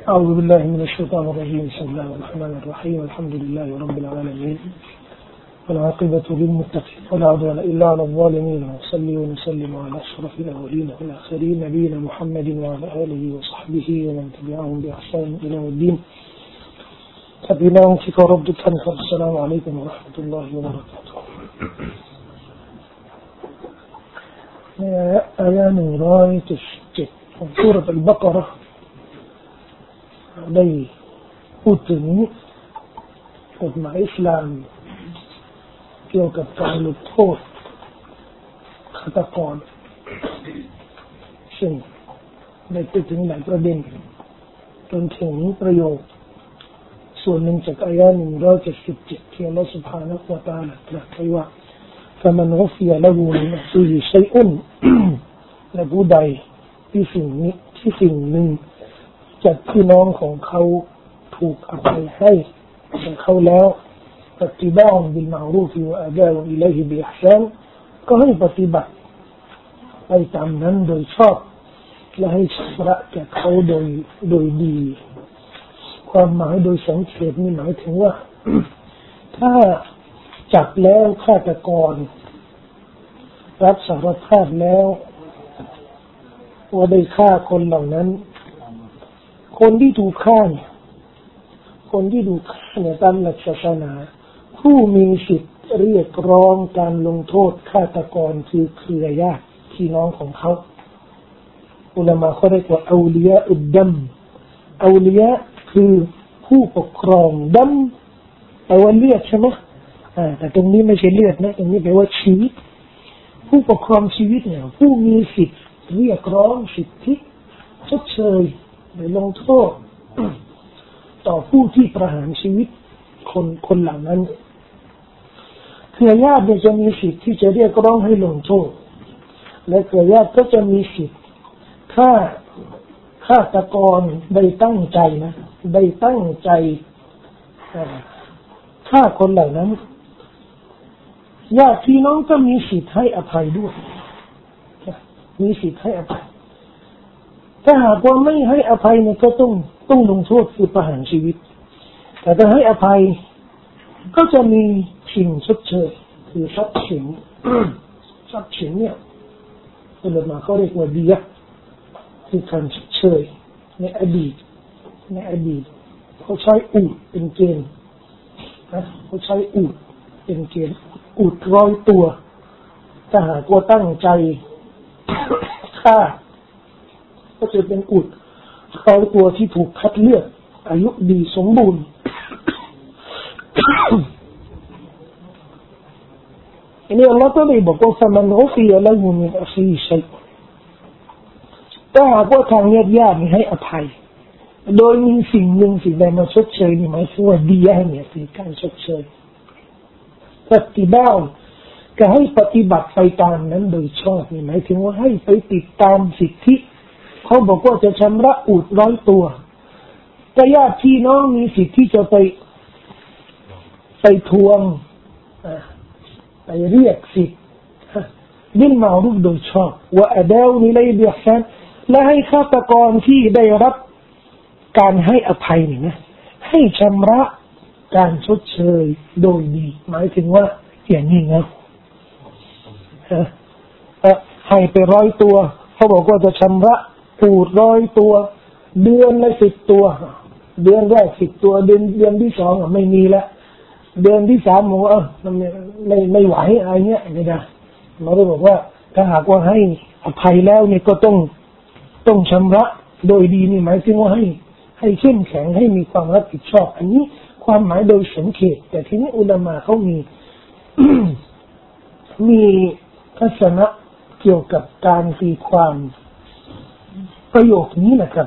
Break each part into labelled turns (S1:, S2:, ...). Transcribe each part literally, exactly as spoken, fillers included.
S1: أعوذ بالله من الشيطان الرجيم بسم الله الرحمن الرحيم الحمد لله رب العالمين والعاقبة للمتقين ولا عدوان إلا على الظالمين وصلي ونسلم على أشرف الأولين والآخرين نبينا محمد وعلى آله وصحبه ومن تبعهم بإحسان إلى الدين تبيناهم في رب الكنفر السلام عليكم ورحمة الله وبركاته آية نوراية الشتة سورة البقرةได้พูดถึงกฎหมายอิสลามเกี่ยวกับการลงโทษฆาตกรซึ่งได้พูดถึงหลายประเด็นจนถึงประโยคส่วนหนึ่งจากอายะห์หนึ่งร้อยเจ็ดสิบเจ็ดที่อัลเลาะห์ซุบฮานะฮูวะตะอาลาตรัสไว้ว่า فمن عفي له من أخيه شيء และผู้ใดที่สิ่งนี้ที่สิ่งหนึ่งจากพี่น้องของเขาถูกอภัยให้ของเขาแล้วปฏิบัติบิลมารูฟวะอาดาออิลัยฮิบิอิห์ซานก็ให้ปฏิบัติไปตามนั้นโดยชอบและให้ชำระแก่เขาโดยโดยดีความหมายโดยสังเขปนี่หมายถึงว่าถ้าจับแล้วฆาตกรรับสารภาพแล้วว่าได้ฆ่าคนเหล่านั้นคนที่ถูกฆ่าเนี่ยคนที่ถูกฆ่าเนี่ยตามหลักศาสนาผู้มีสิทธิ์เรียกร้องการลงโทษฆาตกรคือเครือญาติพี่น้องของเขาอุลามะเขาเรียกว่าเอาลิยะอุดดัมเอาลิยะคือผู้ปกครองดัมแปลว่าเลือดใช่ไหมอ่าแต่ตรงนี้ไม่ใช่เลือดนะตรงนี้แปลว่าชีวิตผู้ปกครองชีวิตเนี่ยผู้มีสิทธิ์เรียกร้องสิทธิชดเชยหรือลงโทษต่อผู้ที่ประหารชีวิตคนคนเหล่านั้นเครือญาติเนี่ยจะมีสิทธิ์ที่จะเรียกร้องให้ลงโทษและเครือญาติก็จะมีสิทธิ์ถ้าฆาตกรได้ตั้งใจนะได้ตั้งใจฆ่าคนเหล่านั้นญาติพี่น้องก็มีสิทธิ์ให้อภัยด้วยมีสิทธิ์ให้อภัยถ้าหากว่าไม่ให้อภัยเนี่ยก็ต้องต้องลงโทษคือประหารชีวิตแต่ถ้าให้อภัยก็จะมีสิ่งชดเชยคือทรัพย์สินทรัพย์สินเนี่ยอุลามะเขาเรียกว่าดียะคือการชดเชยในอดีตในอดีตเขาใช้อูฐเป็นเกณฑ์นะเขาใช้อูฐเป็นเกณฑ์อูฐร้อยตัวถ้าหากว่าตั้งใจฆ่าก็จะเป็นอูฐร้อยตัวที่ถูกคัดเลือกอายุดีสมบูรณ์อันนี้อัลลอฮฺตรัสบอกว่า فمن عفي له من أخيه شيء ถ้าหากว่าทางญาติญาติให้อภัยโดยมีสิ่งหนึ่งสิ่งใดมาชดเชยนี่หมายถึงว่าดีอะเนี่ยคือการชดเชยปฏิบัติก็ให้ปฏิบัติไปตามนั้นโดยชอบนี่หมายถึงว่าให้ไปติดตามสิทธิเขาบอกว่าจะชำระอูฐร้อยตัวแต่ญาติพี่น้องมีสิทธิ์ที่จะไปไปทวงไปเรียกสิทธิ์บิลมารูฟโดยชอบว่าอดาวนิลัยบิอิห์ซานและให้ฆาตกรที่ได้รับการให้อภัยนี่นะให้ชำระการชดเชยโดยดีหมายถึงว่าอย่างนี้นะให้ไปร้อยตัวเขาบอกว่าจะชำระอูฐร้อยตัวเดือนละสิบตัวเดือนแรกสิบตัวเดือนเดือนที่สองอ่ะไม่มีละเดือนที่สามบอกว่าเออมันไม่ไม่ไหวอะไรเงี้ยไม่ได้เราได้บอกว่าถ้าหากว่าให้อภัยแล้วเนี่ยก็ต้องต้องชำระโดยดีนี่หมายถึงว่าให้ให้เข้มแข็งให้มีความรับผิดชอบอันนี้ความหมายโดยสังเขปแต่ทีนี้อุลามะเขามี มีทัศนะเกี่ยวกับการตีความประโยคนี้นะครับ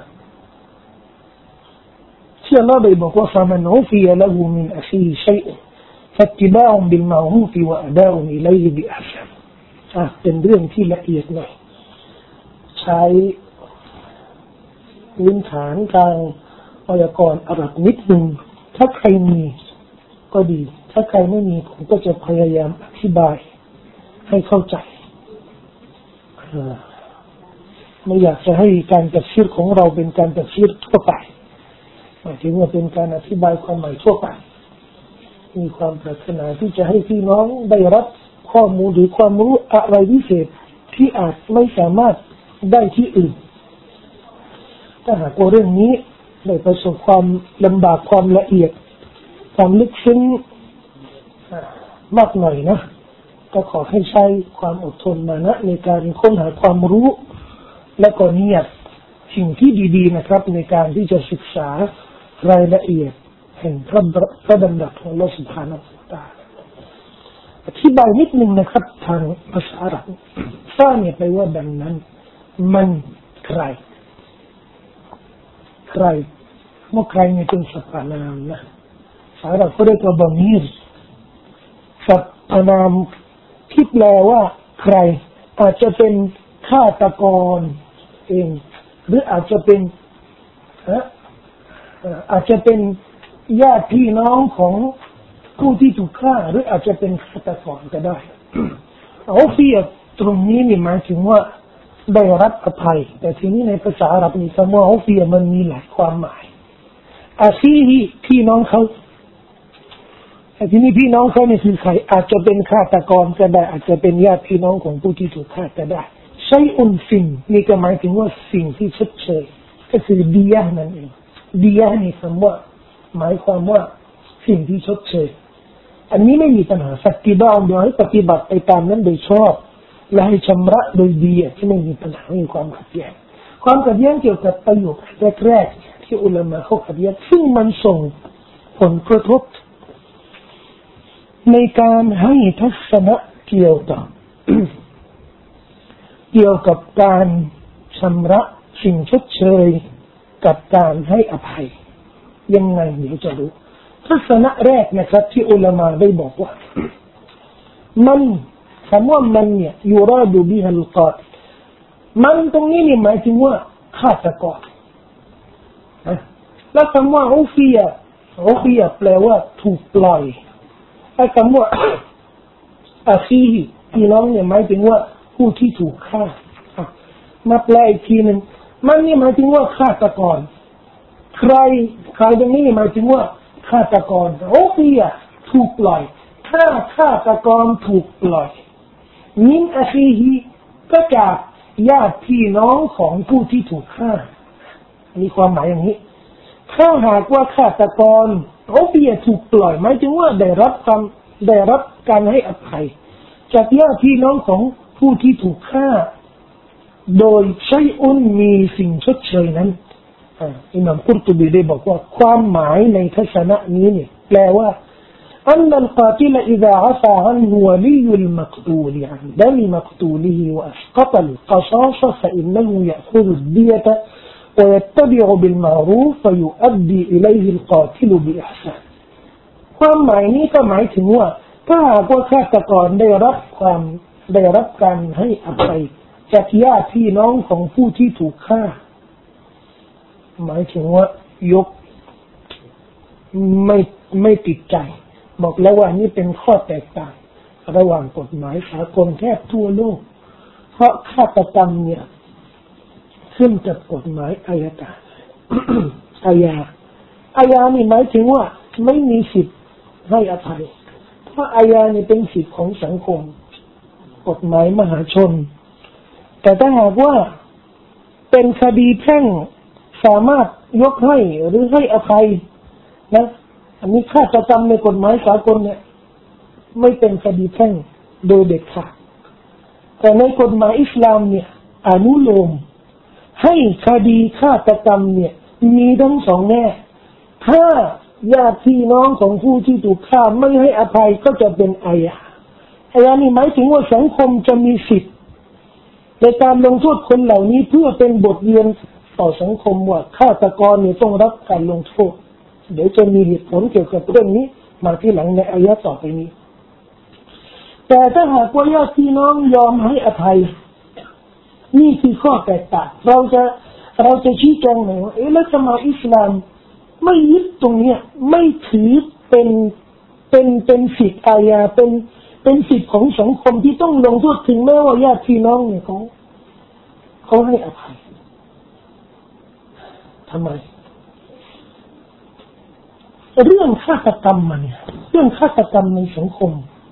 S1: ที่อัลเลาะห์ได้บอกว่า فمن عفي له من أخيه شيء فاتباع بالمعروف وأداء إليه بإحسان อ่ะเป็นเรื่องที่ละเอียดหน่อยใช้พื้นฐานทางไวยากรณ์อาหรับนิดนึงถ้าใครมีก็ดีถ้าใครไม่มีผมก็จะพยายามอธิบายให้เข้าใจไม่อยากจะให้การตัดสินของเราเป็นการตัดสินทั่วไปหมายถึงว่าเป็นการอธิบายความหมายทั่วไปมีความปรารถนาที่จะให้พี่น้องได้รับข้อมูลหรือความรู้อะไรพิเศษที่อาจไม่สามารถได้ที่อื่นถ้าหากว่าเรื่องนี้ได้ประสบความลำบากความละเอียดความลึกซึ้งมากหน่อยนะก็ขอให้ใช้ความอดทนมานะในการค้นหาความรู้และก็เนียดสิ่งที่ดีๆนะครับในการที่จะศึกษารายละเอียดแห่งพระพระดำรัสของอัลเลาะห์ซุบฮานะฮูวะตะอาลาอธิบายนิดนึงนะครับทางภาษาอาหรับฟาเนี่ยแปลว่าดังนั้นมันใครใครเมื่อใครเนี่ยเป็นสรรพนามนะภาษาอาหรับเขาเรียกว่าบะมีรสรรพนามที่แปลว่าใครอาจจะเป็นฆาตกรเองหรืออาจจะเป็นอาจจะเป็นญาติพี่น้องของผู้ที่ถูกฆ่าหรืออาจจะเป็นฆาตกรก็ได้เอาฟีตรงนี้นี่หมายถึงว่าได้รับอภัยแต่ทีนี้ในภาษาอาหรับนี่คำว่าเอาฟีมันมีหลายความหมายอาซีฮีพี่น้องเขาแต่ทีนี้พี่น้องเขาเนี่ยคือใครอาจจะเป็นฆาตกรก็ได้อาจจะเป็นญาติพี่น้องของผู้ที่ถูกฆ่าก็ได้ใช้อุนสิ่งนี่ก็หมายถึงว่าสิ่งที่ชดเชยก็คือดียะนั่นเองดียะนี่คำว่าหมายความว่าสิ่งที่ชดเชยอันนี้ไม่มีปัญหาสักกี่บ้างเดี๋ยวให้ปฏิบัติไปตามนั้นโดยชอบและให้ชำระโดยดีที่ไม่มีปัญหาไม่มีความขัดแย้งความขัดแย้งเกี่ยวกับประโยคแรกๆที่อุลามะเขาขัดแย้งซึ่งมันส่งผลกระทบในการให้ทัศนะเกี่ยวกับ เกี่ยวกับการชำระสิ่งชดเชยกับการให้อภัยยังไงเดี๋ยวจะรู้ทัศนะแรกนะครับที่อุลามะได้บอกว่ามันคำว่ามันเนี่ยยูราดูบิฮัลกอตมันตรงนี้นี่หมายถึงว่าฆาตกรนะแล้วคำว่าอุฟียะอุฟียะแปลว่าถูกปล่อยไอ้คำว่าอาคีพี่น้องเนี่ยหมายถึงว่าผู้ที่ถูกฆ่ามาแปลอีกทีนึงมันนี่หมายถึงว่าฆาตกรใครใครตรงนี้หมายถึงว่าฆาตกรโอ้ฟียะถูกปล่อยถ้าฆาตกรถูกปล่อยมินอาคีฮีก็จากญาติพี่น้องของผู้ที่ถูกฆ่ามีความหมายอย่างนี้ถ้าหากว่าฆาตกรโอ้ฟียะถูกปล่อยหมายถึงว่าได้รับการได้รับการให้อภัยจากญาติพี่น้องของผู้ที่ถูกฆ่าโดยใช้อุนมีสิ่งชดเชยนั้นอิหม่ามกุรตุบีได้บอกว่าความหมายในทัศนะนี้เนี่ยแปลว่าأن القاتل إذا عفى عنه ولي المقتول عن دم مقتوله وأسقط القصاص فإنه يأخذ الدية ويتبع بالمعروف فيؤدي إليه القاتل بإحسان ความหมายนี้ก็หมายถึงว่าถ้าหากว่าฆาตกรได้รับความได้รับการให้อภัยจากญาติพี่น้องของผู้ที่ถูกฆ่าหมายถึงว่ายกไม่ไม่ติดใจบอกแล้วว่านี่เป็นข้อแตกต่างระหว่างกฎหมายสากลแทบทั่วโลกเพราะฆาตกรรมเนี่ยขึ้นกับกฎหมายอายตา อาญาอาญานี่หมายถึงว่าไม่มีสิทธิ์ให้อภัยเพราะอาญานี่เป็นสิทธิ์ของสังคมกฎหมายมหาชนแต่ถ้าหากว่าเป็นคดีแพ่งสามารถยกให้หรือให้อภัยนะอันนี้ฆาตกรรมในกฎหมายสากลเนี่ยไม่เป็นคดีแพ่งโดยเด็ดขาดแต่ในกฎหมายอิสลามเนี่ยอนุโลมให้คดีฆาตกรรมเนี่ยมีทั้งสองแง่ถ้าญาติพี่น้องของผู้ที่ถูกฆ่าไม่ให้อภัยก็จะเป็นอาญาอาญานี่หมายถึงว่าสังคมจะมีสิทธิ์ในการลงโทษคนเหล่านี้เพื่อเป็นบทเรียนต่อสังคมว่าฆาตกรเนี่ยต้องรับการลงโทษเดี๋ยวจะมีเหตุผลเกี่ยวกับเรื่องนี้มาที่หลังในอายะต่อไปนี้แต่ถ้าหากว่าญาติพี่น้องยอมให้อภัยนี่คือข้อแตกต่างเราจะเราจะชี้แจงหน่อยว่าเอ๊ะแล้วทำไมอิสลามไม่ยึดตรงนี้ไม่ถือเป็นเป็นเป็นสิทธิอาญาเป็นเป็นสิทธิของสังคมที่ต้องลงโทษถึงแม้ว่าญาติพี่น้องเนี่ยเขาเขาให้อภัยทำไมเรื่องฆาตกรรมมันเนี่ยเรื่องฆาตกรรมในสังคม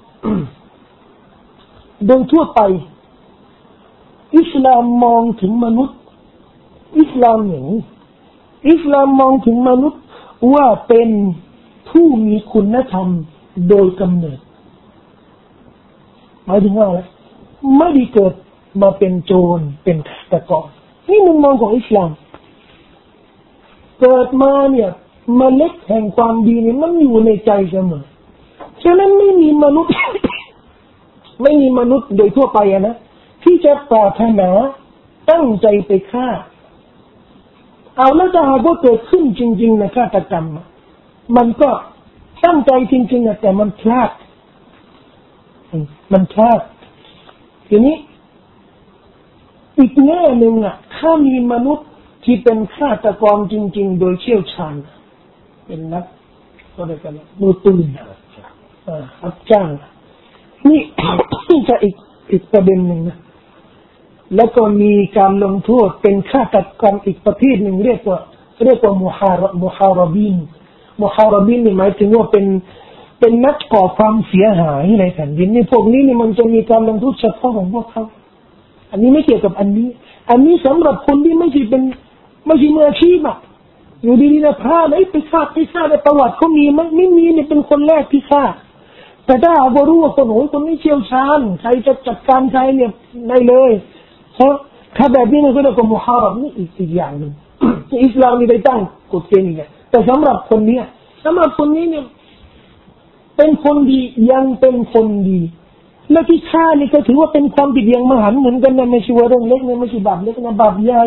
S1: โดยทั่วไปอิสลามมองถึงมนุษย์อิสลามอย่างนี้อิสลามมองถึงมนุษย์ว่าเป็นผู้มีคุณธรรมโดยกำเนิดหมายถึงว่าอะไรไม่ได้เกิดมาเป็นโจรเป็นฆาตกรนี่มุมมองของอิสลามเกิดมาเนี่ยเมล็ดแห่งความดีนี่มันอยู่ในใจเสมอฉะนั้นไม่มีมนุษย์ ไม่มีมนุษย์โดยทั่วไปนะที่จะปรารถนาตั้งใจไปฆ่าเอาแล้วถ้าหากว่าเกิดขึ้นจริงๆนะฆาตกรรมมันก็ตั้งใจจริงๆแต่มันพลาดมันพลาดทีนี้อีกแง่หนึ่งอ่ะถ้ามีมนุษย์ที่เป็นฆาตกรจริงๆโดยเชี่ยวชาญเป็นนักก็ได้กันมือปืนอ่ารับจ้างนี่ นี่จะอีกอีกประเด็นหนึ่งนะแล้วก็มีการลงโทษเป็นฆาตกรรมอีกประเภทหนึ่งเรียกว่าเรียกว่ามุฮารมุฮารบินมุฮารบินนี่หมายถึงว่าเป็นเป็นนักก่อความเสียหายในแผ่นดินนี่พวกนี้นี่มันจะมีการลงโทษเฉพาะของพวกเขาอันนี้ไม่เกี่ยวกับอันนี้อันนี้สำหรับคนที่ไม่ใช่เป็นไม่ใช่มืออาชีพอ่ะอยู่ดีๆนะพระไหนไปฆ่าไปฆ่าในประวัติเขามีมั้ยไม่มีเนี่ยเป็นคนแรกที่ฆ่าแต่ถ้าเรารู้ว่าคนโหยคนนี้เชี่ยวชาญใครจะจัดการใครเนี่ยได้เลยเพราะถ้าแบบนี้มันก็เรียกว่ามุฮารับนี่อีกอีกอย่างหนึ่ง อิสลามนี่ได้ตั้งกฎเกณฑ์อย่างแต่สำหรับคนนี้สำหรับคนนี้เนี่ยเป็นคนดียังเป็นคนดีและที่ฆ่านี่ก็ถือว่าเป็นความผิดอย่างมหันต์เหมือนกันนะไม่ใช่ว่าเรื่องเล็กนะไม่ใช่บาปเล็กนะบาปใหญ่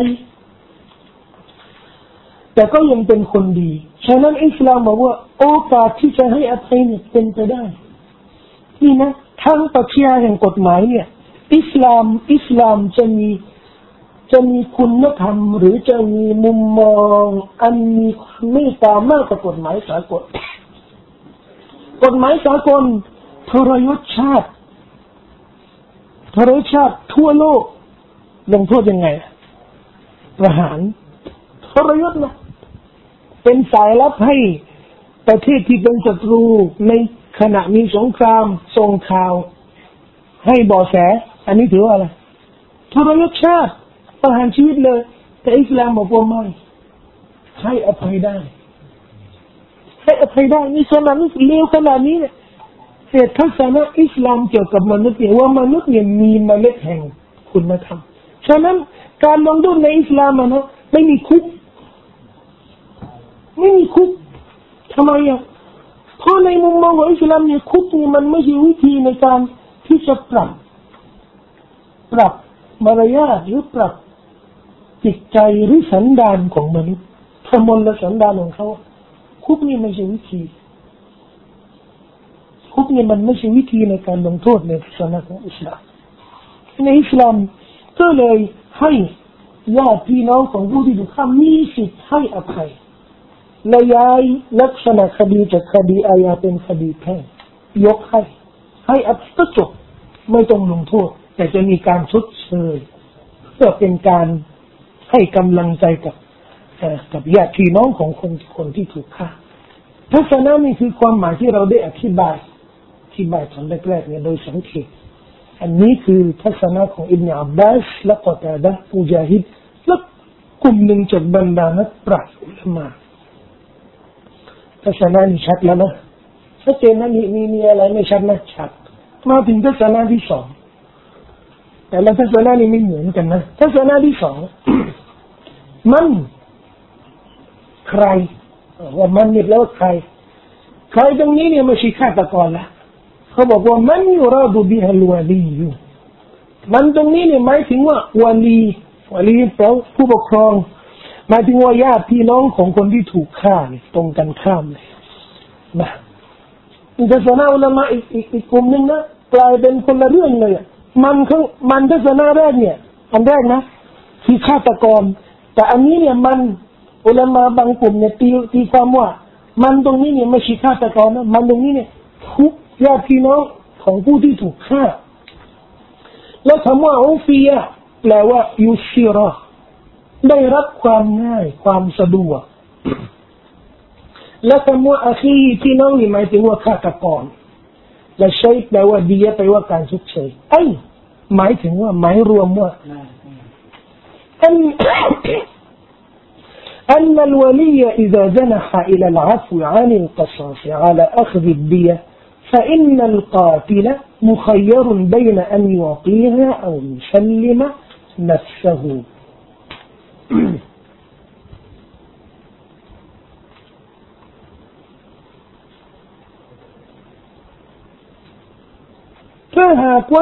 S1: แต่ก็ยังเป็นคนดีฉะนั้นอิสลามบอกว่าโอกาสที่จะให้อภัยเนี่ยเป็นไปได้นี่นะทั้งปรัชญาแห่งกฎหมายเนี่ยอิสลามอิสลามจะมีจะมีคุณธรรมหรือจะมีมุมมองอันมีเมตตามากกว่ากฎหมายสากลกฎหมายสากลทรยศชาติทรยศชาติทั่วโลกลงโทษยังไงประหารทรยศนะเป็นสายลับให้ประเทศที่เป็นศัตรูในขณะมีสงครามส่งข่าวให้เบาะแสอันนี้ถือว่าอะไรทรยศชาติประหารชีวิตเลยแต่อิสลามบอกว่าไม่ให้อภัยได้ให้อภัยได้นี่ขนาดนี้เลวขนาดนี้เนี่ยเศรษฐศาสนาอิสลามเกี่ยวกับมนุษย์เนี่ยว่ามนุษย์เนี่ยมีเมล็ดแห่งคุณธรรมฉะนั้นการลงโทษในอิสลามมันนะไม่มีคุกไม่มีคุกทำไมอ่ะเพราะในมุมมองของอิสลามเนี่ยคุกนี่มันไม่ใช่วิธีในการที่จะปรับปรับมารยาทหรือปรับจิตใจหรือสันดานของมนุษย์พมลและสันดานของเขาคุกนี่ไม่ใช่วิธีคุกนี่มันไม่ใช่วิธีในการลงโทษในศาสนาของอิสลามในอิสลามก็เลยให้ญาติพี่น้องของผู้ที่ถูกฆ่ามีสิทธิ์ให้อภัยและย้ายลักษณะคดีจากคดีอาญาเป็นคดีแพ่งยกให้ให้อภัยก็จบไม่ต้องลงโทษแต่จะมีการชดเชยเพื่อเป็นการให้กำลังใจกับกับญาติพี่น้องของคนคนที่ถูกฆ่าทัศนะนี้คือความหมายที่เราได้อธิบายอธิบายตอนแรกๆเนี่ยโดยสังเขปอันนี้คือทัศนะของอิบนุอับบาสและกอตาดะห์มุญาฮิดและกลุ่มหนึ่งจากบรรดานักปราชญ์อุลามะทัศนะนี้ชัดแล้วนะชัดเจนนะมีมีมีอะไรไม่ชัดนะชัดมาถึงทัศนะที่สองแต่ละทัศนะนี้ไม่เหมือนกันนะทัศนะที่สอง มันใครว่ามันนี่แล้วใครใครตรงนี้เนี่ยไม่ใช่ฆาตกรละเขาบอกว่ามันยุราดุบิฮัลวาลีอยู่มันตรงนี้เนี่ยหมายถึงว่าวาลีวาลีแปลว่าผู้ปกครองหมายถึงว่าญาติพี่น้องของคนที่ถูกฆ่าเนี่ยตรงกันข้ามเลยนะอิทัศนะอุลามะอีกอีกอีกกลุ่มนึงนะกลายเป็นคนละเรื่องเลยมันเขามันทัศนะแรกเนี่ยอันแรกนะคือฆาตกรแต่อันนี้เนี่ยมันอุลามะบางกลุ่มเนี่ยตีตีความว่ามันตรงนี้เนี่ยไม่ใช่ฆาตกรนะมันตรงนี้เนี่ยทุกญาติพี่น้องของผู้ที่ถูกฆ่าแล้วคำว่าอูฟียะแปลว่ายุซิรอได้รับความง่ายความสะดวกและคำว่าอาคีพี่น้องนี่หมายถึงว่าฆาตกรและใช้แปลว่าดีแปลว่าการชดเชยไอ้หมายถึงว่าหมายรวมว่าอัน أن الولي إذا جنح إلى العفو عن القصاص على أخذ الدية فإن القاتل مخير بين أن يعطيها أو يسلم نفسه ถ้าหากว่า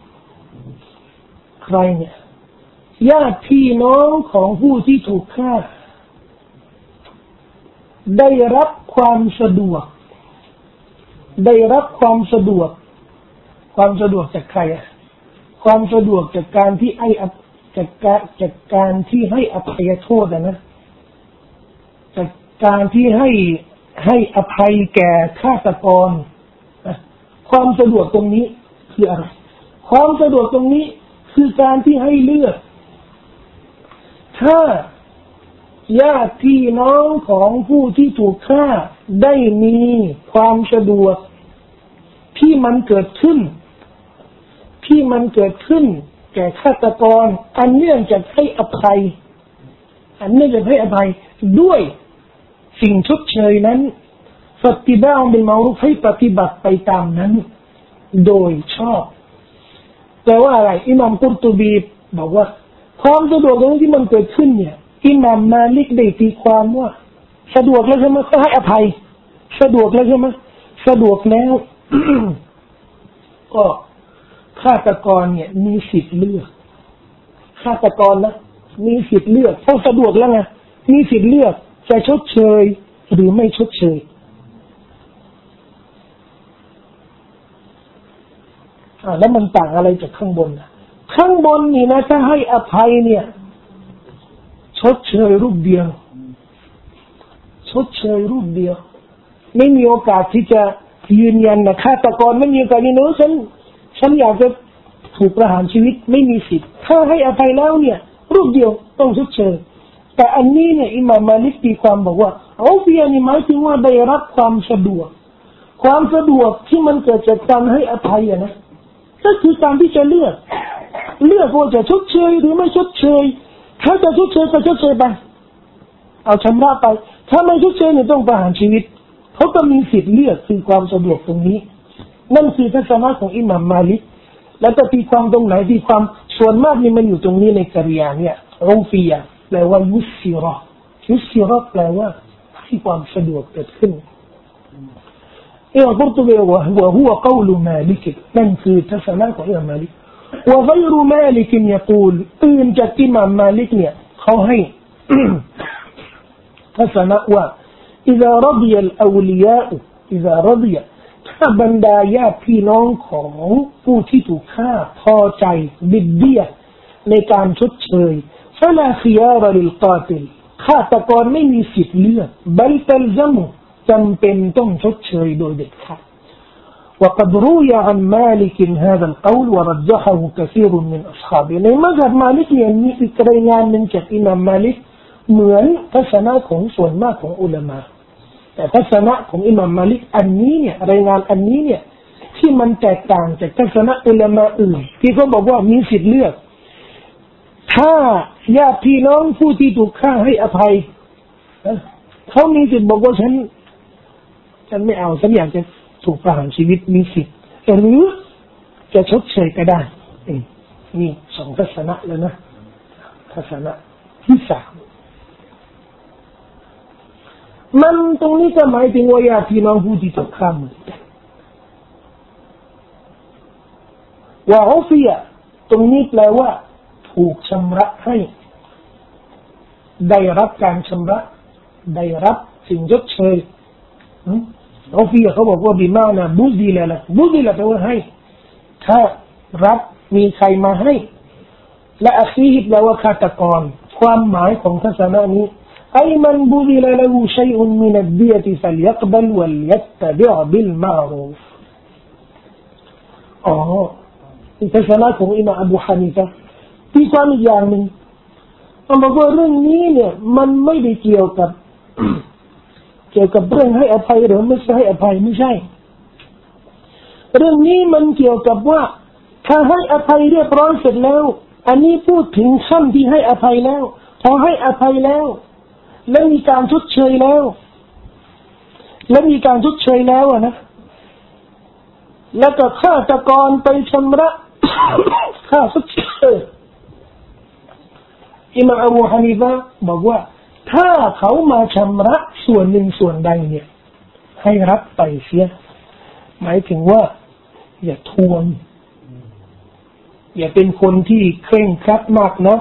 S1: ใครเนี่ยญาติพี่น้องของผู้ที่ถูกฆ่าได้รับความสะดวกได้รับความสะดวกความสะดวกจากใครอ่ะความสะดวกจากการที่ให้จากการจากการที่ให้อภัยโทษนะจากการที่ให้ให้อภัยแก่ฆาตกรความสะดวกตรงนี้คืออะไรความสะดวกตรงนี้คือการที่ให้เลือกถ้าญาติพี่น้องของผู้ที่ถูกฆ่าได้มีความสะดวกที่มันเกิดขึ้นที่มันเกิดขึ้นแก่ฆาตกรอันเนื่องจากให้อภัยอันเนื่องจากให้อภัยด้วยสิ่งชดเชยนั้นฟัตติบะอ์บิลมารูฟให้ปฏิบัติไปตามนั้นโดยชอบแปลว่าอะไรอิหม่ามกุรตุบีบอกว่าความสะดวกตรงที่มันเกิดขึ้นเนี่ยอิหม่ามมาลิกได้ตีความว่าสะดวกแล้วใช่ไหมก็ให้อภัยสะดวกแล้วใช่ไหมสะดวกแล้ว ก็ฆาตกรเนี่ยมีสิทธิ์เลือกฆาตกรนะมีสิทธิ์เลือกเพราะสะดวกแล้วไงมีสิทธิ์เลือกจะชดเชยหรือไม่ชดเชยอ่าแล้วมันต่างอะไรจากข้างบนนะข้างบนนี่นะถ้าให้อภัยเนี่ยชดเชยรูปเดียวชดเชยรูปเดียวไม่มีโอกาสที่จะยืนยันนะฆาตกรไม่มีโอกาสนี่นะฉันฉันอยากจะถูกประหารชีวิตไม่มีสิทธิ์ถ้าให้อภัยแล้วเนี่ยรูปเดียวต้องชดเชยแต่อันนี้เนี่ยอิหม่ามมาลิกตีความบอกว่าเอาเพียงนี่หมายถึงว่าได้รับความสะดวกความสะดวกที่มันเกิดจากการให้อภัยอะนะก็คือการที่จะเลือกเลือกว่าจะชดเชยหรือไม่ชดเชยถ้าจะชดเชยก็ชดเชยไปเอาชำระไปถ้าไม่ชดเชยเนี่ยต้องประหารชีวิตเขาก็มีสิทธิ์เลือกคือความสะดวกตรงนี้นั่นคือทัศนะของอิหม่ามมาลิกแล้วแต่ตีความตรงไหนตีความส่วนมากนี่มันอยู่ตรงนี้ในกริยาเนี่ยรูฟียะแปลว่ายุสิรอยุสิรอแปลว่าให้ความสะดวกเกิดขึ้นอิหม่ามกุรตุบีว่าหัวกล่าวมาลิกนั่นคือทัศนะของอิหม่ามมาลิกوغير مالك يقول إن جاء إمام مالكเขาให้ ทัศนะว่า إذا رضي الأولياء إذا رضي ถ้าบรรดาญาติพี่น้องของผู้ที่ถูกฆ่าพอใจบิดเบี้ยในการชดเชย فلا خيار للقاتل ฆาตกรไม่มีสิทธิ์เลือก بل تلزم จำเป็นต้องชดเชยโดยเด็ดขาดوقد روي عن مالك هذا القول ورجحه كثير من أصحابه ในมัซฮับมาลิกเนี่ยมีอีกรายงานหนึ่งจากอิหม่ามมาลิกเหมือนทัศนะของส่วนมากของอุลามะแต่ทัศนะของอิหม่ามมาลิกอันนี้เนี่ยรายงานอันนี้เนี่ยที่มันแตกต่างจากทัศนะอุลามะอื่นที่เขาบอกว่ามีสิทธิ์เลือกถ้าญาติพี่น้องผู้ที่ถูกฆ่าให้อภัยเขามีสิทธิ์บอกว่าฉันฉันไม่เอาฉันอยากจะถูกประหารชีวิตมีสิทธิ์หรือจะชดเชยก็ได้นี่สองทัศนะแล้วนะทัศนะที่สามมันตรงนี้ก็หมายถึงว่าญาติพี่น้องผู้ที่ถูกฆ่าเหมือนกันว่าอุฟิยะตรงนี้แปลว่าถูกชำระให้ได้รับการชำระได้รับสิ่งชดเชยอุฟิยะเขาบอกว่าบิมานะบุซิละละบุซิละแปลว่าให้ถ้ารับมีใครมาให้และอาคีฮิแปลว่าฆาตกรความหมายของทัศนะนี้أي من بذل له شيء من الدية فليقبل وليتبع بالمعروف อ๋ออีกทัศนะของอิหม่ามอบูฮานิฟะห์ที่ความอีกอย่างหนึ่งเขาบอกว่าเรื่องนี้เนี่ยมันไม่ได้เกี่ยวกับกี่ยวกับเรื่องให้อภัยหรือไม่ให้อภัยไม่ใช่เรื่องนี้มันเกี่ยวกับว่าถ้าให้อภัยเรียบร้อยเสร็จแล้วอันนี้พูดถึงขั้นที่ให้อภัยแล้วพอให้อภัยแล้วและมีการชดเชยแล้วและมีการชดเชยแล้วนะแล้วก็ฆาตกรไปชำระค่าชดเชยอิมามอบูฮานิฟะห์บอกว่าถ้าเขามาชำระส่วนหนึ่งส่วนใดเนี่ยให้รับไปเสียหมายถึงว่าอย่าทวงอย่าเป็นคนที่เคร่งครัดมากนะ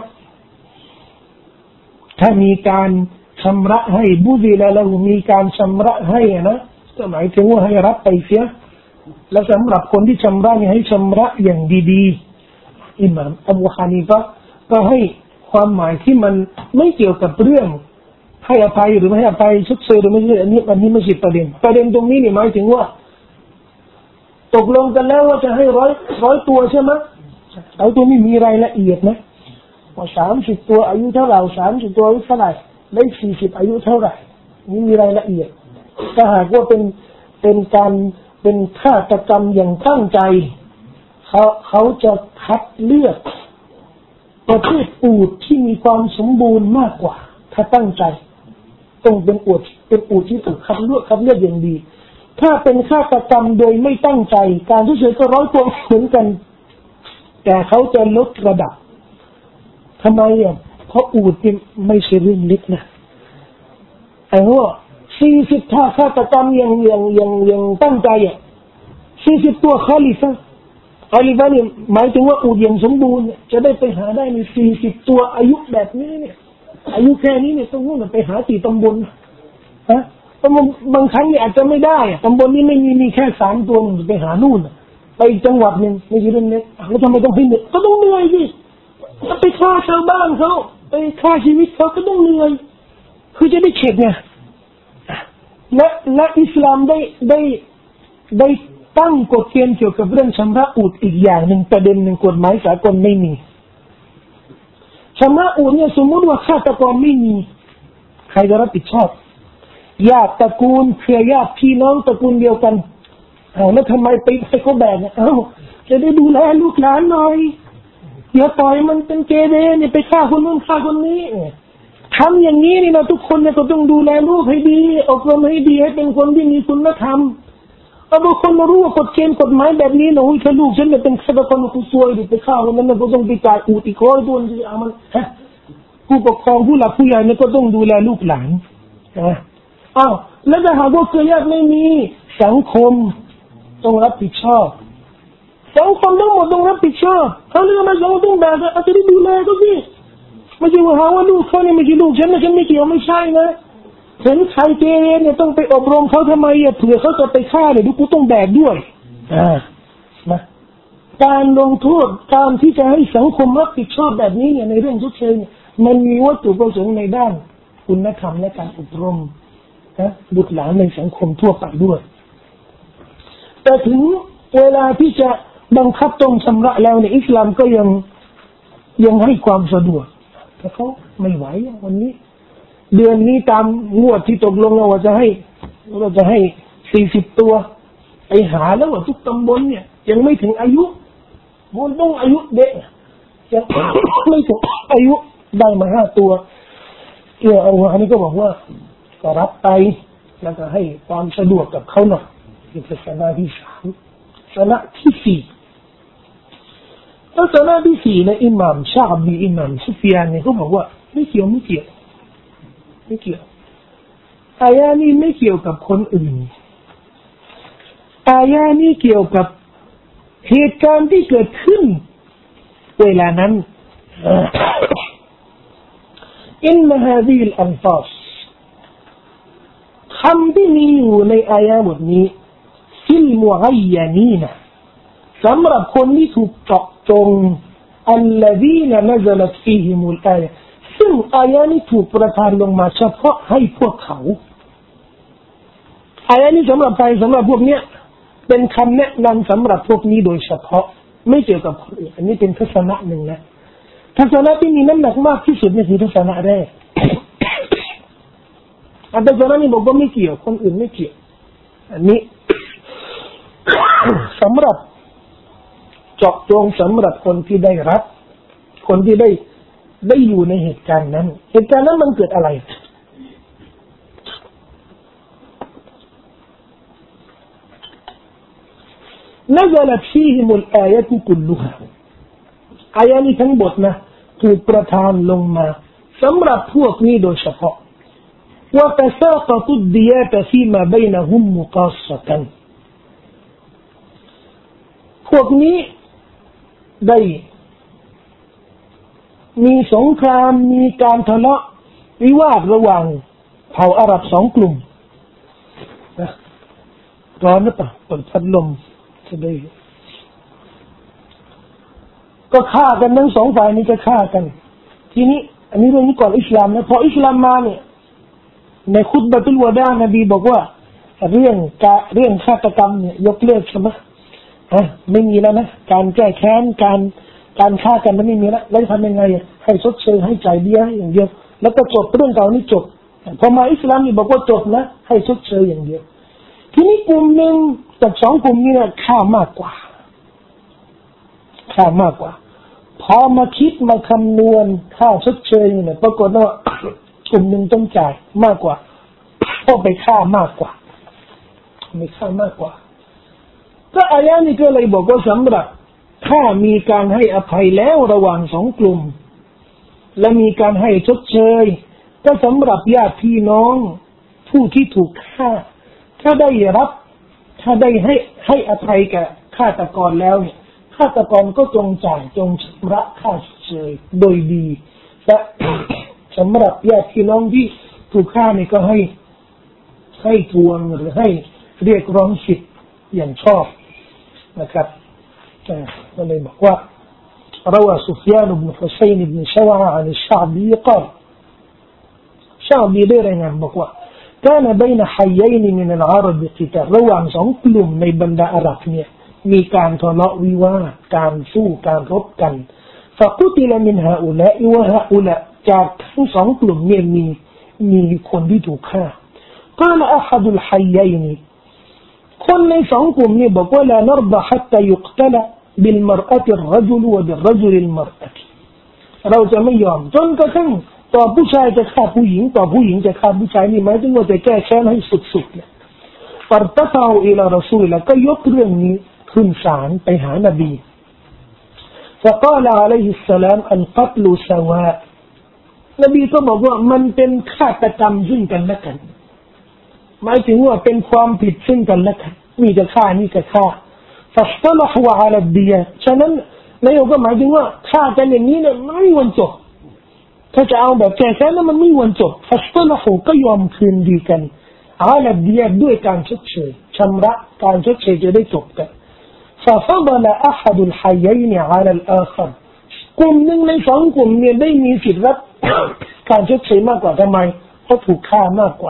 S1: ถ้ามีการชำระให้บุญแล้วแล้วมีการชำระให้นะก็หมายถึงว่าให้รับไปเสียและสำหรับคนที่ชำระให้ชำระอย่างดีๆอิหม่ามอบูฮานิฟะห์ก็ให้ความหมายที่มันไม่เกี่ยวกับเรื่องให้อภัยหรือไม่ให้อภัยชดเชยหรือไม่ใช่อันนี้อันนี้ไม่ใช่ประเด็นประเด็นตรงนี้นี่หมายถึงว่าตกลงกันแล้วว่าจะให้ร้อยร้อยตัวใช่ไหมเอาตัวนี้มีรายละเอียดนะว่าสามสิบตัวอายุเท่าไหร่สามสิบตัวอายุเท่าไหร่ได้สี่สิบอายุเท่าไหร่นี่มีรายละเอียดถ้าหากว่าเป็นเป็นการเป็นฆาตกรรมอย่างตั้งใจเขาเขาจะคัดเลือกประเภทอูฐที่มีความสมบูรณ์มากกว่าถ้าตั้งใจต้องเป็นอูฐเป็นอูฐที่ถูกคัดเลือกคัดเลือกอย่างดีถ้าเป็นฆาตกรรมโดยไม่ตั้งใจการที่เฉยก็ร้อยตัวเหมือนกันแต่เขาจะลดระดับทำไมอ่ะเพราะอูฐไม่ใช่เรื่องเล็กนะไอ้ว่าสี่สิบถ้าฆาตกรรมอย่างอย่างอย่างอย่างตั้งใจอ่ะสี่สิบตัวคอลิฟะคอลิฟะเนี่ยหมายถึงว่าอูฐอย่างสมบูรณ์จะได้ไปหาได้ในสี่สิบตัวอายุแบบนี้เนี่ยอายุแค่นี้เนี่ยต้องนู่นไปหาสี่ตำบลฮะเพราะบางครั้งเนี่ยอาจจะไม่ได้ตำบลนี้ไม่มีมีแค่สามตัวไปหานู่นไปอีกจังหวัดนึงไม่ใช่เรื่องเล็กแล้วทำไมต้องให้เหนื่อยก็ต้องเหนื่อยสิไปฆ่าชาวบ้านเขาไปฆ่าชีวิตเขาก็ต้องเหนื่อยคือจะได้เข็ดไงและและอิสลามได้ได้ได้ตั้งกฎเกณฑ์เกี่ยวกับเรื่องชำระอูฐอีกอย่างหนึ่งประเด็นหนึ่งกฎหมายสากลไม่มีชำระอูฐเนี่ยสมมติว่าฆาตกรไม่มีใครจะรับผิดชอบญาติตระกูลเครือญาติพี่น้องตระกูลเดียวกันเอาแล้วทำไมไปให้เขาแบกเนี่ยเอ้าจะได้ดูแลลูกหลานหน่อยอย่าปล่อยมันเป็นเกเรเนี่ยไปฆ่าคนนู้นฆ่าคนนี้ทำอย่างนี้นี่นะทุกคนเนี่ยก็ต้องดูแลลูกให้ดีอบรมให้ดีให้เป็นคนที่มีคุณธรรมเอาบางคนมารู้ว่ากฎเกณฑ์กฎหมายแบบนี้นะอุ้ยถ้าลูกฉันเนี่ยเป็นฆาตกรกูซวยดิไปฆ่าคนนั้นก็ต้องไปจ่ายอูติโค้ยด้วยเอามันฮะผู้ปกครองผู้หลักผู้ใหญ่เนี่ยก็ต้องดูแลลูกหลานนะอ้าวแล้วถ้าหากว่าเครือญาติไม่มีสังคมต้องรับผิดชอบสังคมทั้งหมดต้องรับผิดชอบเขาเรื่องมาสังคมต้องแบกอาจจะได้ดูแลก็สิไม่ใช่ว่าหาว่าลูกเขาเนี่ยไม่ใช่ลูกฉันนะฉันไม่เกี่ยวไม่ใช่นะเห็นใครเกเรเนี่ยต้องไปอบรมเขาทำไมอ่ะเผื่อเขาจะไปฆ่าเนี่ยดูกูต้องแบกด้วยอ่านะการลงโทษการที่จะให้สังคมรับผิดชอบแบบนี้เนี่ยในเรื่องชดเชยเนี่ยมันมีวัตถุประสงค์ในด้านคุณธรรมและการอบรมนะบุตรหลานในสังคมทั่วไปด้วยแต่ถึงเวลาที่จะบังคับต้องชำระแล้วในอิสลามก็ยังยังให้ความสะดวกแต่เขาไม่ไหววันนี้เดือนนี้ตามงวดที่ตกลงเราจะให้เราจะให้สี่สิบตัวไปหาแล้วว่าทุกตำบลเนี่ยยังไม่ถึงอายุมันต้องอายุเด็กยังไม่ถึงอายุได้มาห้าตัวเกี่ยวเอาอันนี้ก็บอกว่าก็รับไปแล้วก็ให้ความสะดวกกับเขาหน่อยเป็นศาสนาที่สามศาสนาที่สี่แล้วศาสนาที่สี่ในอิหม่ามชาบีอิหม่ามซุฟยานเนี่ยเขาบอกว่าไม่เกี่ยวไม่เกี่ยวไม่เกี่ยวอายะนี้ไม่เกี่ยวกับคนอื่นอายะนี้เกี่ยวกับเหตุการณ์ที่เกิดขึ้นเวลานั้นอินนะฮาซิลอัลฟาซคำที่มีอยู่ในอายะบทนี้ฟิลมุอัยยานีนะสำหรับคนที่ถูกเจาะจงอัลลซีนนะซะลัตฟีฮิมุลอายะซึ่งอายะนี้ถูกประทานลงมาเฉพาะให้พวกเขาอายะนี้สำหรับใครสำหรับพวกเนี้ยเป็นคำแนะนำสำหรับพวกนี้โดยเฉพาะไม่เกี่ยวกับคนอื่นอันนี้เป็นทัศนะหนึ่งนะทัศนะที่มีน้ำหนักมากที่สุดนี่คือทัศนะแรกอันแต่จากนั้นนี่บอกว่าไม่เกี่ยวคนอื่นไม่เกี่ยวอันนี้ สำหรับเจาะจงสำหรับคนที่ได้รับคนที่ได้ได้อยู่ในเหตุการณ์นั้นเหตุการณ์นั้นมันเกิดอะไรنزلت فيهم الآيات كلها อายะนี้ทั้งหมดนะถูกประทานลงมาสำหรับพวกนี้โดยเฉพาะ وتساقط الديات فيما بينهم مقاصة พวกนี้ได้มีสงครามมีการทะเลาะวิวาทระหว่างเผ่าอาหรับสองกลุ่มนะร้อนหรือเปล่าเปิดพัดลมจะได้ก็ฆ่ากันทั้งสองฝ่ายนี้ก็ฆ่ากันทีนี้อันนี้เรื่องนี้ก่อนอิสลามนะพออิสลามมาเนี่ยในคุตบะตุลวะดาห์นบีบอกว่าเรื่องการเรื่องฆาตกรรมเนี่ยยกเลิกใช่ไหมฮะไม่มีแล้วนะการแก้แค้นการการฆ่ากันมันไม่มีแล้วแล้วทำยังไงให้ชดเชยให้จ่ายเบี้ยอย่างเดียวแล้วก็จบเรื่องเก่านี้จบพอมาอิสลามนี่บอกว่าจบนะให้ชดเชยอย่างเดียวทีนี้กลุ่มหนึ่งจากสองกลุ่มนี้เนี่ยฆ่ามากกว่าฆ่ามากกว่าพอมาคิดมาคำนวณค่าชดเชยเนี่ยปรากฏว่ากลุ่มหนึ่งต้องจ่ายมากกว่าเพราะไปฆ่ามากกว่าไม่ฆ่ามากกว่าก็อายะนี้ก็เลยบอกว่าสำหรับถ้ามีการให้อภัยแล้วระหว่างสองกลุ่มและมีการให้ชดเชยก็สำหรับญาติพี่น้องผู้ที่ถูกฆ่าถ้าได้รับถ้าได้ให้ให้อภัยแก่ฆาตกรแล้วเนี่ยฆาตกรก็จงจ่ายจงชำระค่าชดเชยโดยดีและสำหรับญาติพี่น้องที่ถูกฆ่านี่ก็ให้ให้ทวงหรือให้เรียกร้องสิทธิ์อย่างชอบนะครับก็เลยบอกว่าروى سفيان بن حسين بن شوعة عن الشعبي قال شعبيได้รายงานบอกว่าكان بين حيين من العرب قتال ระหว่างสองกลุ่มในบรรดาอาหรับเนี่ยมีการทะเลาะวิวาทการสู้การรบกัน فقتل من هؤلاء وهؤلاء จากทั้งสองกลุ่มเนี่ยมีมีคนที่ถูกฆ่า قال أحد الحيين คนในสองกลุ่มนี่บอกว่า لا نرضى حتى يقتل بالمرأة الرجل وبالرجل المرأة เราจะไม่ยอมจนกระทั่งต่อผู้ชายจะฆ่าผู้หญิงต่อผู้หญิงจะฆ่าผู้ชายนี่หมายถึงว่าจะแก้แค้นให้สุดๆเลยفارتفعوا إلى رسول الله ก็ยกเรื่องนี้ขึ้นศาลไปหานบี فقال عليه السلام القتل سواء นบีก็บอกว่ามันเป็นฆาตกรรมซึ่งกันและกันหมายถึงว่าเป็นความผิดซึ่งกันและกันนี่จะฆ่านี่จะฆ่า فاصطلحوا على الدية ฉะนั้นนายกก็หมายถึงว่าฆ่ากันอย่างนี้เนี่ยไม่มีวันจบถ้าจะเอาแบบแก้แค้นแล้วมันไม่มีวันจบ فاصطلحوا ก็ยอมคืนดีกัน على الدية ด้วยการชดเชยชำระการชดเชยจะได้จบกัน ففضل أحد الحيين على الآخر กลุ่มหนึ่งในสองกลุ่มเนี่ยได้มีสิทธิ์รับการชดเชยมากกว่าทำไมเพราะถูกฆ่ามากกว่า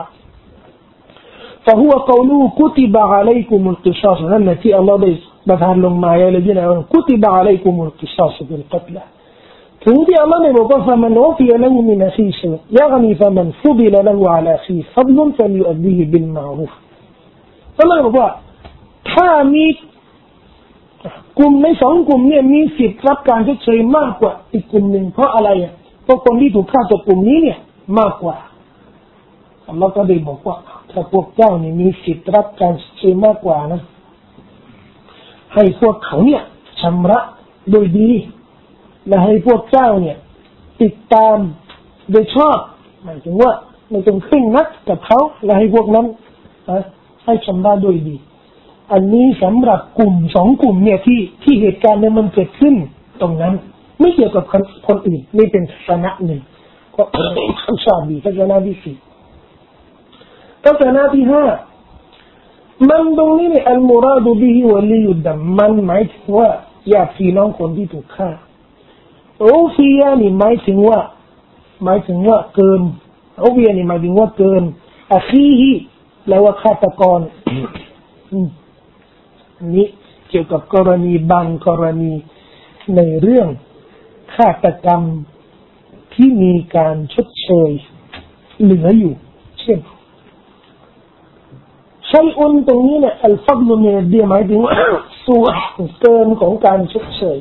S1: فهو قوله كتب عليكم القصاص นั่นแหละที่อัลเลาะห์ได้ประทานลงมาอย่างที่นั้น كتب عليكم القصاص بالقتل ถึงที่อัลเลาะห์ได้บอกว่า فمن عفي له من أخيه شيء يعني فمن فضل له على أخيه فضل فليؤديه بالمعروف อัลเลาะห์บอกว่าถ้ามีกลุ่มในสองกลุ่มเนี่ยมีสิทธิ์รับการชดเชยมากกว่าอีกกลุ่มหนึ่งเพราะอะไรอ่ะเพราะคนที่ถูกฆ่าจากกลุ่มนี้เนี่ยมากกว่าอัลเลาะห์ก็ได้บอกว่าถ้าพวกเจ้านี่มีสิทธิ์รับการชดเชยมากกว่านะให้พวกเขาเนี่ยชำระโดยดีและให้พวกเจ้าเนี่ยติดตามโดยชอบหมายถึงว่าไม่ต้องเคร่งนักกับเขาและให้พวกนั้นให้ชำระโดยดีอันนี้สำหรับกลุ่มสองกลุ่มเนี่ยที่ที่เหตุการณ์เนี่ยมันเกิดขึ้นตรงนั้นไม่เกี่ยวกับคนคนอื่นนี่เป็นทัศนะหนึ่งก็ชอบดีทัศนะที่สี่ทัศนะที่ห้ามันตรงนี้เนี่ยอัลมุราดุบิฮิวะลียุดดัมมันหมายถึงว่าญาติพี่น้องคนที่ถูกฆ่าอูฟียานี่หมายถึงว่าหมายถึงว่าเกินอูฟียานี่หมายถึงว่าเกินอะคีฮิแปลว่าฆาตกรนี้เกี่ยวกับกรณีบางกรณีในเรื่องฆาตกรรมที่มีการชดเชยเหลืออยู่เช่นชัยอุนตรงนี้เนี่ยอัลฟัดลุมินอัดดีหมายถึงส่วนเกินของการชดเชย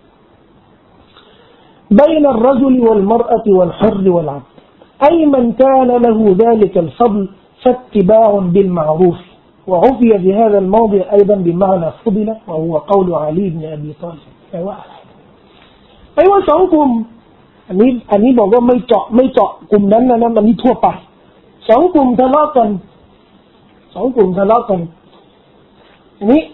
S1: بين الرجل والمرأة والحر والعبد أي من كان له ذلك الفضل فاتباع بالمعروف وعفي في هذا الموضع أيضا بمعنى فضل وهو قول علي بن أبي طالب أيوة أيوة สองกลุ่มอันนี้อันนี้บอกว่าไม่เจาะไม่เจาะกลุ่มนั้นนะนะมันนี่ทั่วไปสองกลุ่มทะเลาะกันสองกลุ่มทะเลาะกันอันนี้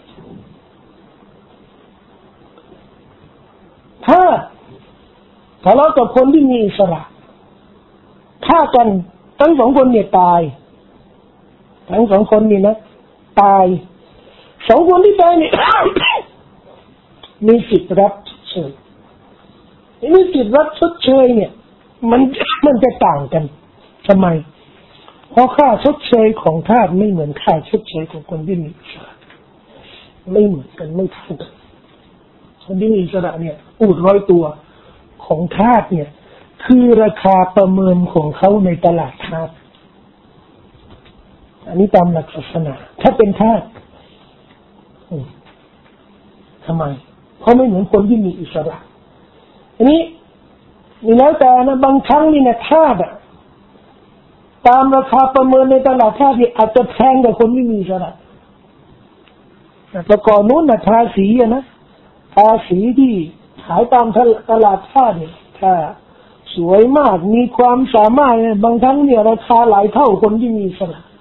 S1: ถ้าทะเลาะกับคนที่มีอิสระฆ่ากันทั้งสองคนเนี่ยตายทั้งสองคนนี่นะตายสองคนที่ตายเนี่ย มีสิทธิ์รับชดเชยมีสิทธิ์รับชดเชยเนี่ยมันมันจะต่างกันทำไมเพราะค่าชดเชยของทาสไม่เหมือนค่าชดเชยของคนที่มีอิสระไม่เหมือนกันไม่เท่ากันคนที่มีอิสระเนี่ยอูฐร้อยตัวของทาสเนี่ยคือราคาประเมินของเขาในตลาดทาสอันนี้ตามหลักศาสนาถ้าเป็นทาสทำไมเพราะไม่เหมือนคนที่มีอิสระอันนี้มีแล้วแต่นะบางครั้งนี่นะทาสอะตามราคาประเมินในตลาดทาสเนี่ยอาจจะแพงกว่าคนที่มีอิสระแต่ก่อนนู้นนะทาสีอะนะทาสีที่ขายตามตลาดทาสเนี่ยถ้าสวยมากมีความสามารถบางครั้งเนี่ยราคาหลายเท่าคนที่มีอิสระ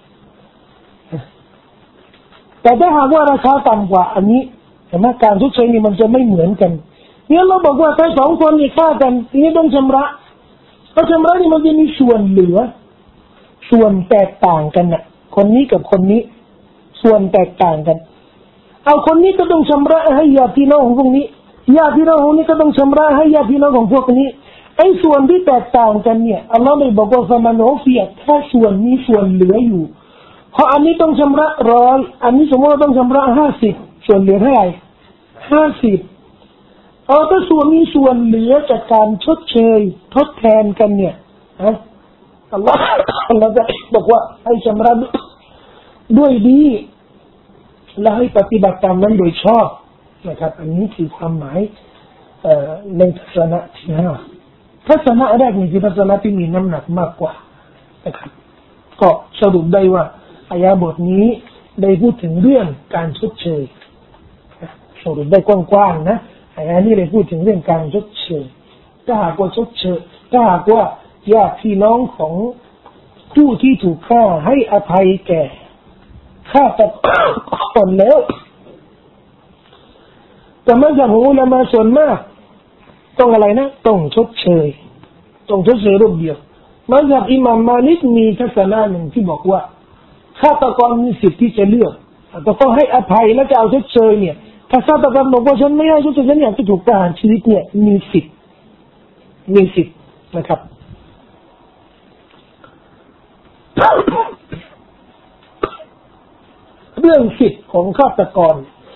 S1: แต่ถ้าหากว่าราคาต่ำกว่าอันนี้แต่มาการชดเชยนี่มันจะไม่เหมือนกันเนี่ยเราบอกว่าถ้าสองคนนี่ฆ่ากันทีนี้ต้องชำระถ้าชำระนี่มันจะมีส่วนเหลือส่วนแตกต่างกันน่ะคนนี้กับคนนี้ส่วนแตกต่างกันเอาคนนี้ก็ต้องชำระให้ญาติพี่น้องของพวกนี้ญาติพี่น้องของนี้ก็ต้องชำระให้ญาติพี่น้องของพวกนี้ไอ้ส่วนที่แตกต่างกันเนี่ยอัลลอฮ์ได้บอกว่าฟะมันอูฟิยะถ้าส่วนนี้ส่วนเหลืออยู่เพราะอันนี้ต้องชำระร้อยอันนี้สมมติว่าต้องชำระห้าสิบส่วนเหลือเท่าไหร่ห้าสิบเอาถ้าส่วนนี้ส่วนเหลือจากการชดเชยทดแทนกันเนี่ยฮะอัลลอฮ์อัลลอฮ์จะบอกว่าให้ชำระด้วยดีและให้ปฏิบัติตามนั้นโดยชอบนะครับอันนี้คือความหมายในทัศนะที่ห้าทัศนะแรกนี่คือทัศนะที่มีน้ำหนักมากกว่านะครับก็สรุปได้ว่าอายะบทนี้ได้พูดถึงเรื่องการชดเชยสรุปได้กว้างๆนะอายะนี้ได้พูดถึงเรื่องการชดเชยถ้าหากว่าชดเชยถ้าหากว่าญาติพี่น้องของผู้ที่ถูกฆ่าให้อภัยแก่ฆ่าตะก่อนแล้วแต่มัสยิดของอุลามะส่วนมากต้องอะไรนะต้องชดเชยต้องชดเชยรูปเดียวมัสยิดอิหม่ามมาลิกมีทัศนะหนึ่งที่บอกว่าฆาตกรมีสิทธิ์ที่จะเลือกแต่ก็ให้อภัยแล้วจะเอาชดเชยเนี่ยถ้าฆาตกรบอกว่าฉันไม่ให้ชดเชยฉันอยากจะถูกประหารชีวิตเนี่ยมีสิทธิ์มีสิทธิ์นะครับเรื่องสิทธิ์ของฆาตกร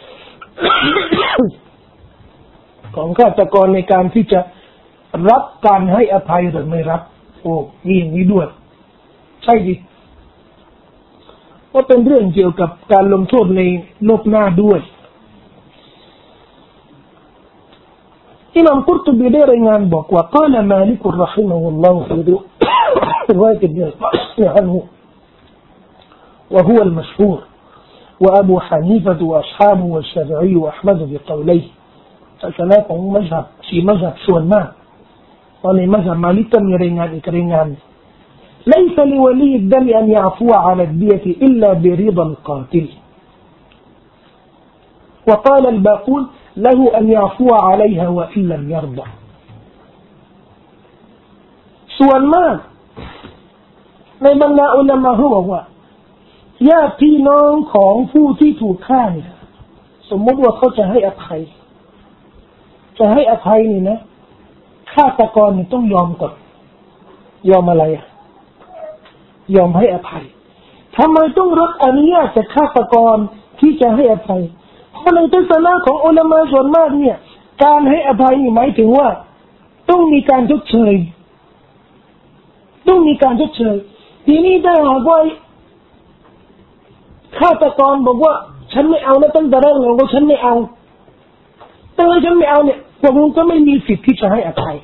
S1: ของฆาตกรในการที่จะรับการให้อภัยหรือไม่รับโอ้มีอย่างนี้ด้วยใช่ดิว่าเป็นเรื่องเกี่ยวกับการลงโทษในโลกหน้าด้วยอิหม่ามกุรตุบีได้รายงานบอกว่าقال مالك رحمه الله في رواية ابن القاسم عنه وهو المشهور وأبو حنيفة وأصحابه والشافعي وأحمد بقوليه فسناของมัซฮับที่มัซฮับส่วนมากตอนในมัซฮับมาลิกก็มีรายงานอีกรายงานليس لولي الدم أن يعفو على الدية إلا برضا القاتل وقال الباقون له أن يعفو عليها وإن لم يرضى ส่วนมากในบรรดาอุลามะเขาบอกว่าญาติพี่น้องของผู้ที่ถูกฆ่าเนี่ยสมมติว่าเขาจะให้อภัยจะให้อภัยนี่นะฆาตกรนี่ต้องยอมก่อนยอมอะไรอ่ะยอมให้อภัยทำไมต้องรับอนุญาตจากฆาตกรที่จะให้อภัยเพราะในทัศนะของอุลามะส่วนมากเนี่ยการให้อภัยนี่หมายถึงว่าต้องมีการชดเชยต้องมีการชดเชยทีนี้ได้หากว่าฆฆาตกรบอกว่าฉันไม่เอานะตั้งแต่แรกเลยว่าฉันไม่เอาแต่ว่าฉันไม่เอาเนี่ยพวกมึงก็ไม่มีสิทธิ์ที่จะให้อภัย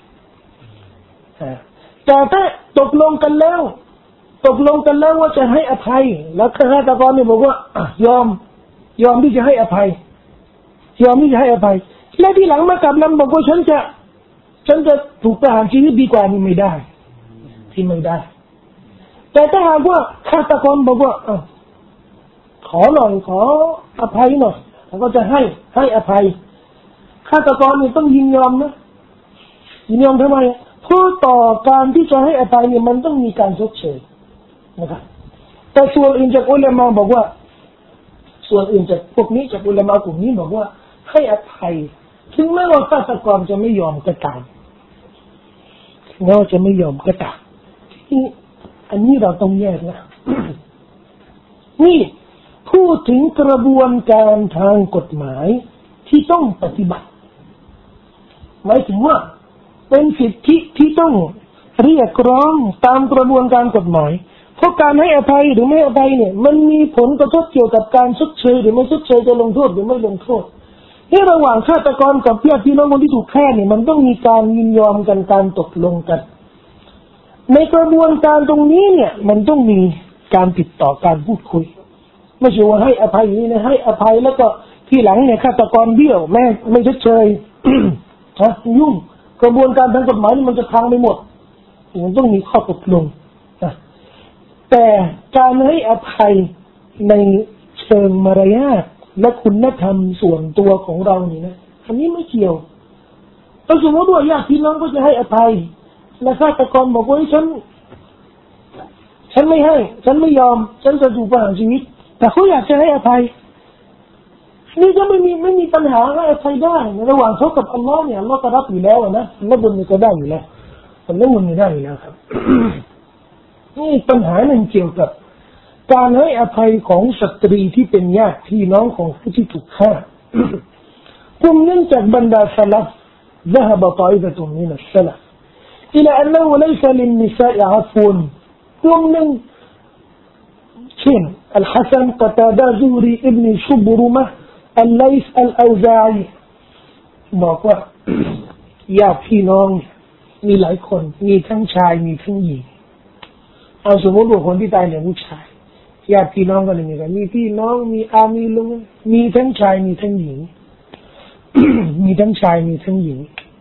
S1: แต่ถ้าตกลงกันแล้วตกลงกันแล้วว่าจะให้อภัยแล้วฆาตกรเนี่ยบอกว่ายอมยอมที่จะให้อภัยยอมที่จะให้อภัยและที่หลังมากลับลำบอกว่าฉันจะฉันจะถูกประหารชีวิตดีกว่านี่ไม่ได้ที่ไม่ได้แต่ถ้าหากว่าฆาตกรบอกว่าขอหน่อยขออภัยหน่อยแล้วก็จะให้ให้อภัยฆาตกรนี่ต้องยินยอมนะยินยอมทำไมเพราะต่อการที่จะให้อภัยเนี่ยมันต้องมีการชดเชยนะครับแต่ส่วนอื่นจากอุลามะบอกว่าส่วนอื่นจากพวกนี้จากอุลามะกลุ่มนี้บอกว่าให้อภัยถึงแม้ว่าฆาตกรจะไม่ยอมก็ตามถึงแม้ว่าจะไม่ยอมก็ตามที่อันนี้เราต้องแยกนะ นี่พูดถึงกระบวนการทางกฎหมายที่ต้องปฏิบัติหมายถึงว่าเป็นสิทธิที่ต้องเรียกร้องตามกระบวนการกฎหมายเพราะการให้อภัยหรือไม่อภัยเนี่ยมันมีผลกระทบเกี่ยวกับการชดเชยหรือไม่ชดเชยจะลงโทษหรือไม่ลงโทษในระหว่างฆาตกรกับญาติพี่น้องคนที่ถูกฆ่าเนี่ยมันต้องมีการยินยอมกันการตกลงกันในกระบวนการตรงนี้เนี่ยมันต้องมีการติดต่อการพูดคุยไม่ใช่ว่าให้อภัยนี่นะให้อภัยแล้วก็ที่หลังเนี่ยฆาตกรเบี้ยวแม่ไม่ชดเชย ฮะยุ่งกระบวนการทางกฎหมายนี่มันจะพังไปหมดมันต้องมีข้อตกลงนะแต่การให้อภัยในเชิงมารยาทและคุณธรรมส่วนตัวของเรานี่นะอันนี้ไม่เกี่ยวถ้าสมมติว่าญาติพี่น้องก็จะให้อภัยและฆาตกรบอกว่าฉันฉันไม่ให้ฉันไม่ยอมฉันจะถูกประหารชีวิตแต่เขาอยากจะให้อภัยนี่ก็ไม่มีไม่มีปัญหาให้อภัยได้ในระหว่างเขากับอัลลอฮ์เนี่ยอัลลอฮ์ก็รับอยู่แล้วนะอัลลอฮ์บุญก็ได้อยู่แล้วอัลลอฮ์บุญได้อยู่แล้วครับ นี่ปัญหาหนึ่งเกี่ยวกับการให้อภัยของสตรีที่เป็นญาติพี่น้องของผู้ที่ถูกฆ่ากลุ่มนึงจากบรรดาสลัฟ ذهب طائفة من السلف إلى أنه ليس للنساء عفو กลุ่มนึงเช่น الحسن قتادة زهري ابن شبرمة الليث الأوزاعي บอกว่าญาติพี่น้องมีหลายคนมีทั้งชายมีทั้งหญิงเอาสมมติว่าคนที่ตายเนี่ยผู้ชายญาติพี่น้องกันอย่างไรมีพี่น้องมีอามีลุงมีทั้งชายมีทั้งหญิง มีทั้งชายมีทั้งหญิง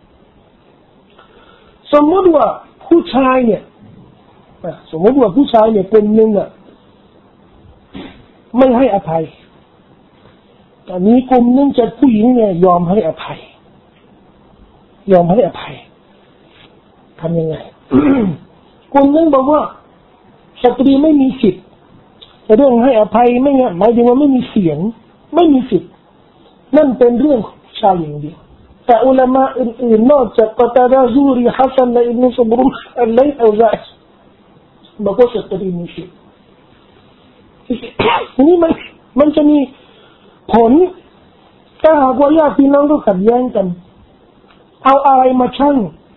S1: สมมติว่าผู้ชายเนี่ยสมมติว่าผู้ชายเนี่ยคนหนึ่งอ่ะไม่ให้อภัยแต่มีกลุ่มนึงจากผู้หญิงเนี่ยยอมให้อภัยยอมให้อภัยทำยังไง กลุ่มนึงบอกว่าสตรีไม่มีสิทธิ์เรื่องให้อภัยไม่หมายถึงว่าไม่มีเสียงไม่มีสิทธิ์นั่นเป็นเรื่องของชายอย่างเดียวแต่อุลามะอื่นๆนอกจากกอตาดะซูรีฮัสซันและอิบนุซุบรุมอัลไลซ์อัลซาอิบอกว่าสตรีมีสิทธิ์นี่มันมันจะมีผลถ้าหากว่าญาติพี่น้องก็ขัดแย้งกันเอาอะไรมาชั่ง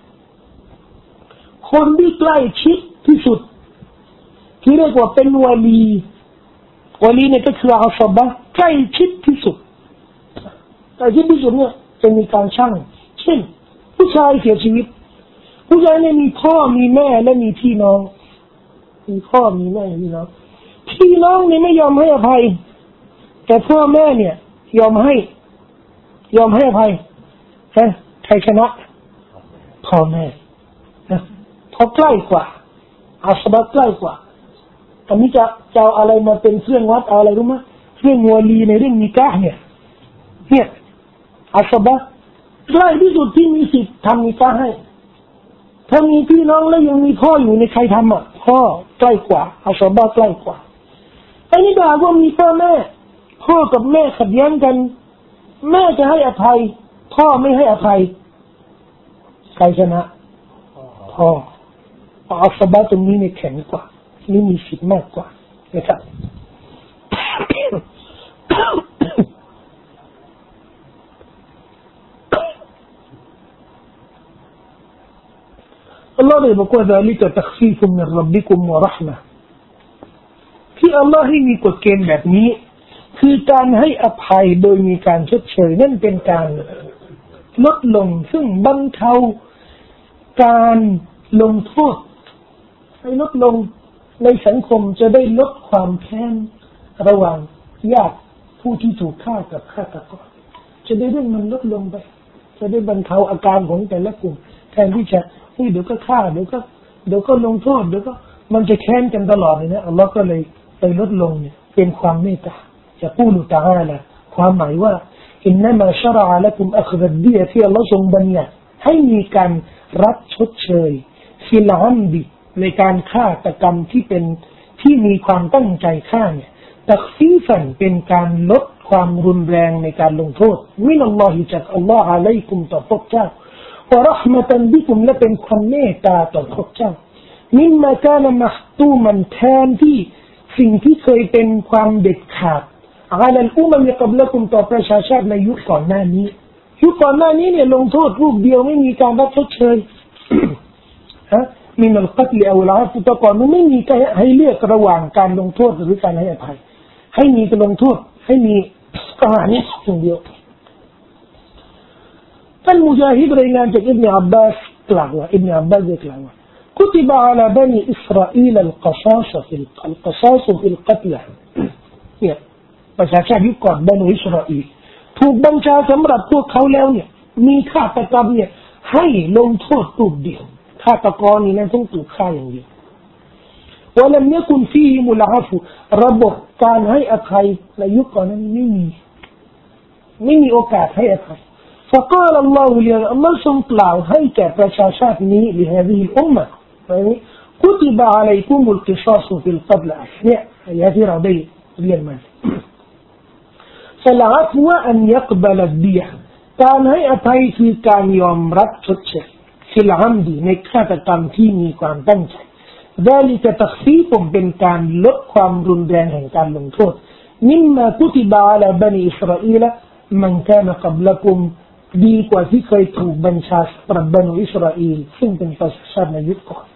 S1: คนที่ใกล้ชิดที่สุดที่เรียกว่าเป็นวาลีวาลีเนี่ยก็คืออัศบะใกล้ชิดที่สุดใกล้ชิดที่สุดเนี่ยจะมีการชั่งเช่นผู้ชายเสียชีวิตผู้ชายเนี่ยมีพ่อมีแม่และมีพี่น้องมีพ่อมีแม่มีน้องพี่น้องเนี่ยไม่ยอมให้อภัยแต่พ่อแม่เนี่ยยอมให้ยอมให้อภัยฮะใครชนะพ่อแม่นะเพราะใกล้กว่าอาสบะใกล้กว่าอันนี้จะจะเอาอะไรมาเป็นเครื่องวัดเอาอะไรรู้ไหมเครื่องวาลีในเรื่องนิกะห์เนี่ยเนี่ยอาสบะใกล้ที่สุดที่มีสิทธิ์ทำนิกะห์ให้ถ้ามีพี่น้องแล้วยังมีพ่ออยู่ในใครทำอ่ะพ่อใกล้กว่าอาสบะใกล้กว่าอันนี้ด่าว่ามีพ่อแม่พ่อกับแม่ขัดแย้งกันแม่จะให้อภัยพ่อไม่ให้อภัยใครชนะพ่ออาสบะตรงนี้เนี่ยแข็งกว่านี่มีสิทธิ์มากกว่านะครับ อัลลอฮฺได้บอกว่า ذلك تخفيف من ربكم ورحمة ที่อัลลอฮ์ให้มีกฎเกณฑ์แบบนี้คือการให้อภัยโดยมีการชดเชยนั่นเป็นการลดลงซึ่งบรรเทาการลงโทษให้ลดลงในสังคมจะได้ลดความแค้นระหว่างญาติผู้ที่ถูกฆ่ากับฆาตกรจะได้เรื่องมันลดลงไปจะได้บรรเทาอาการของแต่ละกลุ่มแทนที่จะเฮ้ยเดี๋ยวก็ฆ่าเดี๋ยวก็เดี๋ยวก็ลงโทษเดี๋ยวก็มันจะแค้นกันตลอดเลยนะอัลลอฮ์ก็เลยไปลดลงเนี่ยเป็นความเมตตาจะพูดตะอาลาความหมายว่าอินนัมาชะรออะละกุมอัคซัดดียะที่อัลลอฮ์ทรงบัญญัติให้มีการรับชดเชยฟิลอัมดิในการฆ่าตกรรมที่เป็นที่มีความตั้งใจฆ่าเนี่ยตักฟีฟันเป็นการลดความรุนแรงในการลงโทษมินัลลอฮิจากอัลลอฮ์อะลัยกุมต่อพวกเจ้าวะเราะห์มะตันบิกุมและเป็นความเมตตาต่อพวกเจ้ามิมมากานมะห์ตูมันแทนที่สิ่งที่เคยเป็นความเด็ดขาดอาลัลอุมมะกับละกุมต่อประชาชาติในยุคก่อนหน้านี้ยุคก่อนหน้านี้เนี่ยลงโทษรูปเดียวไม่มีการรับชดเชยฮะมินัลกัตลเอาลาฟุตะก่อนมันไม่มีการให้เลือกระหว่างการลงโทษหรือการให้อภัยให้มีการลงโทษให้มีประหารอย่างเดียวท่านมุญาฮิดรายงานจากอิบนุอับบาสกล่าวว่าอิบนุอับบาสกล่าวว่าكتب على بني إسرائيل القصاص في القصاص في القتل เนี่ยประชาชาติยุคก่อนบรรดาอิสราเอลถูกบัญชาสำหรับพวกเขาแล้วเนี่ยมีฆาตกรรมเนี่ยให้ลงโทษตูดเดียวฆาตกรนี่นะต้องถูกฆ่าอย่างเดียวولم يكن فيهم العفو ระบบการให้อภัยในยุคก่อนนั้นไม่มีไม่มีโอกาสให้อภัยفقال الله لي اللهทรงกล่าวให้แก่ประชาชาตินี้ لهذه الأمة كتب عليكم القصاص في القتل เนี่ยอายะที่เราได้เรียนมา فالعفو أن يقبل الدية การให้อภัยคือการยอมรับชดเชย في العمد ในฆาตกรรมที่มีความตั้งใจ ذلك تخفيف เป็นการลดความรุนแรงแห่งการลงโทษ مما كتب على بني إسرائيل من كان قبلكمดีกว่าที่เคยถูกบัญชาสำหรับบรรดาอิสราเอลซึ่งเป็นประชาชาติในยุคก่อน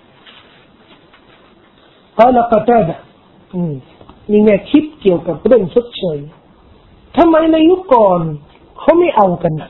S1: กล่าวกตาดะนี่แง่คิดเกี่ยวกับเรื่องชดเชยทำไมในยุคก่อนเขาไม่เอากันนะ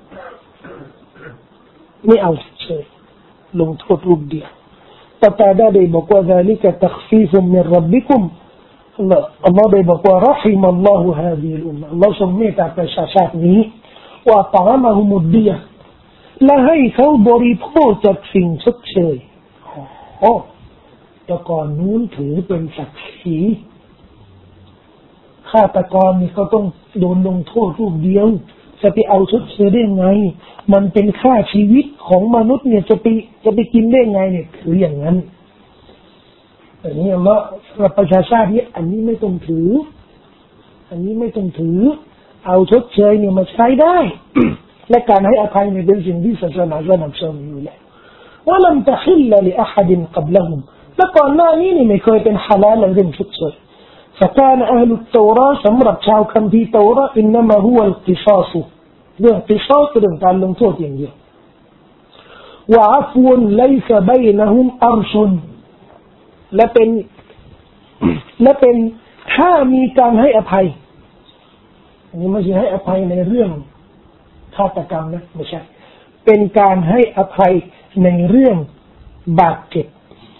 S1: ไม่เอาชดเชยลงโทษรูปเดียวกตาดะได้บอกว่า ذلك تخفيف من ربكم อัลลอฮ์อัลลอฮ์ได้บอกว่า رحم الله هذه الأمة อัลลอฮ์ทรงเมตตาประชาชาตินี้ว่าตามมาหุมุดดียะและให้เขาบริโภคจากสิ่งชดเชยโอ้แต่ก่อนนู้นถือเป็นศักดิ์ศรีฆาตกรนี่เขาต้องโดนลงโทษรูปเดียวจะไปเอาชดเชยได้ไงมันเป็นค่าชีวิตของมนุษย์เนี่ยจะไปจะไปกินได้ไงเนี่ยคืออย่างนั้นแต่นี่อัลลอฮ์สำหรับประชาชาตินี้อันนี้ไม่ต้องถืออันนี้ไม่ต้องถือเอาชดเชยเนี่ยมาใช้ได้ และการให้อภัยเนี่ยเป็นสิ่งที่ศาสนาสนับสนุนอยู่แล้วว่าลัมตะฮิลลลิอะฮัดกับละฮุมและก่อนหน้านี้นี่ไม่เคยเป็นฮาลาลเรื่องชดเชย فكان أهل التوراة สำหรับชาวคัมภีร์เตาราอินนัมาฮุวัลกิซาซเรื่องกิซาซเรื่องการลงโทษอย่างเดียววะอัฟวุนไลซะบัยนะฮุมอัรชุนและเป็นและเป็นถ้ามีการให้อภัยอันนี้ไม่ใช่ให้อภัยในเรื่องฆาตกรรมนะไม่ใช่เป็นการให้อภัยในเรื่องบาดเจ็บ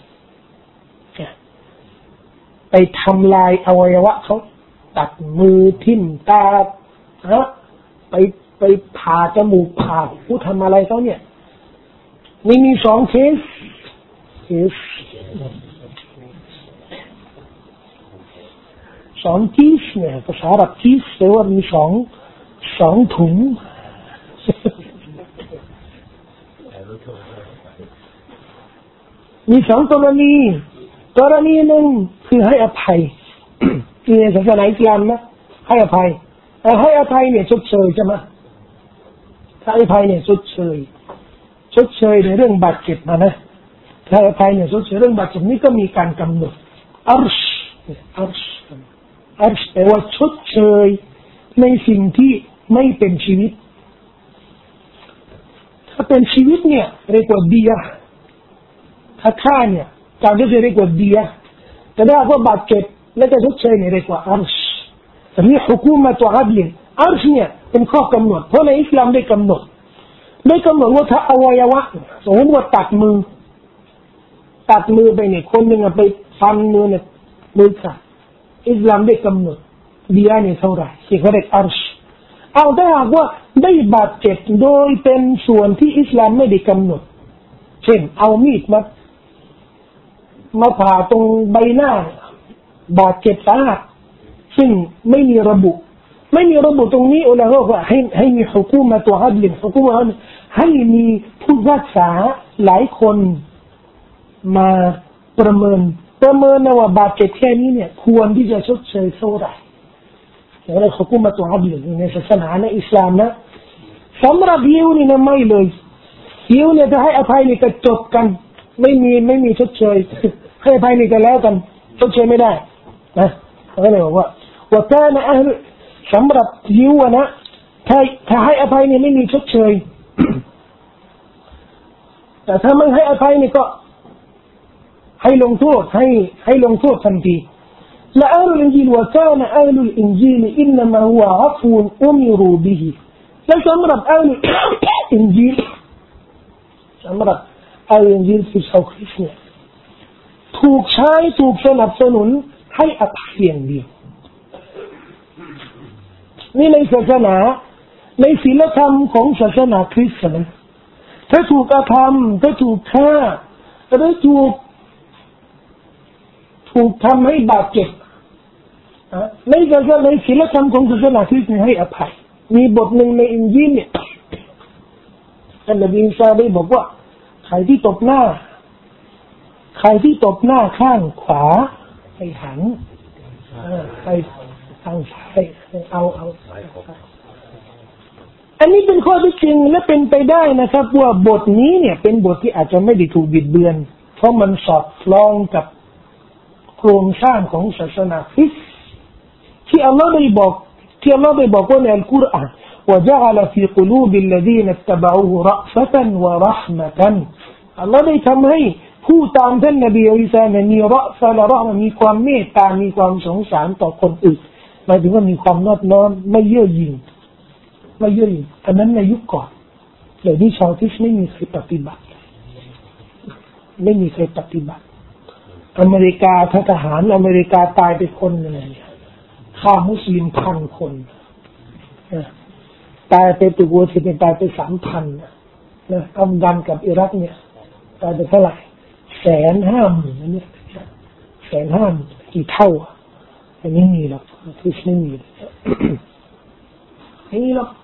S1: ไปทำลายอวัยวะเขาตัดมือทิ่มตาฮะไปไปผ่าจมูกผ่าหูทำอะไรเขาเนี่ยนี่มีสองเคสเคสสองคีสเนี่ยภาษาอังกฤษคีสแปลว่ามีสองสองถุงมีสองกรณีกรณีหนึ่งคือให้อภัยที่ในศาสนาอิสลามนะให้อภัยแต่ให้อภัยเนี่ยชดเชยใช่ไหมถ้าให้อภัยเนี่ยชดเชยชดเชยในเรื่องบาดเจ็บนะนะถ้าให้อภัยเนี่ยชดเชยเรื่องบาดเจ็บนี่ก็มีการกำหนดอัรชอัรชอัรชแปลว่าชดเชยในสิ่งที่ไม่เป็นชีวิตถ้าเป็นชีวิตเนี่ยเรียกว่าดียะถ้าฆ่าเนี่ยการที่จะเรียกว่าดียะแต่ถ้าว่าบาดเจ็บและจะชดเชยในเรียกว่าอัรช์นี่ฮุกุมะตุอัดลินอัรช์เนี่ยเป็นข้อกำหนดเพราะในอิสลามได้กำหนดได้กำหนดว่าถ้าอวัยวะสมมติว่าตัดมือตัดมือไปเนี่ยคนหนึ่งไปฟันมือเนี่ยมือขาดอิสลามได้กำหนดเดียเนี่ยเท่าไหร่ที่เขาเรียกอัรช์เอาถ้าหากว่าได้บาดเจ็บโดยเป็นส่วนที่อิสลามไม่ได้กำหนดเช่นเอามีดมามาผ่าตรงใบหน้าบาดเจ็บสาหัสซึ่งไม่มีระบุไม่มีระบุตรงนี้อุลามะว่าให้ให้มีฮุกุมะตุอัดลินฮุกุมะให้มีผู้รักษาหลายคนมาประเมินประเมินว่าบาดเจ็บแค่นี้เนี่ยควรที่จะชดเชยเท่าไหร่อย่างไรฮุกุมะตุอัดลินในศาสนาในอิสลามนะสำหรับยิวนี่นะไม่เลยยิวเนี่ยจะให้อภัยนี่ก็จบกันไม่มีไม่มีชดเชยให้อภัยนี่ก็แล้วกันชดเชยไม่ได้นะก็เลยบอกว่าว่าแค่นะสำหรับยิวนะถ้าถ้าให้อภัยนี่ไม่มีชดเชยแต่ถ้าไม่ให้อภัยนี่ก็ให้ลงโทษให้ให้ลงโทษทันทีและอัลลอฮฺอินจีลว่าแค่นะอัลลอฮฺอินจีลอินนัมาฮุวะอัฟวนอุมิรูบิฮิและสำหรับอัลลอฮฺอินจีลสำหรับอัลลอฮฺอินจีลที่ชาวคริสต์เนี่ยถูกใช้ถูกสนับสนุนให้อภัยอย่างเดียวนี่ในศาสนาในศีลธรรมของศาสนาคริสต์นะถ้าถูกกระทำถ้าถูกฆ่าหรือถูกถูกทำให้บาดเจ็บในศาสนาในศีลธรรมของศาสนาคริสต์ให้อภัยมีบทหนึ่งในอินจีลเนี่ยท่านนบีอีสาได้บอกว่าใครที่ตบหน้าใครที่ตบหน้าข้างขวาให้หันไปทางซ้ายเอาเอาอันนี้เป็นข้อที่จริงและเป็นไปได้นะครับว่าบทนี้เนี่ยเป็นบทที่อาจจะไม่ได้ถูกบิดเบือนเพราะมันสอดคล้องกับโครงสร้างของศาสนาคริสต์ที่อัลลอฮฺได้บอกที่อัลลอฮฺได้บอกว่าในอัลกุรอานว่าจะอัลฟีกุลูบิลลดีนตะบะอูรอฟะตันวะเราะห์มะตันอัลลอฮฺได้ทำให้ผู้ตามท่านนบีอีสาเนี่ยมีเราะฟะและเราะห์มะมีความเมตตามีความสงสารต่อคนอื่นหมายถึงว่ามีความนอบน้อมไม่เย่อหยิ่งไม่เย่อหยิ่งอันนั้นในยุคก่อนเดี๋ยวนี้ชาวคริสต์ไม่มีใครปฏิบัติไม่มีใครปฏิบัติอเมริกาทหารอเมริกาตายไปคนนึงเนี่ยฆ่ามุสลิมพันคนตายไปตัววัวที่เป็นตายไปสามพันนะอัฟกานกับอิรักเนี่ยตายไปเท่าไหร่แสนห้าหมื่นนั่นเนี่ยแสนห้าหมื่นกี่เท่าอันนี้มีหรอกคริสต์ไม่มีไม่มีหรอก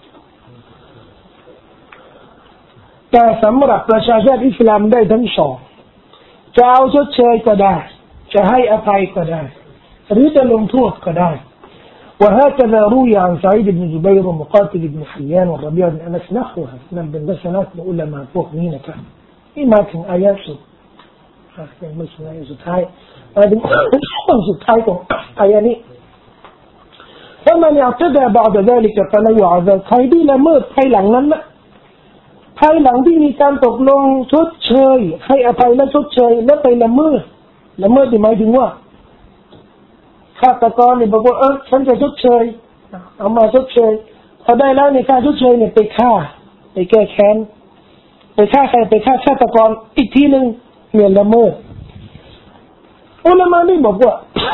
S1: แต่สำหรับประชาชาติอิสลามได้ทั้งสองจะเอาชดเชยก็ได้จะให้อภัยก็ได้หรือจะลงโทษก็ได้وهكذا روي عن سعيد بن جبير ومقاتل بن حيان والربيع بن أنس نحوها من بندسنات العلماء فوق مين كان إما كان آيات سود يعني مثل آيات سود هاي هذه سود هاي كون آياني فمن اعتدى بعد ذلك فله عذاب ใครที่ละเมิดภายหลังนั้นนะภายหลังที่มีการตกลงชดเชยให้อภัยและชดเชยแล้วไปละเมิดละเมิดหมายถึงว่าฆาตกรเนี่ยบอกว่าเออฉันจะชดเชยเอามาชดเชยพอได้แล้วในการชดเชยเนี่ยไปฆ่าไปแก้แค้นไปฆ่าใครไปฆ่าฆาตกรอีกทีนึงเนี่ยละเมิดอุลามะนี่บอกว่า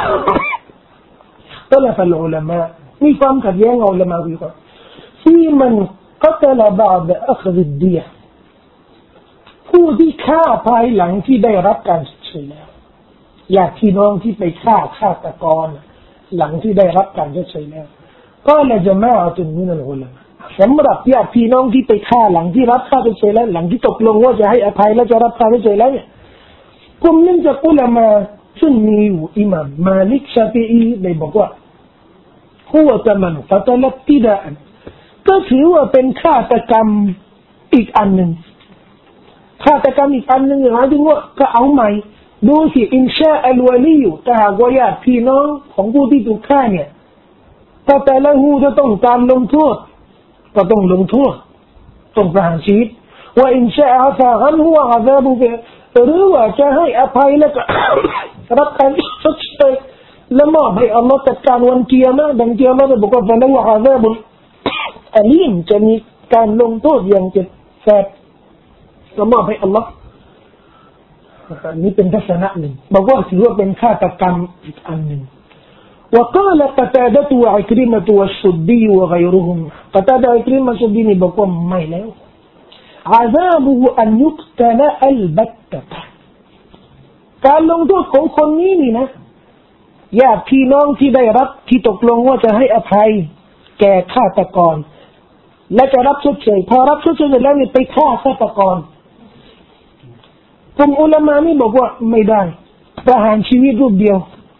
S1: ก็ละฟัลอุลามะมีความขัดแย้งอุลามะวิเคราะห์ที่มันقتل بعد أخذ الدية ผู้ที่ฆ่าภายหลังที่ได้รับการชดเชยแล้วญาติพี่น้องที่ไปฆ่าฆาตกรหลังที่ได้รับการชดเชยแล้วก็ละจะมาเอาจนนี้นั่นอุลามะสำหรับญาติพี่น้องที่ไปฆ่าหลังที่รับค่าชดเชยแล้วหลังที่ตกลงว่าจะให้อภัยและจะรับค่าชดเชยแล้วเนี่ยกลุ่มนึงจากอุลามะซึ่งมีอยู่อิหม่ามมาลิกชาฟิอีได้บอกว่าหัวตะมันฟะตะลับติดาอันก็ถือว่าเป็นฆาตกรรมอีกอันหนึ่งฆาตกรรมอีกอันหนึ่งหมายถึงว่าก็เอาใหม่ดูสิอินชาอัลวะลีอยู่แต่หากว่าญาติพี่น้องของผู้ที่ถูกฆ่าเนี่ยถ้าแต่ละหูจะต้องการลงโทษก็ต้องลงโทษต้องประหารชีวิตว่าอินชาอัลฟาฮันหัวอาซาบุเบหรือว่าจะให้อภัยแล้วก็รับการชดเชยและมอบให้อัลลอฮ์จัดการวันเกียรติดังเกียรติบอกว่าฟะละวะอาซาบุลอะลีมจะมีการลงโทษอย่างเจ็บแสบและมอบให้อัลลอฮ์อันนี้เป็นทัศนะหนึ่งบอกว่าถือว่าเป็นฆาตกรรมอีกอันหนึ่งوقال قتادة وعكرمة والسدي وغيرهم قتادة وعكرمة والسدي بقوا ما له عذابه أن يقتل البتةการลงโทษของคนนี้นี่นะญาติพี่น้องที่ได้รับที่ตกลงว่าจะให้อภัยแก่ฆาตกรและจะรับชดเชยพอรับชดเชยแล้วนี่ไปฆ่าฆาตกรกลุ่มอุลามะนี่บอกว่าไม่ได้ประหารชีวิตรูปเดียว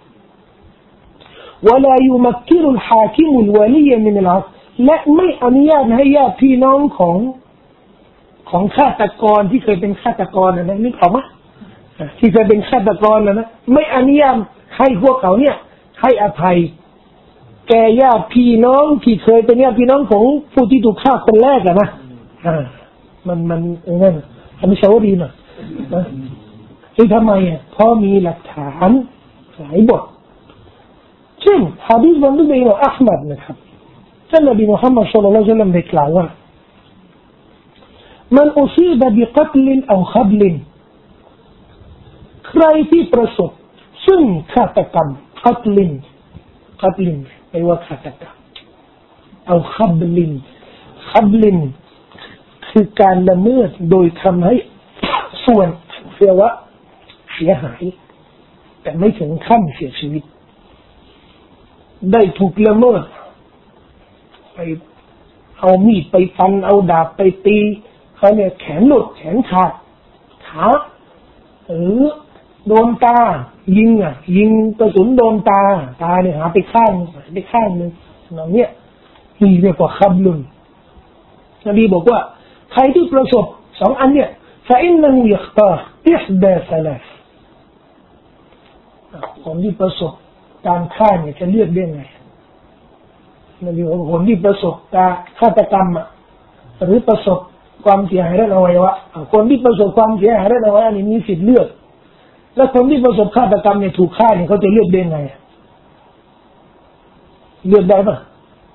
S1: ولا يمكن الحاكم الولي من العفو และไม่อนุญาตให้ญาติพี่น้องของของฆาตกรที่เคยเป็นฆาตกรนะนึกออกมั้ยที่เคยเป็นฆาตกรนะนะไม่อนุญาตให้พวกเขาเนี่ยให้อภัยแก่ญาติพี่น้องที่เคยเป็นญาติพี่น้องของผู้ที่ถูกฆ่าคนแรกอ่ะนะอ่ามันมันอย่างนั้นอนุสาวรีย์น่ะนะที่ทำไมอ่ะเพราะมีหลักฐานหลายบทเช่นหะดีษบันทึกโดยอิหม่ามอะห์มัดนะครับท่านนบีมุฮัมมัดศ็อลลัลลอฮุอะลัยฮิวะซัลลัมได้กล่าวว่ามันอุซีบะบิกัตลินเอาคับลินใครที่ประสบซึ่งฆาตกรรมกัตลินกัตลินแปลว่าฆาตกรรมเอาคับลินคับลินคือการละเมิดโดยทำให้ส่วนเสียวะเสียหายแต่ไม่ถึงขั้นเสียชีวิตได้ถูกละเมิดไปเอามีดไปฟันเอาดาบไปตีเขาเนี่ยแขนหลุดแขนขาดขาหรือโดนตายิงอ่ะยิงกระสุนโดนตาตาเนี่ยหาไปข้างไปข้างนึงอย่างเนี้ยนี่เรียกว่าคับลุนนบีบอกว่าใครที่ประสบสองอันเนี่ยفإنه يختار إحدى ثلاث คนที่ประสบการฆ่าเนี่ยจะเลือกได้ไงนบีบอกคนที่ประสบการฆาตกรรมอ่ะหรือประสบความเสียหายด้านอวัยวะคนที่ประสบความเสียหายด้านอวัยวะนี่มีสิทธิ์เลือกและคนที่ประสบฆาตกรรมเนี่ยถูกฆ่าเนี่ยเขาจะเลือกได้ไงเลือกได้ป่ะ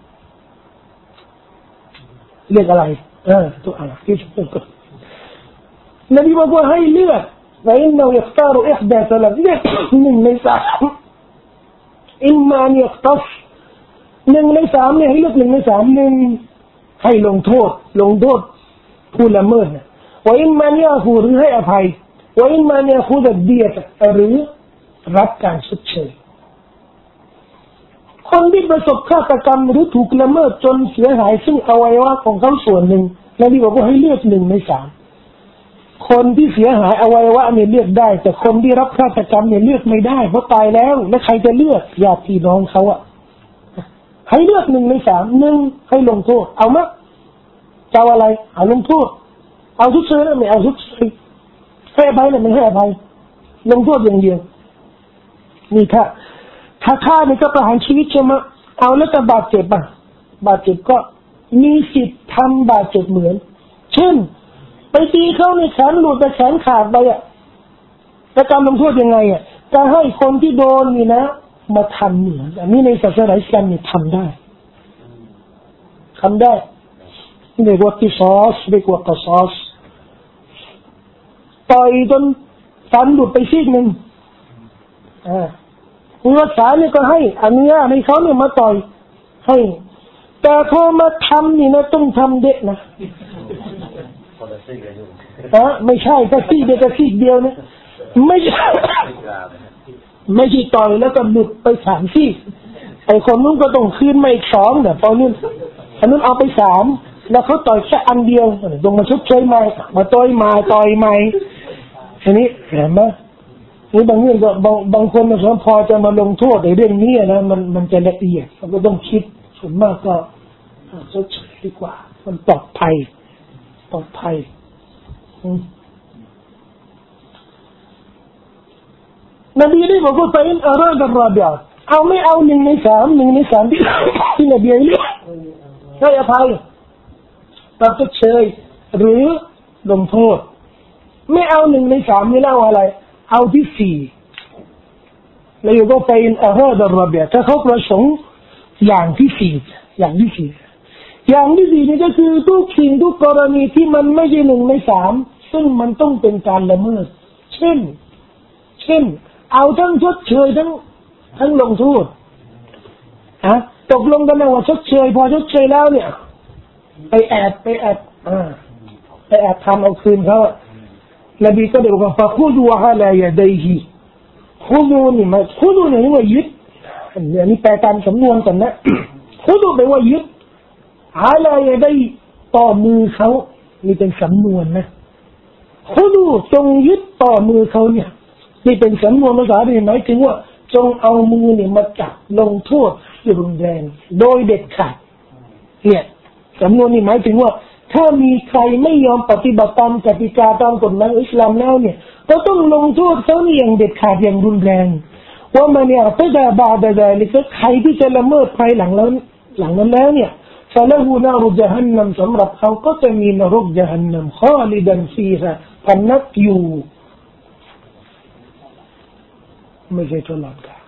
S1: เลือกอะไรเออตัวอะไรที่ถูกกฎนบีบอกว่าให้เลือกว่าอินนายัคตารุอิห์ดาซะลับเลือกหนึ่งในสามอิมมายัคตัสหนึ่งในสามเนี่ยให้เลือกหนึ่งในสามหนึ่งให้ลงโทษลงโทษผู้ละเมิดนะว่าอิมมาเนี่ยผู้หรือให้อภัยว่าอิมมาเนี่ยผู้จะเดียดหรือรับการชดเชยคนที่ประสบฆาตกรรมหรือถูกละเมิดจนเสียหายซึ่งอวัยวะของเขาส่วนหนึ่งนบีบอกว่าให้เลือกหนึ่งในสามคนที่เสียหายอวัยวะเนี่ยเลือกได้แต่คนที่รับฆาตกรรมเนี่ยเลือกไม่ได้เพราะตายแล้วแล้วใครจะเลือกญาติพี่น้องเขาอะให้เลือกหนึ่งในสามหนึ่งให้ลงโทษเอามั้ยจะเอาอะไรเอาลงโทษเอาทุกเชยแล้วไม่เอาทุกเชยให้อภัยเนี่ยไม่ให้อภัยลงโทษอย่างเดียวนี่ถ้าถ้าฆ่านี่ก็ประหารชีวิตใช่ไหมเอาแล้วแต่บาดเจ็บอ่ะบาดเจ็บก็มีสิทธิ์ทำบาดเจ็บเหมือนเช่นไปตีเขาในแขนหลุดแต่แขนขาดไปอ่ะแล้วการลงโทษยังไงอ่ะจะให้คนที่โดนนี่นะมาทำเหมือนอันนี้ในศาสนาอิสลามนี่ทำได้ทำได้เรียกว่ากิซอสเรียกว่ากิซอสต่อยจนฟันหลุดไปซีกหนึ่งอ่าผู้รักษาเนี่ยก็ให้อนุญาตให้เขาเนี่ยมาต่อยให้แต่พอมาทำนี่นะต้องทำเด็ดนะอ่ะไม่ใช่ก็ซีกเดียวก็ซีกเดียวนะไม่ใช่ไม่ใช่ต่อยแล้วก็หลุดไปสามซีกไอ้คนนู้นก็ต้องคืนมาอีกสองเนี่ยตอนนู้นอันนู้นเอาไปสามแล้วเขาต่อยแค่อันเดียวต้องมาชดเชยใหม่มาต่อยใหม่ต่อยใหม่ทีนี้เห็นไหมนี่บางเรื่องก็บางบางคนนะพอจะมาลงโทษในเรื่องนี้นะมันมันจะละเอียดเราก็ต้องคิดส่วนมากก็ชดเชยดีกว่ามันปลอดภัยปลอดภัยนบีได้บอกว่าไปอินอาราดารอดาเอาไม่เอาหนึ่งในสามหนึ่งในสามที่ที่นบีเลือกให้อภัยตัดชดเชยหรือลงโทษไม่เอาหนึ่งในสามนี่เล่าอะไรเอาที่สี่แล้วก็ไปอินอาฮาดารเบียถ้าเขาประสงค์อย่างที่สี่อย่างที่สี่อย่างที่สี่นี่ก็คือทุกสิ่งทุกกรณีที่มันไม่ใช่หนึ่งในสามซึ่งมันต้องเป็นการละเมิดเช่นเช่นเอาทั้งชดเชยทั้งทั้งลงโทษอะตกลงกันนะว่าชดเชยพอชดเชยแล้วเนี่ยไปแอบไปแอบอ่าไปแอบทำเอาคืนเขานบีก็ได้บอกว่าฟะคุดูฮะลายะดัยฮิคุดูนี่มาคุดูนี่ว่ายึดอันนี้แปลตามสำนวนกันนะคุดูแปลว่ายึดฮะลายะดัยต่อมือเขานี่เป็นสำนวนนะคุดูจงยึดต่อมือเขาเนี่ยนี่เป็นสำนวนภาษาที่หมายถึงว่าจงเอามือเนี่ยมาจับลงโทษที่รุนแรงโดยเด็ดขาดเนี่ยสำนวนนี้หมายถึงว่าถ้ามีใครไม่ยอมปฏิบัติตามกติกาตามกฎหมายอิสลามแล้วเนี่ยก็ต้องลงโทษเขาอย่างเด็ดขาดอย่างรุนแรงว่ามันเนี่ยถ้าจะบาดใดๆนี่ก็ใครที่จะละเมิดภายหลังแล้วหลังนั้นแล้วเนี่ยฟะละฮูนารุญะฮันนัมสำหรับเขาก็จะมีนรกญะฮันนัมคอลิดันฟีฮาพนักอยู่ไม่ใช่ตลอดกาล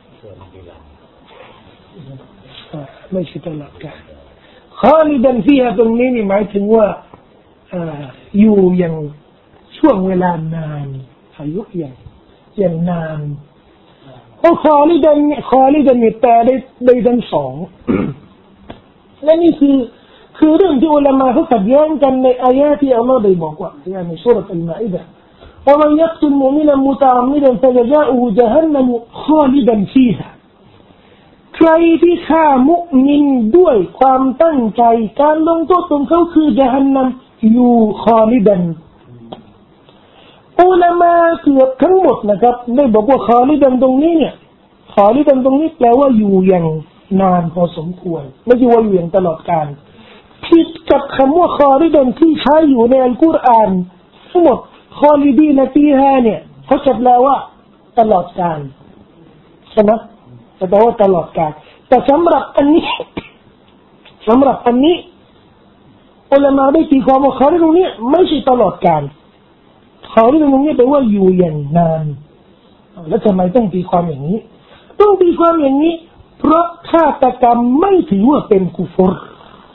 S1: ไม่ใช่ตลอดกาลคอลิดันฟีฮาตรงนี้นี่หมายถึงว่าอยู่อย่างช่วงเวลานานอายุอย่างอย่างนานเพราะคอลิดันคอลิดันนี่แปลได้ได้ทั้งสองและนี่คือคือเรื่องที่อุลามะเขาขัดแย้งกันในอายะห์ที่อัลลอฮ์ได้บอกว่าในซูเราะห์อัลมาอิดะห์ومن يقتل مؤمنا متعمدا فجزاؤه جهنم خالدا فيها ใครที่ฆ่ามุมินด้วยความตั้งใจการลงโทษของเขาคือญะฮันนัมอยู่คอลิดันอุลามะเกือบทั้งหมดนะครับได้บอกว่าคอลิดันตรงนี้เนี่ยคอลิดันตรงนี้แปลว่าอยู่อย่างนานพอสมควรไม่ใช่ว่าอยู่อย่างตลอดกาลผิดกับคำว่าคอลิดันที่ใช้อยู่ในอัลกุรอานทั้งหมดคอลิดีนฟีฮาเนี่ยเขาจะแปลว่าตลอดกาลใช่ไหมจะแปลว่าตลอดกาลแต่สำหรับอันนี้สำหรับอันนี้อุลามะได้ตีความว่าคอลิดันนี้ไม่ใช่ตลอดกาลคอลิดันนี้แปลว่าอยู่อย่างนานแล้วทำไมต้องตีความอย่างนี้ต้องตีความอย่างนี้เพราะฆาตกรรมไม่ถือว่าเป็นกุฟร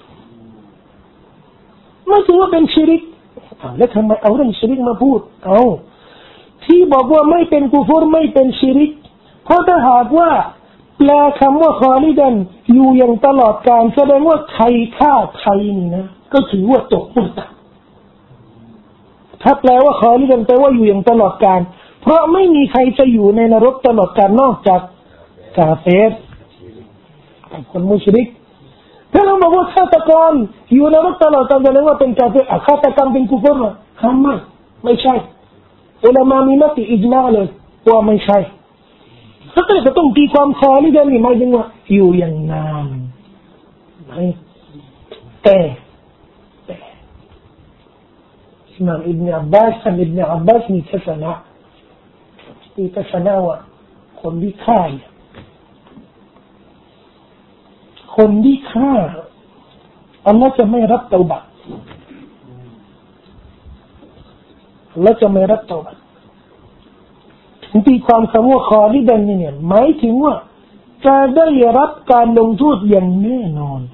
S1: ไม่ถือว่าเป็นชิริกแล้วทำไมเอาเรื่องชิริกมาพูดเอาที่บอกว่าไม่เป็นกุฟรไม่เป็นชิริกเพราะถ้าหากว่าแปลคำว่าคอลิดันอยู่อย่างตลอดกาลแสดงว่าใครฆ่าใครนี่นะก็ถือว่าตกมุตะถ้าแปลว่าคอลิดันแปลว่าอยู่อย่างตลอดกาลเพราะไม่มีใครจะอยู่ในนรกตลอดกาลนอกจากกาเฟรคนมุชริกถ้าเราบอกว่าฆาตกรอยู่ในนรกตลอดกาลแสดงว่าเป็นกาเฟรฆาตกรรมเป็นกุฟรหรอไม่ไม่ใช่อุลามะมีมติอิจมาเลยว่าไม่ใช่ถ้าเกิดจะต้องตีความคอลิดันนี่หมายถึงว่าอยู่อย่างนานไม่แต่แต่อิหม่ามอิบนุอับบาสท่านอิบนุอับบาสมีทัศนะมีทัศนะว่าคนที่ฆ่าคนที่ฆ่าอัลลอฮ์จะไม่รับเตาบะอัลลอฮ์จะไม่รับเตาบะถึงตีความคำว่าคอลิดันเนี่ยหมายถึงว่าจะได้รับการลงโทษอย่างแน่นอน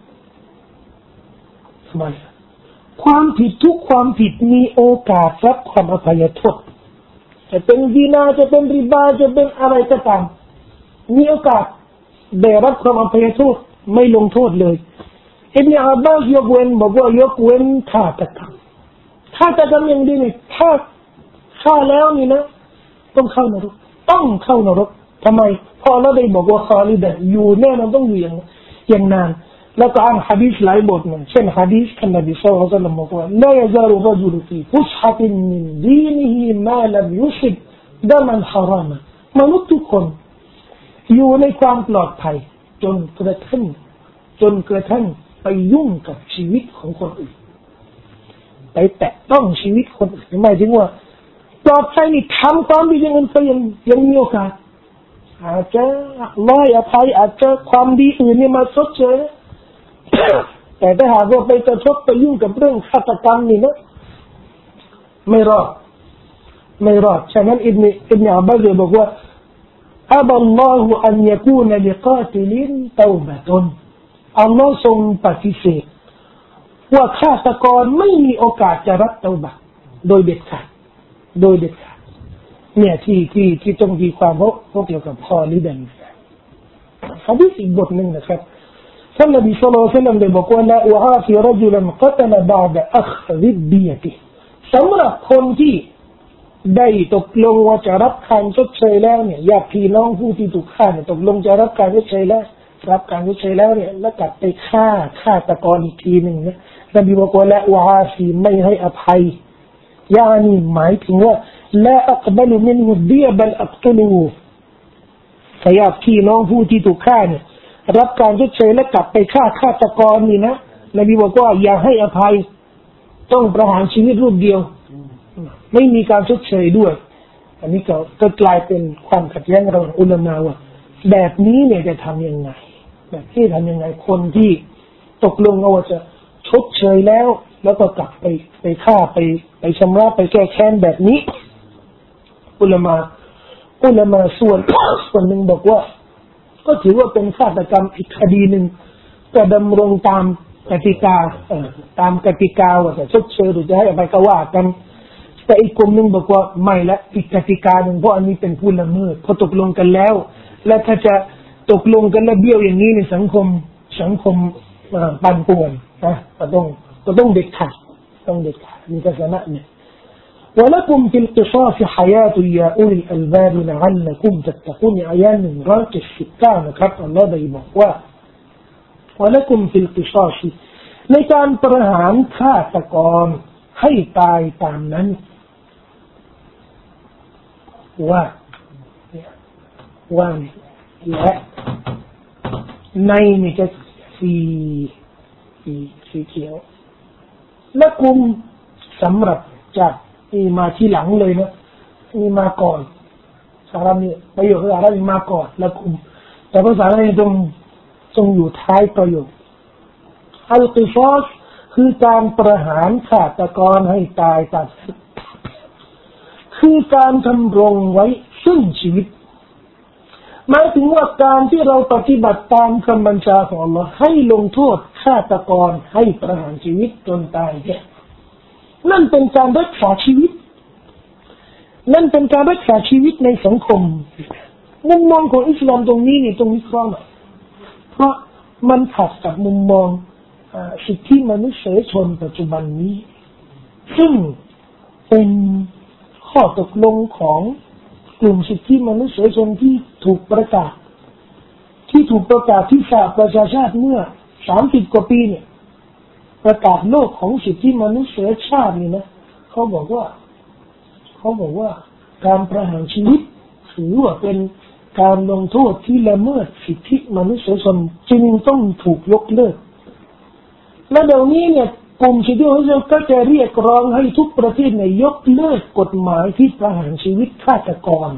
S1: ทำไมความผิดทุกความผิดมีโอกาสรับความอภัยโทษจะเป็นซินาจะเป็นริบาจะเป็นอะไรก็ตามมีโอกาสได้รับความอภัยโทษไม่ลงโทษเลยอิบนุอับบาสยกเว้นบอกว่ายกเว้นฆาตกรรมฆาตกรรมอย่างเดียวนี่ถ้าฆ่าแล้วนี่นะต้องเข้านรกต้องเข้านรกทำไมเพราะเราได้บอกว่าคอลิดันอยู่แน่นอนต้องอยู่อย่างอย่างนานแล้วก็อ่านหะดีษหลายบทนะเช่นหะดีษท่านนบีศ็อลลัลลอฮุอะลัยฮิวะซัลลัมบอกว่าลายัซาลุรจุลฟีฟุสฮะตินมินดีนิฮิมาลัมยุซิบดะมันฮารามะมนุษย์ทุกคนอยู่ในความปลอดภัยจนกระทั่งจนกระทั่งไปยุ่งกับชีวิตของคนอื่นไปแตะต้องชีวิตคนอื่นหมายถึงว่าปลอดภัยนี่ทำความดีอย่างนั้นไปยังยังมีโอกาสอาจจะลอยอภัยอาจจะความดีอื่นนี่มาชดเชยแต่ถ้าหากว่าไปกระทบไปยุ่งกับเรื่องฆาตกรรมนี่นะไม่รอดไม่รอดฉะนั้นอิบนุอิบนุอับบาสบอกว่าอับอัลลอฮุอันยะกูนลิกาติลินเตาบะตุนอัลลอฮ์ทรงปฏิเสธว่าฆาตกรไม่มีโอกาสจะรับเตาบะโดยเด็ดขาดโดยเด็ดขาดเนี่ยที่ที่ที่ต้องมีความเพราะเพราะเกี่ยวกับพอลิดันฮะดีษอีกบทหนึ่งนะครับท่านนบีศ็อลลัลลอฮุอะลัยฮิวะซัลลัมได้บอกว่าลาอุอาฟิรจุลันกัตลบะอ์ดะอัคซิดบิยะติสำหรับคนที่ได้ตกลงว่าจะรับการชดเชยแล้วเนี่ยญาติพี่น้องผู้ที่ถูกฆ่าเนี่ยตกลงจะรับการชดเชยแล้วรับการชดเชยแล้วเนี่ยแล้วกลับไปฆ่าฆาตกรอีกทีหนึ่งนะนบีบอกว่าละอุอาฟีไม่ให้อภัยยานีหมายถึงว่าละอักบัลมินฮุดียบัลอักตุลูญาติพี่น้องผู้ที่ถูกฆ่าเนี่ยรับการชดเชยและกลับไปฆ่าฆาตกรนี่นะนบีบอกว่าอย่าให้อภัยต้องประหารชีวิตรูปเดียวไม่มีการชดเชยด้วยอันนี้ก็ก็กลายเป็นความขัดแย้งระหว่างอุลามะว่าแบบนี้เนี่ยจะทำยังไงแบบที่ทำยังไงคนที่ตกลงว่าจะชดเชยแล้วแล้วก็กลับไปไปฆ่าไปไปชำระไปแก้แค้นแบบนี้อุลามะอุลามะส่วนส่วนหนึ่งบอกว่าก็ถือว่าเป็นฆาตกรรมอีกคดีหนึ่งก็ดำรงตามกติกาเอ่อตามกติกาว่าจะชดเชยหรือจะให้อภัยก็ว่ากันแต่อีกกลุ่มหนึ่งบอกว่าไม่ละอีกกติกาหนึ่งเพราะอันนี้เป็นผู้ละเมิดพอตกลงกันแล้วและถ้าจะตกลงกันแล้วเบี้ยวอย่างนี้ในสังคมสังคมปั่นป่วนนะก็ต้องก็ต้องเด็ดขาดต้องเด็ดขาดมีทัศนะเนี่ยولكم في القصاص حياة يا أولي الألباب لعلكم تتقون أيام راك الشتانครับอัลลอฮ์ได้บอกว่า ولكم في القصاص ในการประหารฆาตกรให้ตายตามนั้นว่าว่าและในนี่จะสีสีสีเขียวและคุมสำหรับจากนี่มาที่หลังเลยนะนี่มาก่อนสาระนี่ประโยคสาระนี่มาก่อนแล้วคุมแต่ภาษาไทยตรงตรงอยู่ท้ายประโยคอัลกิซอสคือการประหารฆาตกรให้ตายตามคือการทำรงไว้ซึ่งชีวิตหมายถึงว่าการที่เราปฏิบัติตามคำบัญชาของ Allah ให้ลงโทษฆาตกรให้ประหารชีวิตจนตายเนี่ยนั่นเป็นการรักษาชีวิตนั่นเป็นการรักษาชีวิตในสังคมมุมมองของอิสลามตรงนี้นี่ตรงนี้ข้อหน่อยเพราะมันขัดกับมุมมองสิทธิมนุษยชนปัจจุบันนี้ซึ่งเป็นข้อตกลงของกลุ่มสิทธิมนุษยชนที่ถูกประกาศที่ถูกประกาศที่สหประชาชาติเมื่อสามสิบกว่าปีเนี่ยประกาศโลกของสิทธิมนุษยชาตินี่นะเขาบอกว่าเขาบอกว่าการประหารชีวิตถือว่าเป็นการลงโทษที่ละเมิดสิทธิมนุษยชนจึงต้องถูกยกเลิกและเดี๋ยวนี้เนี่ยกลุ่มสิทธิมนุษยชนก็จะเรียกร้องให้ทุกประเทศเนี่ยยกเลิกกฎหมายที่ประหารชีวิตฆาตกร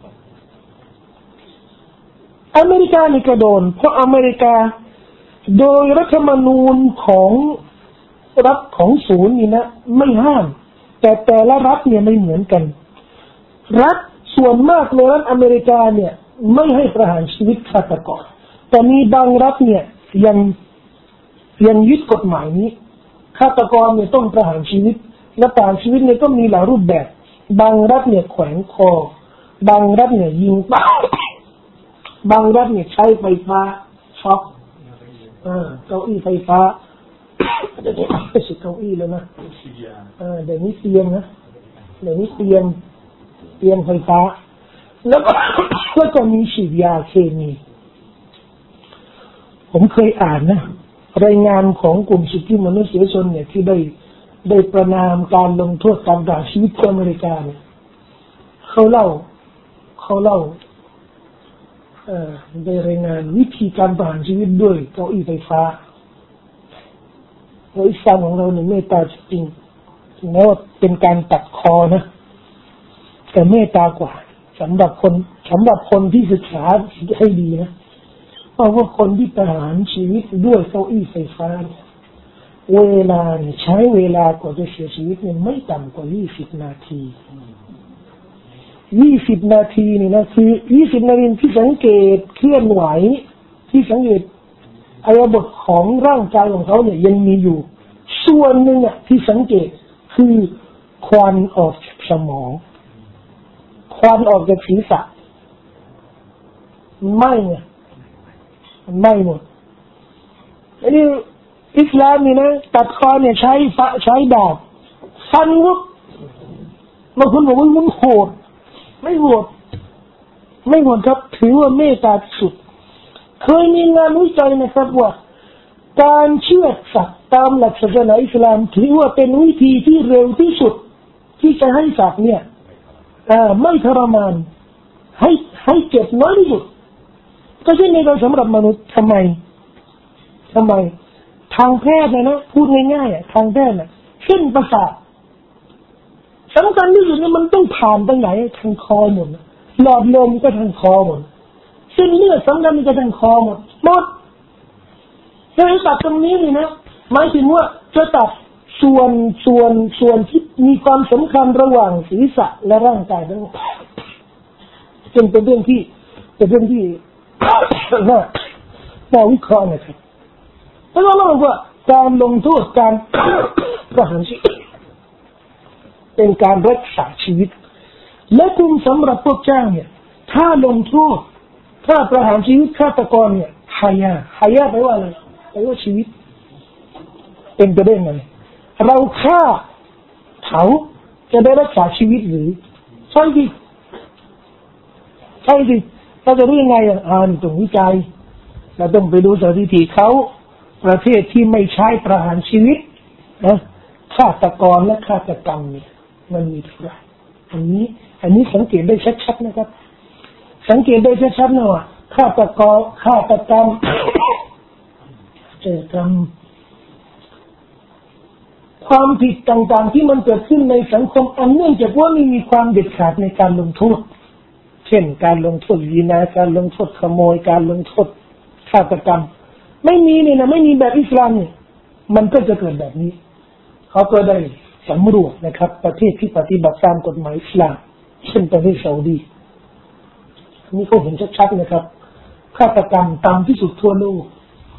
S1: อเมริกานี่ก็โดนเพราะอเมริกาโดยรัฐธรรมนูญของรัฐของศูนย์นี่นะไม่ห้ามแต่แต่ละรัฐเนี่ยไม่เหมือนกันรัฐส่วนมากในรัฐอเมริกาเนี่ยไม่ให้ประหารชีวิตฆาตกรแต่มีบางรัฐเนี่ยยังยังยึดกฎหมายนี้ฆาตกรเนี่ยต้องประหารชีวิตและประหารชีวิตเนี่ยก็มีหลายรูปแบบบางรัฐเนี่ยแขวนคอบางรัฐเนี่ยยิงเป้าบางรัฐเนี่ยใช้ไฟฟ้าช็อคอ่าเก้าอี้ไฟฟ้าเดี๋ยวนี้ไม่ใช่เก้าอี้แล้วนะอ่าเดี๋ยวนี้เตียงนะเดี๋ยวนี้เตียงเตียงไฟฟ้าแล้วก็ก็จะมีฉีดยาเคมีผมเคยอ่านนะรายงานของกลุ่มสิทธิมนุษยชนเนี่ยที่ได้ได้ประนามการลงโทษการประหารชีวิตที่อเมริกาเนี่ยเขาเล่าเขาเล่าเอ่อได้รายงานวิธีการประหารชีวิตด้วยเก้าอี้ไฟฟ้าอิสลามของเราเนี่ยเมตตาจริงถึงแม้ว่าเป็นการตัดคอนะแต่เมตตากว่าสำหรับคนสำหรับคนที่ศึกษาให้ดีนะเพราะว่าคนที่ประหารชีวิตด้วยเก้าอี้ไฟฟ้าเนี่ยเวลาเนี่ยใช้เวลากว่าจะเสียชีวิตเนี่ยไม่ต่ำกว่ายี่สิบนาทียี่สิบนาทีนี่นะคือยี่สิบนาทีที่สังเกตเคลื่อนไหวที่สังเกตอวัยวะของร่างกายของเขาเนี่ยยังมีอยู่ส่วนหนึ่งอ่ะที่สังเกตคือควันออกจากสมองควันออกจากศีรษะไม่เนี่ยไม่หมดอันนี้อิสลามนี่นะตัดคอเนี่ยใช้ใช้ดาบฟันวุบบางคนบอกว่ามันโหดไม่โหดไม่โหดครับถือว่าเมตตาสุดเคยมีงานวิจัยนะครับว่าการเชือดสัตว์ตามหลักศาสนาอิสลามถือว่าเป็นวิธีที่เร็วที่สุดที่จะให้สัตว์เนี่ยไม่ทรมานให้ให้เจ็บน้อยที่สุดก็เช่นเดียวกันสำหรับมนุษย์ทำไมทำไมทางแพทย์นะนะพูดง่ายๆอ่ะทางแพทย์น่ะเส้นประสาทสำคัญที่สุดเนี่ยมันต้องผ่านไปไหนทางคอหมดหลอดลมก็ทางคอหมดเส้นเลือดสำคัญก็ทางคอหมดหมดถ้าให้ตัดตรงนี้นี่นะหมายถึงว่าจะตัดส่วนส่วนส่วนที่มีความสำคัญระหว่างศีรษะและร่างกายทั้งหมดจึงเป็นเรื่องที่เป็นเรื่องที่น่าน่าวิเคราะห์นะครับแล้วก็บอกว่าการลงโทษการประหารชีวิตเป็นการรักษาชีวิตและคุณสำหรับพวกเจ้าเนี่ยถ้าลงโทษถ้าประหารชีวิตฆาตกรเนี่ยฮายาฮายาแปลว่าอะไรแปลว่าชีวิตเป็นไปได้ไงเราฆ่าเขาจะได้รักษาชีวิตหรือใช่ดิใช่ดิเราจะรู้ยังไงอ่านตรงวิจัยเราต้องไปดูสถิติเขาประเทศที่ไม่ใช้ประหารชีวิตนะฆาตกรและฆาตกรรมเนี่ยมันมีเท่าไหร่อันนี้อันนี้สังเกตได้ชัดๆนะครับสังเกตได้ชัดๆนะว่าฆาตกรฆาตกรรมเจตกรรมความผิดต่างๆที่มันเกิดขึ้นในสังคมอันเนื่องจากว่าไม่มีความเด็ดขาดในการลงโทษเช่นการลงโทษยินาการลงโทษขโมยการลงโทษฆาตกรรมไม่มีนี่นะไม่มีแบบอิสลามนี่มันก็จะเกิดแบบนี้เขาก็ได้สำรวจนะครับประเทศที่ปฏิบัติตามกฎหมายอิสลามเช่นประเทศซาอุดีนี่เขาเห็นชัดๆนะครับฆาตกรรมต่ำที่สุดทั่วโลก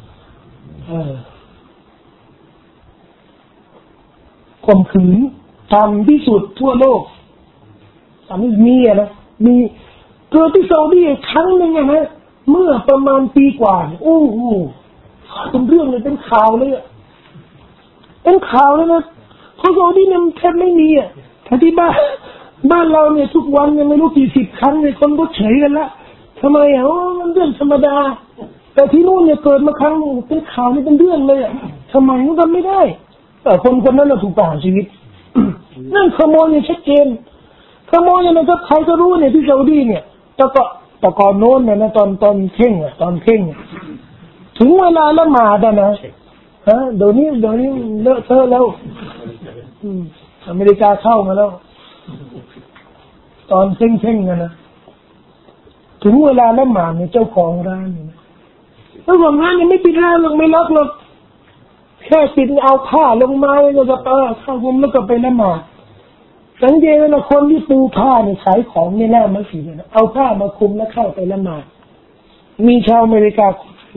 S1: ข่มขืนต่ำที่สุดทั่วโลกต่ำที่มีอะนะมีเกิดที่ซาอุดีครั้งหนึ่งอะนะเมื่อประมาณปีกว่าโอ้โหเป็นเรื่องเลยเป็นข่าวเลยอะเป็นข่าวเลยนะเพราะซาอุดีเนี่ยแทบไม่มีอะแต่ที่บ้านบ้านเราเนี่ยทุกวันเนี่ยไม่รู้กี่สิบครั้งเนี่ยคนก็เฉยกันละทำไมอ่ะมันเรื่องธรรมดาแต่ที่นู่นเนี่ยเกิดมาครั้งนึงเป็นข่าวนี่เป็นเรื่องเลยอ่ะทำไมมันทำไม่ได้แต่คนคนนั้นเราถูกประหารชีวิตนั่นขโมยเนี่ยชัดเจนขโมยเนี่ยมันก็ใครก็รู้เนี่ยที่ซาอุดีเนี่ยแต่ก็แต่ก่อนโน้นเนี่ยนะตอนตอนเพ่งอ่ะตอนเพ่งถึงเวลาละหมาดนะฮะเดี๋ยวนี้เดี๋ยวนี้เลอะเทอะแล้วอเมริกาเข้ามาแล้วตอนเพ่งเพ่งกันนะถึงเวลาละหมาดเนี่ยเจ้าของร้านเนี่ยเจ้าของร้านยังไม่ปิดร้านหรอกไม่ล็อกหรอกแค่ปิดเอาผ้าลงมาแล้วก็เออเข้าผมแล้วก็ไปละหมาดสังเกตนะคนที่ปูผ้าเนี่ยขายของในหน้ามัสยิดนะเอาผ้ามาคลุมแล้วเข้าไปละหมาดมีชาวอเมริกา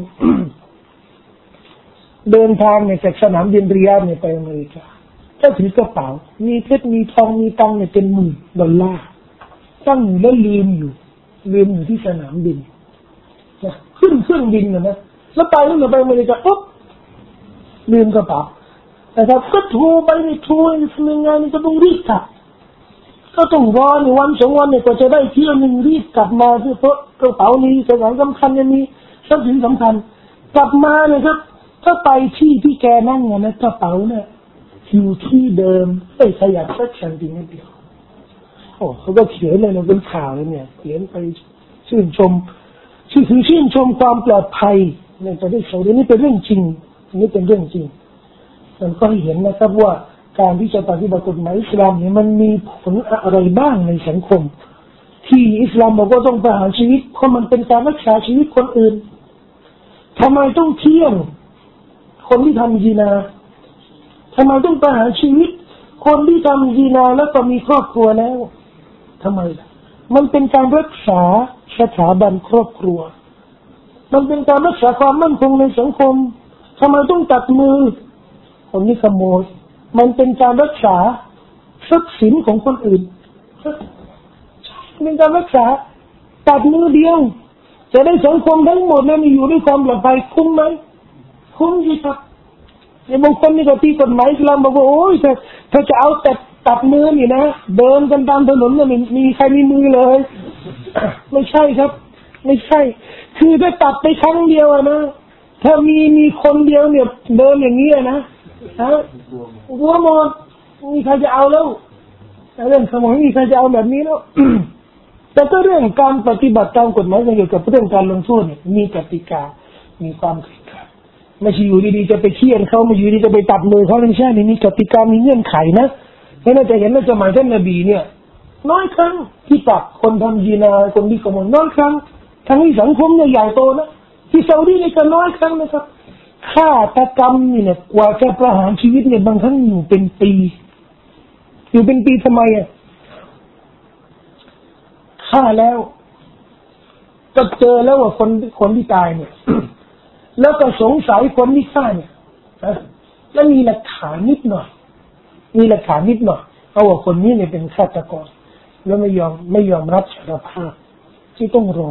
S1: เดินทางเนี่ยจากสนามบินริยาดเนี่ยไปอเมริกาก็ถือกระเป๋ามีเพชรมีทองมีตังเนี่ยเป็นหมื่นดอลลาร์ตั้งอยู่แล้วลืมอยู่ลืมอยู่ที่สนามบินนะขึ้นเครื่องบินนะนะแล้วไปแล้วไปอเมริกาปุ๊บลืมกระเป๋านะครับก็โทรไปนี่โทรทำงานนี่ก็ต้องรีบกลับก็ต้องรอในวันสองวันเนี่ยก็จะได้เที่ยวหนึ่งรีบกลับมาเพราะกระเป๋านี้สถานสำคัญยังมีทรัพย์สินสำคัญกลับมาเนี่ยครับถ้าไปที่ที่แกนั่งเนี่ยนะกระเป๋าเนี่ยอยู่ที่เดิมไม่ขยับสักชั้นเดียวโอ้เขาก็เขียนเลยนะเป็นข่าวเลยเนี่ยเขียนไปชื่นชมชื่อคือชื่นชมความปลอดภัยในประเทศซาอุดีนี่เป็นเรื่องจริงนี่เป็นเรื่องจริงมันก็เห็นนะครับว่าการที่จะปฏิบัติกฎหมายอิสลามเนี่ยมันมีผลอะไรบ้างในสังคมที่อิสลามบอกว่าต้องประหารชีวิตเพราะมันเป็นการรักษาชีวิตคนอื่นทำไมต้องเที่ยงคนที่ทำซินาทำไมต้องประหารชีวิตคนที่ทำซินาแล้วก็มีครอบครัวแล้วทำไมล่ะมันเป็นการรักษาสถาบันครอบครัวมันเป็นการรักษาความมั่นคงในสังคมทำไมต้องตัดมือคนนี้ขโมยมันเป็นการรักษาทรัพย์สินของคนอื่นเป็นการรักษาตัดมือเดียวจะได้สังคมทั้งหมดนั้นอยู่ด้วยความปลอดภัยคุ้มไหมคุ้มสิครับในบางคนนี่ก็ตีกฎหมายอิสลามบอกว่าโอ้ยถ้าถ้าจะเอาแต่ตัดมือนี่นะเดินกันตามถนนเนี่ยมีใครมีมือเลยไม่ใช่ครับไม่ใช่คือถ้าตัดไปครั้งเดียวนะถ้ามีมีคนเดียวเนี่ยเดินอย่างนี้นะฮะหัวหมดมีใครจะเอาแล้วเรื่องสมองมีใครจะเอาแบบนี้แล้วแต่ก็เรื่องการปฏิบัติตามกฎหมายเกี่ยวกับเรื่องการลงโทษเนี่ยมีกติกามีความเคร่งครัดไม่ใช่อยู่ดีๆจะไปเคี่ยนเขาไม่อยู่ดีจะไปตัดมือเขาไม่ใช่นี่มีกติกามีเงื่อนไขนะให้น่าจะเห็นว่าสมัยท่านนบีเนี่ยน้อยครั้งที่ตัดคนทำยีนาคนที่ขโมยน้อยครั้งทั้งที่สังคมเนี่ยใหญ่โตนะที่ซาอุดีนี่ก็น้อยครั้งนะครับฆาตกรรมนี่เนี่ยกว่าจะประหารชีวิตเนี่ยบางครั้งอยู่เป็นปีอยู่เป็นปีทำไมอ่ะฆ่าแล้วก็เจอแล้วว่าคนคนที่ตายเนี่ย แล้วก็สงสัยคนที่ฆ่าเนี่ยแล้วมีหลักฐานนิดหน่อยมีหลักฐานนิดหน่อยเอาว่าคนนี้เนี่ยเป็นฆาตกรแล้วไม่ยอมไม่ยอมรับสารภาพที่ต้องรอ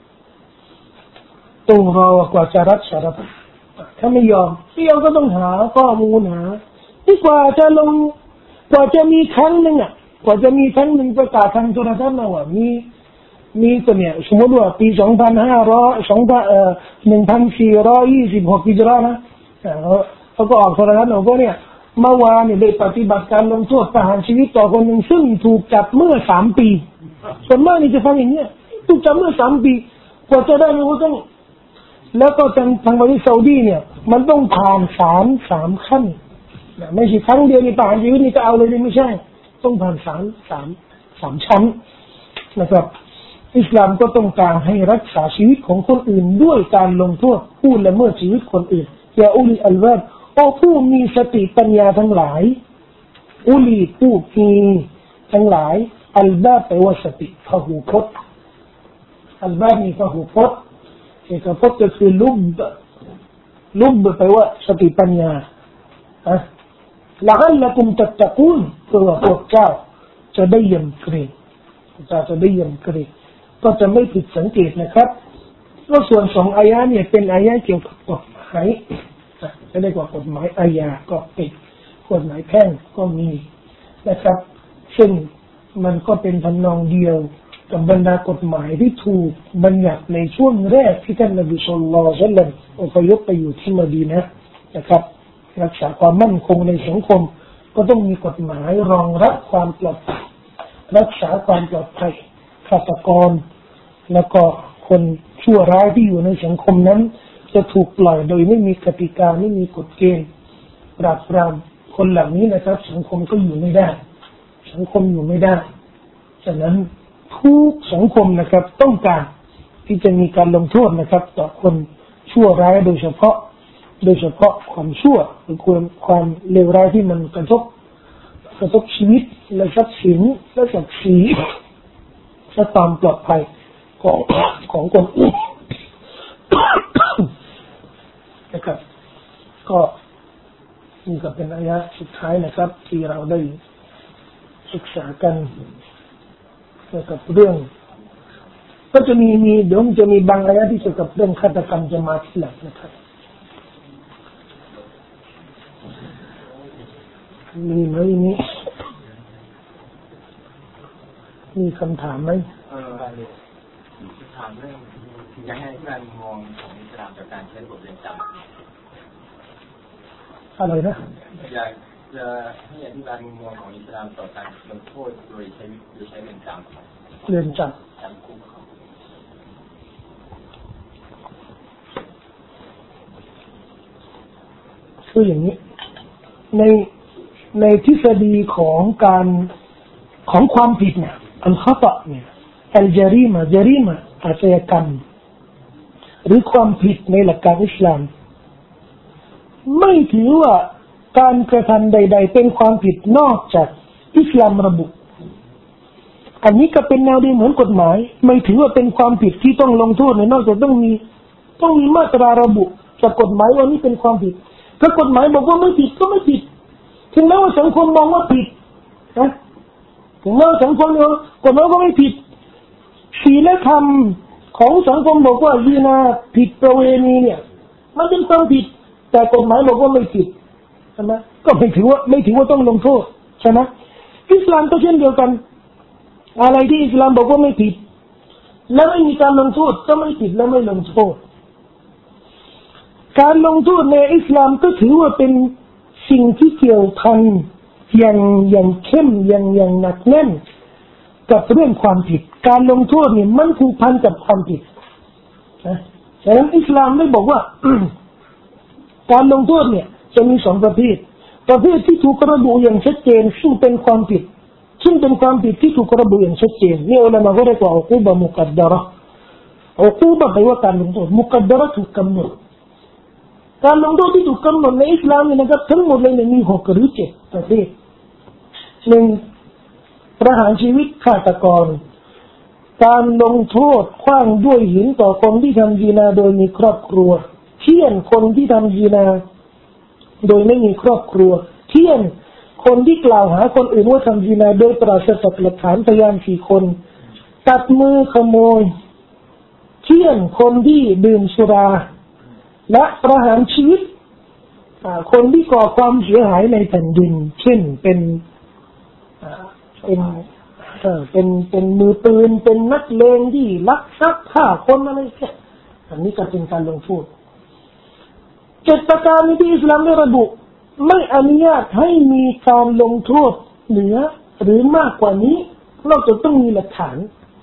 S1: ต้องรอกว่าจะรับสารภาพถ้าไม่ยอมไม่ยอมก็ต้องหาข้อมูลหาที่กว่าจะลงกว่าจะมีครั้งหนึ่งอ่ะกว่าจะมีครั้งหนึ่งประกาศทางโทรทัศน์มาว่ามีมีตัวเนี่ยสมมติว่าปีสองพันห้าร้อยสองพันเอ่อหนึ่งพันสี่ร้อยยี่สิบหกฮิจเราะห์นะเขาก็ออกโทรทัศน์บอกว่าเนี่ยเมื่อวานเนี่ยได้ปฏิบัติการลงโทษประหารชีวิตต่อคนหนึ่งซึ่งถูกจับเมื่อสามปีส่วนมากนี่จะฟังอย่างเงี้ยถูกจับเมื่อสามปีกว่าจะได้รู้ต้องแล้วก็ทางทางประเทศซาอุดีเนี่ยมันต้องผ่านศาลสามขั้นไม่ใช่ครั้งเดียวนี่ประหารชีวิตนี่ก็เอาเลยไม่ใช่ต้องผ่านศาลสามสามชั้นนะครับอิสลามก็ต้องการให้รักษาชีวิตของคนอื่นด้วยการลงโทษผู้ละเมิดชีวิตคนอื่นอย่าอุลีอัลบาบโอ้ผู้มีสติปัญญาทั้งหลายอุลีผู้มีทั้งหลายอัลบาบแปลว่าสติพหูพจน์อัลบาบนี่พหูพจน์เอกพจน์ก็คือลุบลุบแปลว่าสติปัญญาอะละอัลละกุมตัตตะกูนเพื่อพวกเจ้าจะได้ยำเกรงจะจะได้ยำเกรงก็จะไม่ผิดสังเกตนะครับว่าส่วนสองอายะเนี่ยเป็นอายะเกี่ยวกับกฎหมายจะได้กว่ากฎหมายอาญาก็ติดกฎหมายแพ่งก็มีนะครับซึ่งมันก็เป็นทำนองเดียวกับบรรดากฎหมายที่ถูกบัญญัติในช่วงแรกที่ท่านนบีศ็อลลัลลอฮุอะลัยฮิวะซัลลัมอพยพไปอยู่ที่มะดีนะห์นะครับรักษาความมั่นคงในสังคมก็ต้องมีกฎหมายรองรับความปลอดภัยรักษาความปลอดภัยฆาตกรแล้วก็คนชั่วร้ายที่อยู่ในสังคมนั้นจะถูกปล่อยโดยไม่มีกติกาไม่มีกฎเกณฑ์ปราบปรามคนเหล่านี้นะครับสังคมก็อยู่ไม่ได้สังคมอยู่ไม่ได้ฉะนั้นทุกสังคมนะครับต้องการที่จะมีการลงโทษนะครับต่อคนชั่วร้ายโดยเฉพาะโดยเฉพาะความชั่วหรือความความเลวร้ายที่มันกระทบกระทบชีวิตและทรัพย์สินและศักดิ์ศรีและความปลอดภัยของของคนอื่นนะครับก็นี่ก็เป็นอายะสุดท้ายนะครับที่เราได้ศึกษากันเกี่ยวกับเรื่องก็จะมีมีเดี๋ยวจะมีบางอายะที่เกี่ยวกับเรื่องฆาตกรรมจะมาทีหลังนะครับมีไหมมีมีคำถามไหม
S2: เออถามเรื่องอยากให้การมองของอิสลามจากการใช้บทเรียนจำ
S1: อะไรนะ
S2: อยากจะให้อธิบายมุมมองของอิสลามต่อการลงโทษโดยใช้โดยใช้เรียนจำ
S1: เรียนจ
S2: ำจำคุก
S1: คืออย่างนี้ในในทฤษฎีของการของความผิดเนี่ยอัลขะตะเนี่ยอัลจารีมะจารีมะอาชญากรรมหรือความผิดในหลักการอิสลามไม่ถือว่าการกระทำใดๆเป็นความผิดนอกจากอิสลามระบุอันนี้ก็เป็นแนวดีเหมือนกฎหมายไม่ถือว่าเป็นความผิดที่ต้องลงโทษนอกจากต้องมีต้องมีมาตราระบุจากกฎหมายว่านี่เป็นความผิดถ้ากฎหมายบอกว่าไม่ผิดก็ไม่ผิดถึงแม้ว่าสังคมมองว่าผิดนะถึงแม้ว่าสังคมเนี่ยกฎหมายก็ไม่ผิดศีลธรรมของสังคมบอกว่าซินาผิดประเวณีเนี่ยมันเป็นความผิดแต่กฎหมายบอกว่าไม่ผิดใช่ไหมก็ไม่ถือว่าไม่ถือว่าต้องลงโทษใช่ไหมอิสลามก็เช่นเดียวกันอะไรที่อิสลามบอกว่าไม่ผิดและไม่มีการลงโทษก็ไม่ผิดและไม่ลงโทษการลงโทษในอิสลามก็ถือว่าเป็นสิ่งที่เกี่ยวพันอย่างอย่างเข้มอย่างอย่างหนักแน่นกับเรื่องความผิดการลงโทษเนี่ยมันผูกพันกับความผิดนะฉะนั้นอิสลามได้บอกว่า การลงโทษเนี่ยจะมีสองประเภทประเภทที่ถูกระบุอย่างชัดเจนซึ่งเป็นความผิดซึ่งเป็นความผิดที่ถูกระบุอย่างชัดเจนนี่อุลามะก็เรียกว่าอุกูบะมุกัดดะเราะห์อุกูบะแปลว่าการลงโทษมุกัดดะเราะห์ถูกกำหนดการลงโทษที่ถูกกำหนดในอิสลามเนี่ยนะครับทั้งหมดเลยมีหกหรือเจ็ดประเภทหนึ่งประหารชีวิตฆาตกรการลงโทษขว้างด้วยหินต่อคนที่ทำซินาโดยมีครอบครัวเฆี่ยนคนที่ทำซินาโดยไม่มีครอบครัวเฆี่ยนคนที่กล่าวหาคนอื่นว่าทำซินาโดยปราศจากหลักฐานพยานสี่คนตัดมือขโมยเฆี่ยนคนที่ดื่มสุราและประหารชีวิตคนที่ก่อความเสียหายในแผ่นดินเช่นเป็นเป็นเป็นเป็นมือปืนเป็นนักเลงที่ลักทรัพย์ฆ่าคนอะไรแค่อันนี้ก็เป็นการลงโทษเจ็ดประการนี้ที่อิสลามได้ระบุไม่อนุญาตให้มีการลงโทษเหนือหรือมากกว่านี้นอกจากต้องมีหลักฐาน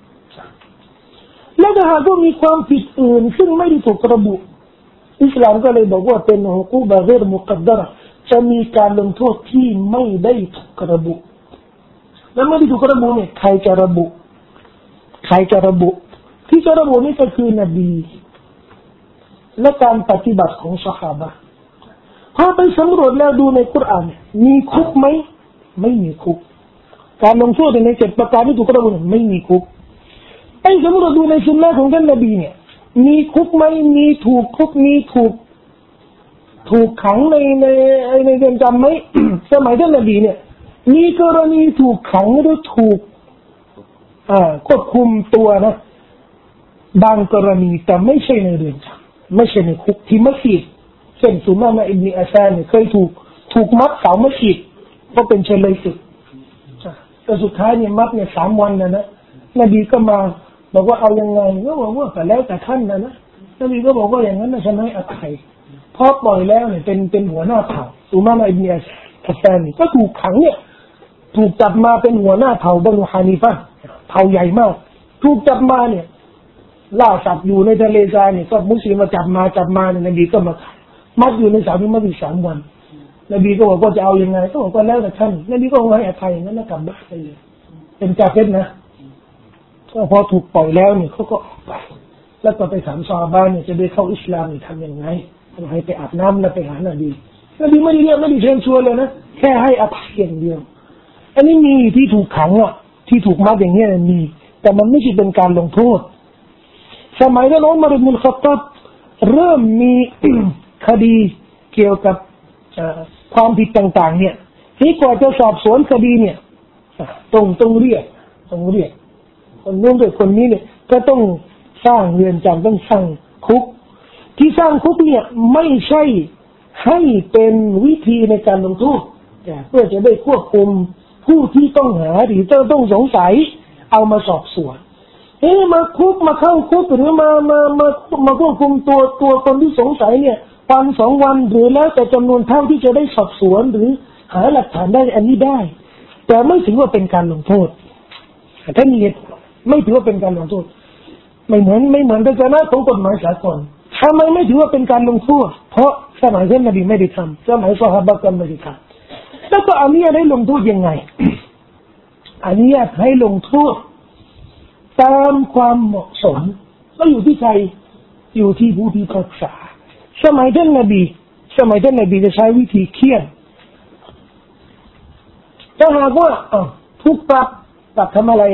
S1: และถ้าหากว่ามีความผิดอื่นซึ่งไม่ได้ถูกระบุอิสลามก็เลยบอกว่าเป็นฮุกูบะฆอยรมุกัดดะเราะห์จะมีการลงโทษที่ไม่ได้ถูกระบุและไม่ได้ถูกระบุเนี่ยใครจะระบุใครจะระบุที่จะระบุนี่ก็คือนบีและการปฏิบัติของซอฮาบะห์พอไปสำรวจแล้วดูในกุรอานมีคุกไหมไม่มีคุกการลงโทษในเจ็ดประการที่ถูกระบุไม่มีคุกไปสำรวจดูในสุนนะของท่านนบีเนี่ยมีคุกไหมมีถูกคุกมีถูกถูกขังในในในเรือนจำไหม สมัยท่านนบีเนี่ยมีกรณีถูกขังหรือถูกอ่าควบคุมตัวนะบางกรณีแต่ไม่ใช่ในเรือนจำไม่ใช่ในคุกที่มัสยิดเช่นสุมามาอิบนุอัสซานเนี่ยเคยถูกถูกมัดเสามัสยิดเพราะเป็นเชลัยศึกแต่สุดท้ายเนี่ยมัดเนี่ยสามวันนะนะนบีก็มาบอกว่าเอายังไงก็บอกว่าแต่แล้วแต่ท่านนะนะนบีก็บอกว่าอย่างนั้นนะฉันให้อภัยพอปล่อยแล้วเนี่ยเป็นเป็นหัวหน้าเผ่าสุมามาอิบนุอัสซานก็ถูกขังเนี่ยถูกจับมาเป็นหัวหน้าเผ่าบันูฮานีฟะห์เผ่าใหญ่มากถูกจับมาเนี่ยล่าสัตว์อยู่ในทะเลทรายเนี่ยก็มุสลิมมาจับมาจับมาเนี่ยนบีก็มามัดอยู่ในสามมัดอีกสามวันนบีก็บอกว่าจะเอายังไงก็บอกว่าแล้วแต่ท่านนบีก็ให้อภัยงั้นกลับบ้านไปเลยเป็นกาเฟรนะก็พอถูกปล่อยแล้วเนี่ยเขาก็ออกไปแล้วก็ไปถามซอฮาบะห์เนี่ยจะได้เข้าอิสลามนี่ทำยังไงให้ไปอาบน้ำแล้วไปหานบีนบีไม่ได้เรียกไม่ได้เชิญชวนเลยนะแค่ให้อภัยอย่างเดียวอันนี้มีที่ถูกขังอ่ะที่ถูกมัดอย่างเงี้ยมีแต่มันไม่ใช่เป็นการลงโทษสมัยนั้นอุมัรอิบนุลค็อฏฏอบเริ่มมี คดีเกี่ยวกับความผิดต่างๆเนี่ยที่กว่าจะสอบสวนคดีเนี่ยต้องต้องเรียกต้องเรียกคนนู้นด้วยคนนี้เนี่ยก็ต้องสร้างเรือนจำต้องสร้างคุกที่สร้างคุกเนี่ยไม่ใช่ให้เป็นวิธีในการลงโทษแต่เพื่อจะได้ควบคุมผู้ที่ต้องหาหรือต้องสงสัยเอามาสอบสวนเอ๊ะมาคุกมาเข้าคุกหรือมามามามาควบคุมตัวตัวคนที่สงสัยเนี่ยวันสองวันหรือแล้วแต่จำนวนเท่าที่จะได้สอบสวนหรือหาหลักฐานได้อันนี้ได้แต่ไม่ถือว่าเป็นการลงโทษถ้ามีเหตุไม่ถือว่าเป็นการลงโทษไม่เหมือนไม่เหมือนในการของกฎหมายสากลทำไมไม่ถือว่าเป็นการลงโทษเพราะสมัยท่านนบีไม่ได้ทำสมัยซอฮาบะห์ก็ไม่ได้ทำแล้วก็อนุญาตให้ลงโทษยังไง อนุญาตให้ลงโทษตามความเหมาะสมก็อยู่ที่ใครอยู่ที่ผู้ที่รักษาสมัยท่านนบีสมัยท่านนบีจะใช้วิธีเคี่ยนถ้าหากว่าอ้าวถูกปรับปรับทำอะไรอ่ะ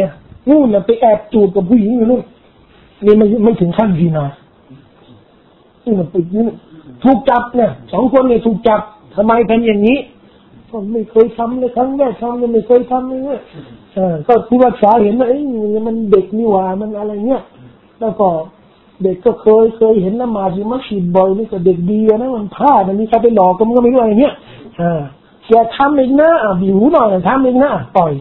S1: นู่นน่ะไปแอบจูบกับผู้หญิงอยู่นู่นนี่ไม่ไม่ถึงขั้นซีนานี่มันไปนี่ถูกจับเนี่ยสองคนเนี่ยถูกจับทำไมเป็นอย่างนี้ผมไม่เคยทำเลยครั้งแรกทำยังไม่เคยทำเลยเนี่ยก็ผู้รักษาเห็นว่าเอ้ยมันเด็กนี่หว่ามันอะไรเงี้ยแล้วก็เด็กก็เคยเคยเห็นละหมาดที่มัสยิดบ่อยนี่ก็เด็กดีนะมันพลาดมันมีใครไปหลอกก็มันก็ไม่รู้อะไรเงี้ยอ่าอย่าทำอีกนะอ่ะบิวหน่อยทำอีกนะปล่อย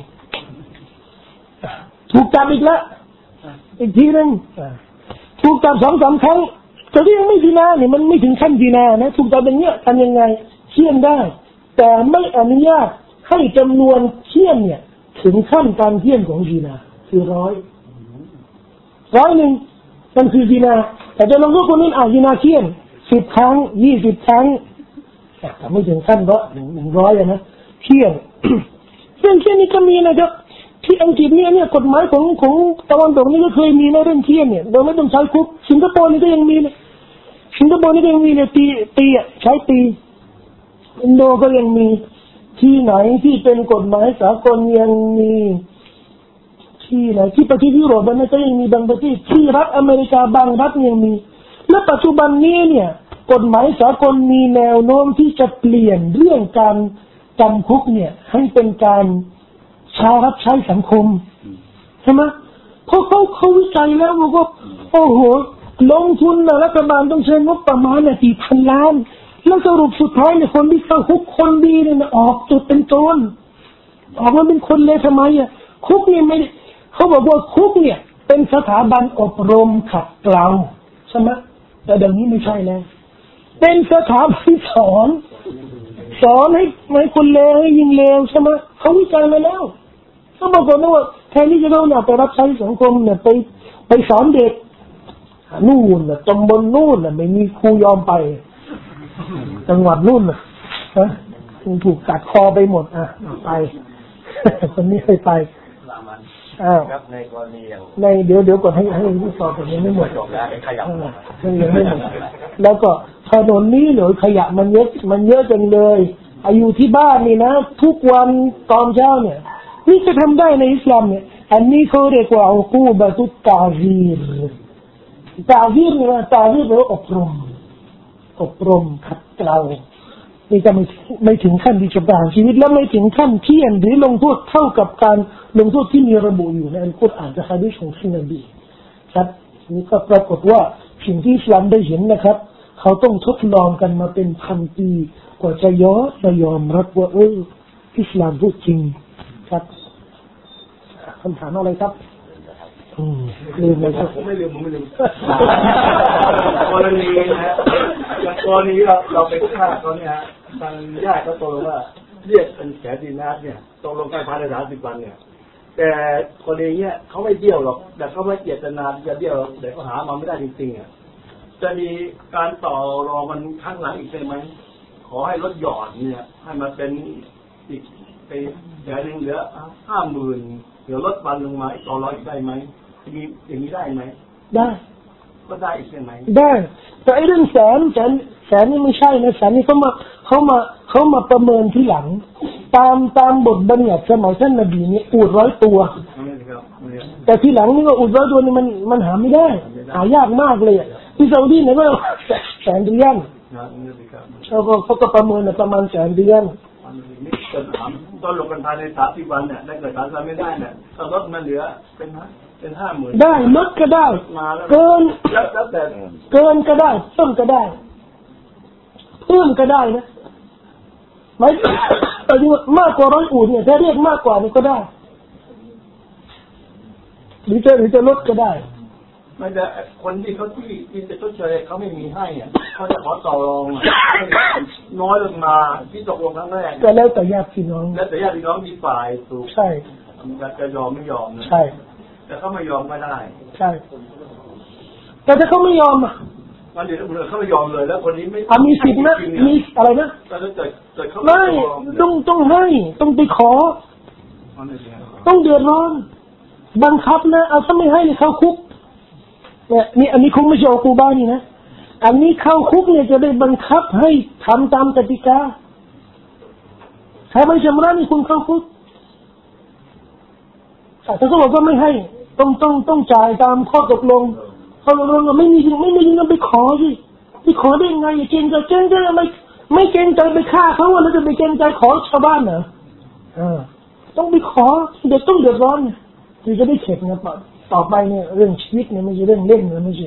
S1: ถูกจับอีกแล้วอีกทีนึงถูกจับสองสามครั้งแต่ก็ยังไม่ดีนาเนี่ยมันไม่ถึงขั้นดีนานะถูกจับอย่างเงี้ยทำยังไงเชี่ยนได้แต่ไม่อนุญาตให้จำนวนเชี่ยนเนี่ยถึงขั้นการเชี่ยนของดีนาคือร้อยร้อยหนึ่งมันคือดีนาแต่จะลงโทษคนนี้อ่ะดีนาเชี่ยนสิบครั้งยี่สิบครั้งแต่ไม่ถึงขั้นร้อยหนึ่งร้อยนะเชี่ยนเรื่องเชี่ยนนี่ก็มีนะครับที่อังกฤษเนี่ยเนี่ยกฎหมายของของตะวันตกนี่ก็เคยมีในเรื่องเชี่ยนเนี่ยโดยไม่ต้องใช้คุกสิงคโปร์นี่ก็ยังมีเลยสิงคโปร์นี่ก็ยังมีเลยตีตีอ่ะใช้ตีอินโดก็ยังมีที่ไหนที่เป็นกฎหมายสากลยังมีที่ไหนที่ประเทศยุโรปมันก็ยังมีบางประเทศที่รัฐอเมริกาบางรัฐยังมีและปัจจุบันนี้เนี่ยกฎหมายสากลมีแนวโน้มที่จะเปลี่ยนเรื่องการจำคุกเนี่ยให้เป็นการใช้รับใช้สังคมใช่ไหมเพราะเขาเขาวิจัยแล้วว่าโอ้โหลงทุนนะรัฐบาลต้องใช้งบประมาณเนี่ยกี่พันล้านแล้วสรุปสุดท้ายเนี่ยคนที่เข้าคุกคนดีเนี่ยออกจุดเป็นโจรออกมาเป็นคนเลวทำไมอ่ะคุกเนี่ยไม่เขาบอกว่าคุกเนี่ยเป็นสถาบันอบรมขัดเกลาใช่ไหมแต่เดี๋ยวนี้ไม่ใช่แล้วเป็นสถาบันสอนสอนให้ไม่คนเลวให้ยิงเลวใช่ไหมเขาวิจัยมาแล้วเขาบอกว่าแทนที่จะต้องไปรับใช้สังคมเนี่ยไปไปสอนเด็กนู่นน่ะตำบลนู่นน่ะไม่มีครูยอมไปจังหวัดนู่นน่ะฮะถูกตัดคอไปหมดอ่ะไปคนนี้เคยไปอ้าวในกรณีอย่างในเดี๋ยวเดี๋ยวก่อนให้ให้ที่สอบแต่ยังไม่หมดจบแล้วขยับยังไม่หมดแล้วก็ถนนนี้หรือขยะมันเยอะมันเยอะจังเลยอายุที่บ้านนี่นะทุกวันตอนเช้าเนี่ยนี่จะทำได้ในอิสลามเนี่ยอันนี้เขาเรียกว่าอุกูบะตุตาซีรตาซีรเนี่ยตาซีรแปลว่าอบรมอบรมขัดเกลานี่จะไม่ไม่ถึงขั้นที่จะประหารชีวิตและไม่ถึงขั้นเคี่ยนหรือลงโทษเท่ากับการลงโทษที่มีระบุอยู่ในอัลกุรอานและฮะดีษของท่านนบีครับนี่ก็ปรากฏว่าสิ่งที่อิสลามได้เห็นนะครับเขาต้องทดลองกันมาเป็นพันปีกว่าจะยอมจะยอมรับว่าเอออิสลามพูดจริงครับคำถามอะไรครับอืมลืมเลยครับผมไม่ลืมผมไม่ลืมกรณีนะอย่างกรณีเราเราไปฆ่าเขาเนี่ยฮะทางญาติเขาตกลงว่าเรียกเป็นแสนดินาร์เนี่ยตกลงกันภายในสามสิบวันเนี่ยแต่กรณีเนี้ยเขาไม่เบี้ยวหรอกแต่เขาไม่เจตนาจะเบี้ยวเดี๋ยวเขาหามาไม่ได้จริงๆอ่ะจะมีการต่อรองมันข้างหลังอีกใช่ไหมขอให้ลดหย่อนเนี่ยให้มันเป็นอีกไปแสนหนึ่งเหลือห้าหมื่นเหลือลดวันลงมาอีกต่อร้อยอีกได้ไหมมีอย่างนี้ได้ไหมได้ก็ได้อีกใช่ไหมได้แต่ไอ้เรื่องแสนแสนแสนนี่ไม่ใช่นะแสนนี่เขามาเขามาเขามาประเมินที่หลังตามตามบทบัญญัติสมัยท่านนบีนี่อูดร้อยตัวแต่ที่หลังนี่ก็อูดร้อยตัวนี่มันมันหาไม่ได้หายากมากเลยที่ซาอุดีเนี่ยก็แสนเรียนเขาก็เขาก็ประเมินประมาณแสนเรียนนี่จะถามตอนลงกันภายในสามสิบวันเนี่ยได้เกิดการทำไม่ได้เนี่ยถ้าลดมันเหลือเป็นเป็นห้าหมื่นได้ลดก็ได้เกินแล้วแต่เกินก็ได้เพิ่มก็ได้เพิ่มก็ได้นะไม่แต่ที่มากกว่าร้อยอู่เนี่ยถ้าเรียกมากกว่านี่ก็ได้หรือจะหรือจะลดก็ได้ไม่แต่คนที่เขาที่ที่จะชดเชยเขาไม่มีให้อ่ะเขาจะขอต่อรองน้อยลงมาที่ตกลงครั้งแรกก็แล้วแต่ญาติพี่น้องแล้วแต่ญาติพี่น้องมีฝ่ายถูกใช่จะยอมไม่ยอมนะใช่แต่เขาไม่ยอมก็ได้ใช่แต่ถ้าเขาไม่ยอมอ่ะมันเดี๋ยวเขาไม่ยอมเลยแล้วคนนี้ไม่อ่ะมีสิทธิ์นะมีอะไรนะแต่ถ้าเกิดเกิดเขาไม่ต้องต้องให้ต้องไปขอต้องเดือดร้อนบังคับนะเอาถ้าไม่ให้เข้าคุกเนี่ยนี่อันนี้คงไม่ใช่อูกูบานี่นะอันนี้เข้าคุกเนี่ยจะได้บังคับให้ทำตามกติกาถ้าไม่ชำระนี่คุณเข้าคุกแต่เขาบอกว่าไม่ให้ต้องต้องต้องจ่ายตามข้อตกลงข้อตกลงไม่มีไม่มีเงินไปขอสิไปขอได้ไงเกณฑ์จะเกณฑ์จะไม่ไม่เกณฑ์ใจไปฆ่าเขาแล้วจะไปเกณฑ์ใจขอชาวบ้านเหรออ่าต้องไปขอเด็กต้องเดือดร้อนถึงจะได้เข็ดนะต่อไปเนี่ยเรื่องชีวิตเนี่ยไม่ใช่เรื่องเล่นนะไม่ใช่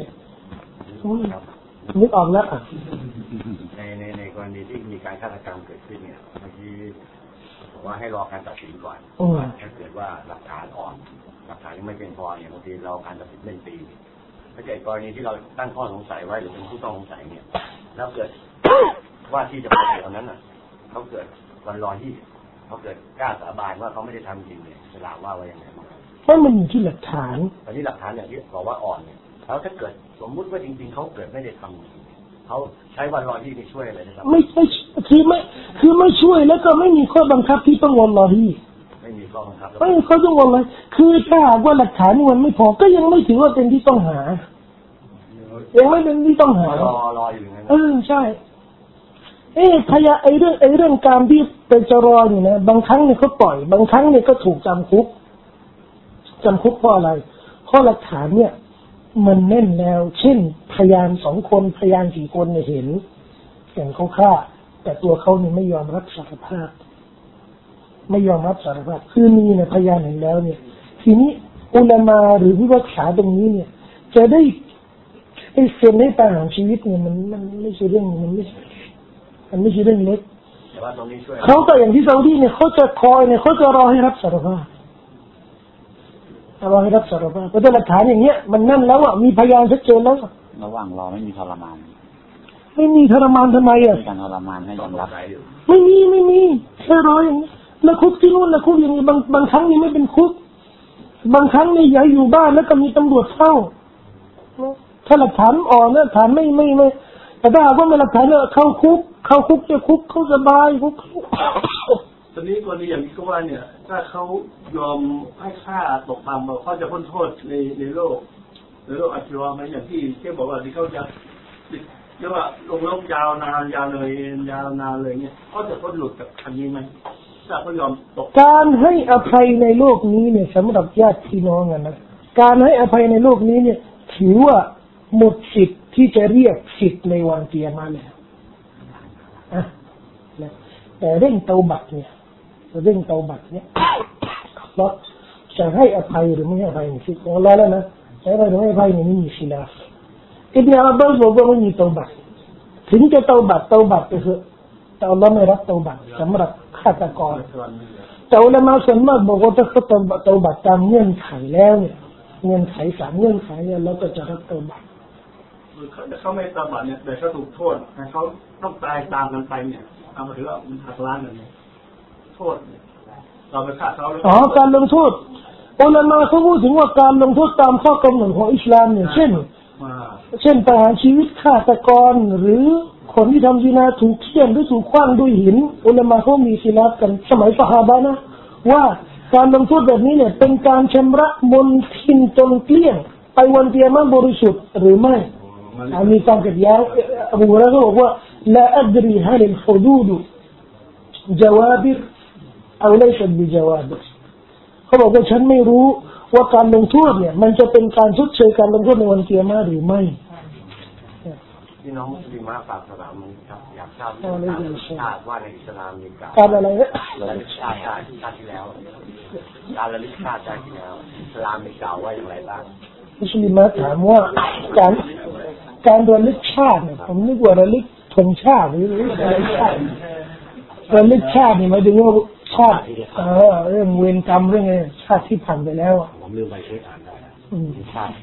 S1: นึกออกแล้ว
S3: ในในในกรณีที่มีการฆาตกรรมเกิดขึ้นเนี่ยเมื่อกี้บอกว่าให้รอการตัดสินก่อนถ้าเกิดว่าหลักฐานอ่อนหลักฐานยังไม่เพียงพอเนี่ยบางทีเราการตัดสินเป็นปีถ้าเกิดกรณีที่เราตั้งข้อสงสัยไว้หรือเป็นผู้ต้องสงสัยเนี่ยแล้วเกิดว่าที่จะไปตอนนั้นน่ะเขาเกิดวันรอที่เขาเกิดกล้าสาบานว่าเขาไม่ได้ทำจริงเนี่ยจะหลาว่าไว้ยังไงบ้าง
S1: เพราะมันอยู่ที่หลักฐาน
S3: ตอนนี้หลักฐานเนี่ยที่บอกว่าอ่อนเนี่ยแล้วถ้าเกิดสมมุติว่าจริงๆเขาเกิดไม่ได้ทำเขาใช้วันรอที่ไม่ช่วยอะไรนะครับ
S1: ไม่ไม่คือไม่คือไม่ช่วยแล้วก็ไม่มีข้อบังคับที่ต้องวันรอที่
S3: ไม่มีข้อบังคับ
S1: ไม่มีข้อต้องวันรอคือถ้าว่าหลักฐานมันไม่พอก็ยังไม่ถือว่าเป็นที่ต้องหายังไม่เป็นที่ต้องหาร
S3: อรออยู่อย่างนั้น
S1: เออใช่เอ๊ะพยาไอ้เรื่องไอ้เรื่องการที่เป็นจรออยู่นะบางครั้งเนี่ยเขาปล่อยบางครั้งเนี่ยก็ถูกจำคุกจำคุกเพราะอะไรเพราะหลักฐานเนี่ยมันแน่นแล้วเช่นพยานสองคนพยานสี่คนเนี่ยเห็นอย่างเขาฆ่าแต่ตัวเขาเนี่ยไม่ยอมรับสารภาพไม่ยอมรับสารภาพคือมีเนี่ยพยานเห็นแล้วเนี่ยทีนี้อุลามะหรือผู้รักษาตรงนี้เนี่ยจะได้ไอ้เส้นในตาของชีวิตเนี่ยมันมันไม่ใช่เรื่องมันไม่มันไม่ใช่เรื่องเล็ก
S3: แต่ว่าตรงนี้ช่วย
S1: เขาก็อย่างที่ซาอุดีเนี่ยเขาจะคอยเนี่ยเขาจะรอให้รับสารภาพรอให้รับสารภาพเพราะหลักฐานอย่างเงี้ยมันนั่นแล้วอ่ะมีพยานชัดเจนแล้ว
S4: ระหว่างรอไม่มีทรมาน
S1: ไม่มีทรมานทำไมอ่ะ
S4: การทรมานให้ยอมรับ
S1: ไม่มีไม่มีแค่รออย่างนี้แล้วคุกที่นู่นแล้วคุกอย่างนี้บางบางครั้งนี่ไม่เป็นคุกบางครั้งนี่ย้ายอยู่บ้านแล้วก็มีตำรวจเฝ้าถ้าหลักฐานอ่อนนะฐานไม่ไม่ไม่แต่ถ้าว่าไม่หลักฐานเนี่ยเข้าคุกเข้าคุกจะคุกเขาสบายคุก
S5: ตอนนี้กรณีอย่างที่เขาว่าเนี่ยถ้าเขายอมให้ค่าตกต่ำเขาจะพ้นโทษในในโลกในโลกอาชีวะไหมอย่างที่เช่นบอกว่าที่เขาจะเรียกว่าลงโลกยาวนานยาวเลยยาวนานเลยเนี่ยเขาจะพ้นหลุดจากคันนี้ไหมถ้าเขายอมตก
S1: การให้อภัยในโลกนี้เนี่ยสำหรับญาติพี่น้องกันนะการให้อภัยในโลกนี้เนี่ยถือว่าหมดสิทธิ์ที่จะเรียกสิทธิ์ในวันเกียรมาแล้วอ่ะแต่เรื่องเตาบัตเนี่ยเรื่องเตาบัตเนี่ยเราจะให้อภัยหรือไม่ให้อภัยนี่คือของเราแล้วนะให้อภัยหรือไม่ให้อภัยนี่ไม่มีศิลาอิบนาอับบาสบอกว่าไม่มีเตาบัตถึงจะเตาบัตเตาบัตก็คือแต่อัลลอฮ์ไม่รับเตาบัตสำหรับฆาตกรแต่อุลามะส่วนมากบอกว่าถ้าเขาเตาบัตเตาบัตตามเงื่อนไขแล้วเนี่ยเงื่อนไขสามเงื่อนไขเนี่ยเราก็จะรับเตาบัต
S5: เขาไม่เตาบัตเนี่ยแต่เขาถูกโทษเขาต้องตายตามกันไปเนี่ยเอามาถือว่ามันหักล้างกันเนี่ยโทษเราไปฆ่าเขา
S1: อ๋อการลงโทษอุลามะเขาพูดถึงว่าการลงโทษตามข้อกำหนดของอิสลามเนี่ยเช่นเช่นประหารชีวิตฆาตกรหรือคนที่ทำซินาถูกเฆี่ยนหรือถูกขว้างด้วยหินอุลามะเขามีศิลากันสมัยซอฮาบะห์นะว่าการลงโทษแบบนี้เนี่ยเป็นการชำระมลทินจนเกลี้ยงไปวันเกียรติบริสุทธิ์หรือไม่มีการขัดแย้งอบูฮุรอยเราะห์บอกว่าลาอัดรีฮัลลฮุดูดจาวาบิรเอาเลย์บิจาวาบิรเขาบอกว่าฉันไม่รู้ว่าการลงโทษเนี่ยมันจะเป็นการชดเชยการลงโทษในวันเกียรติหรือไม่
S3: พี่น้องมุสลิมฝากสลามครับอยากทราบชาติว่าในอิสลามมีการ
S1: การอะไรเนี่ย
S3: ระลึกชาติชาติชาติที่แล้วการระลึกชาติชาติที่แล้วอิสลามมีกล่าวว่าอย่างไรบ้าง
S1: มุสลิมถามว่าการการระลึกชาติเนี่ยผมนึกว่าระลึกธงชาติหรืออะไรชาติระลึกชาตินี่หมายถึงว่าชาติเออเรื่องเวรกรรมเรื่องอะไรชาติที่ผ่านไปแล้วอ่ะ
S3: ผมลืมไปเช็คอ่านได้ชาติ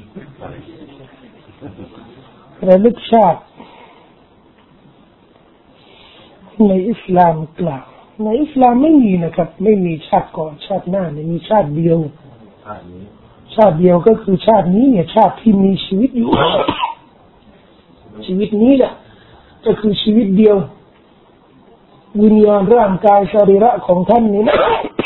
S1: ระลึกชาติในอิสลามกล่าวในอิสลามไม่มีนะครับไม่มีชาติก่อนชาติหน้าเนี่ยมีชาติเดียวชาติเดียวก็คือชาตินี้เนี่ยชาติที่มีชีวิตอยู่ ชีวิตนี้แหละก็คือชีวิตเดียววิญญาณร่างกายสรีระของท่านนี้นะ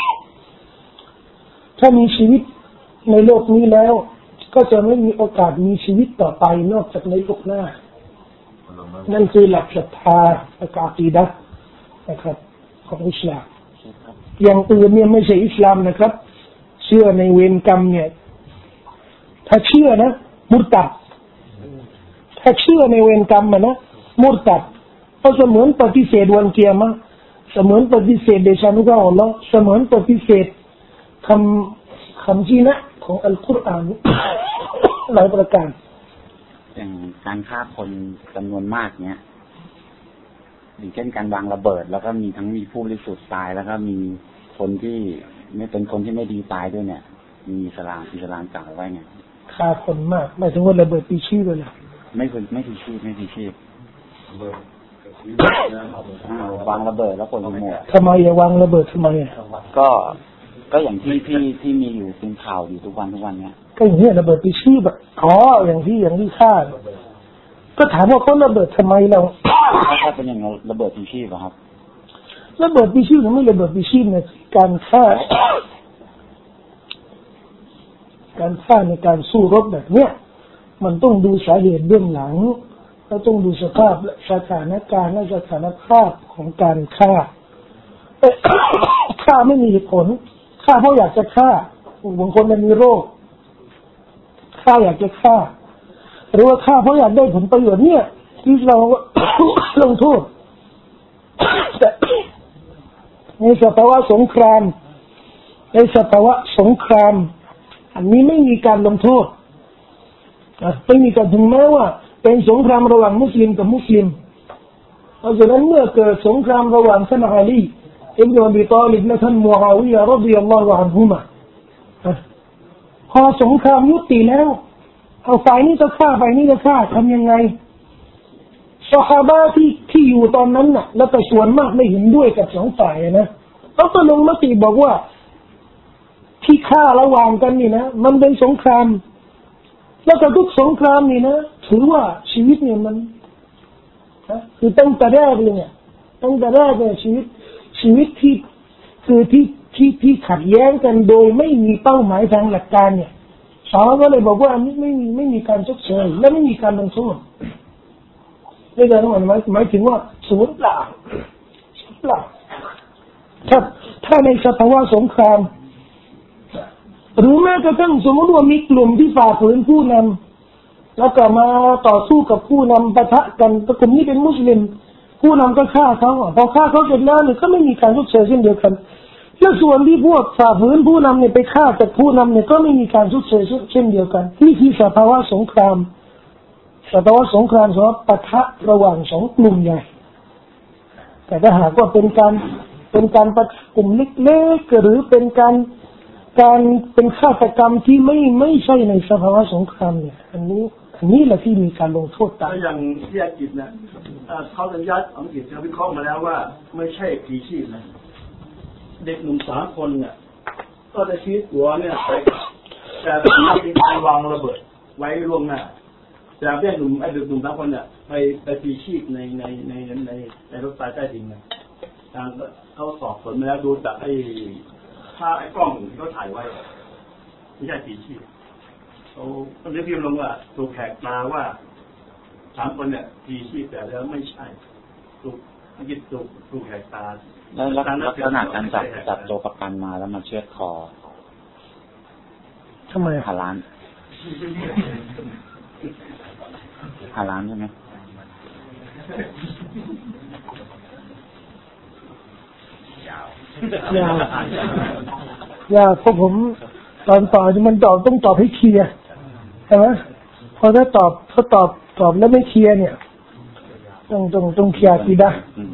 S1: ถ้ามีชีวิตในโลกนี้แล้วก็จะไม่มีโอกาสมีชีวิตต่อไปนอกจากในโลกหน้านั่นคือหลักศรัทธาและอากีดะห์นะครับของอิสลามอย่างอื่นเนี่ยไม่ใช่อิสลามนะครับเชื่อในเวรกรรมเนี่ยถ้าเชื่อนะมุรตัดถ้าเชื่อในเวรกรรมนะมุรตัดเพราะเสมือนปฏิเสธวันเกียรติเสมือนปฏิเสธเดชานุภาพของอัลเลาะห์เสมือนปฏิเสธคำคำชี้แนะของอัลกุรอานหลายประการ
S4: อย่างการฆ่าคนจำนวนมากเนี้ยอย่างเช่นการวางระเบิดแล้วก็มีทั้งมีผู้บริสุทธิ์ตายแล้วก็มีคนที่ไม่เป็นคนที่ไม่ดีตายด้วยเนี่ยมีอิสลามอิสลามกล่าวไว้ไง
S1: ฆ่าคนมากไม่ถึงว่าระเบิดปีชีพเลยล่ะ
S4: ไม่คนไม่ทีชีพไม่ทีชีพวางระเบิดแล้วคนหมด
S1: ทำไมอย่าวางระเบิดทำไมอ่ะ
S4: ก็ก็อย่างที่ที่ที่มีอยู่เป็นข่าวอยู่ทุกวันทุกวันเนี้ย
S1: ก็อย่างนี้ระเบิดปีชีพอ่ะอ๋ออย่างที่อย่างที่ฆ่าก็ถามว่าเขาระเบิดทำไมเรา
S4: ถ้าเป็นอย่างระเบิดปีชีพครับ
S1: ระเบิดปีชีพหรือไม่ระเบิดปีชีพเนี่ยการฆ่าการฆ่าในการสู้รบแบบเนี้ยมันต้องดูสาเหตุเบื้องหลังแล้วต้องดูสภาพสถานการณ์และสถานภาพของการฆ่าฆ่าไม่มีเหตุผลฆ่าเพราะอยากจะฆ่าบางคนมันมีโรคฆ่าอยากจะฆ่าหรือว่าฆ่าเพราะอยากได้ผลประโยชน์เนี่ยที่เราลงโทษแต่ในสภาวะสงครามในสภาวะสงครามอันนี้ไม่มีการลงโทษไม่มีการถึงแม้ว่าเป็นสงครามระหว่างมุสลิมกับมุสลิมเพราะฉะนั้นเมื่อเกิดสงครามระหว่างท่านอาลีอิบนุอบีฏอลิบและท่านมุอาวิยะห์รอฎิยัลลอฮุอันฮุมะพอสงครามยุติแล้วเอาฝ่ายนี้จะฆ่าฝ่ายนี้จะฆ่าทำยังไงซอฮาบะห์ที่ที่อยู่ตอนนั้นน่ะแล้วแต่ส่วนมากไม่เห็นด้วยกับสองฝ่ายนะเขาก็ลงมติบอกว่าที่ฆ่าระหว่างกันนี่นะมันเป็นสงครามแล้วก็ทุกสงครามนี่นะถือว่าชีวิตเนี่ยมันนะคือตั้งแต่แรกเลยเนี่ยตั้งแต่แรกเลยชีวิตชีวิตที่คือที่ที่ที่ขัดแย้งกันโดยไม่มีเป้าหมายทางหลักการเนี่ยสาวก็เลยบอกว่าอันนี้ไม่มีไม่มีการชดเชยและไม่มีการลงโทษในการทั้งหมดหมายหมายถึงว่าศูนย์เปล่าศูนย์เปล่าถ้าถ้าในสภาวะสงครามหรือแม้กระทั่งสมมติว่ามีกลุ่มที่ฝ่าฝืนผู้นำแล้วก็มาต่อสู้กับผู้นำปะทะกันกลุ่มนี้เป็นมุสลิมผู้นำก็ฆ่าเขาพอฆ่าเขาเสร็จแล้วเนี่ยก็ไม่มีการชดเชยเช่นเดียวกันและส่วนที่พวกฝ่าฝืนผู้นำเนี่ยไปฆ่าแต่ผู้นำเนี่ยก็ไม่มีการชดเชยเช่นเดียวกันนี่คือสภาวะสงครามสภาวะสงครามสำหรับปะทะระหว่างสองกลุ่มใหญ่แต่ถ้าหากว่าเป็นการเป็นการปะทะกลุ่มเล็กๆหรือเป็นการการเป็นฆาตกรรมที่ไม่ไม่ใช่ในสภาวะสงครามเนี่ยอันนี้อันนี้แหละที่มีการลงโทษตาม
S5: อย่างที่อังกฤษนะเขาสัญญาอังกฤษเขาวิเคราะห์มาแล้วว่าไม่ใช่ผีชีพนะเด็กหนุ่มสามคนเนี่ยก็จะชี้หัวเนี่ยไปแต่มีการวางระเบิดไว้ล่วงหน้าแต่เด็กหนุ่มไอ้เด็กหนุ่มสามคนเนี่ยไปไปผีชีพในในในในในรถไฟใต้ดินนะทางเขาสอบสวนมาแล้วดูจากไอ้ถ้าไอ้กล้องที่เขาถ่ายไว้ไม่ใช่ผีชีพเขาเขาเรียกพิมพ์ลงว่าถูกแขกตาว่าสามคนเนี่ยผีชีพแต่แล้วไม่ใช่ถูกยึดถูกถูกแขกตา
S4: แล้วลักษณะการจับจับตัวประกันมาแล้วมาเชือดคอ
S1: ทำไม
S4: ฮาลาลฮาลาลใช่ไหม
S1: ยาวยาวเพราะผมตอนตอบมันตอบต้องตอบให้เคลียร์ใช่ไหมพอถ้าตอบถ้าตอบตอบแล้วไม่เคลียร์เนี่ยต้องต้องต้องเคลียร์กีดา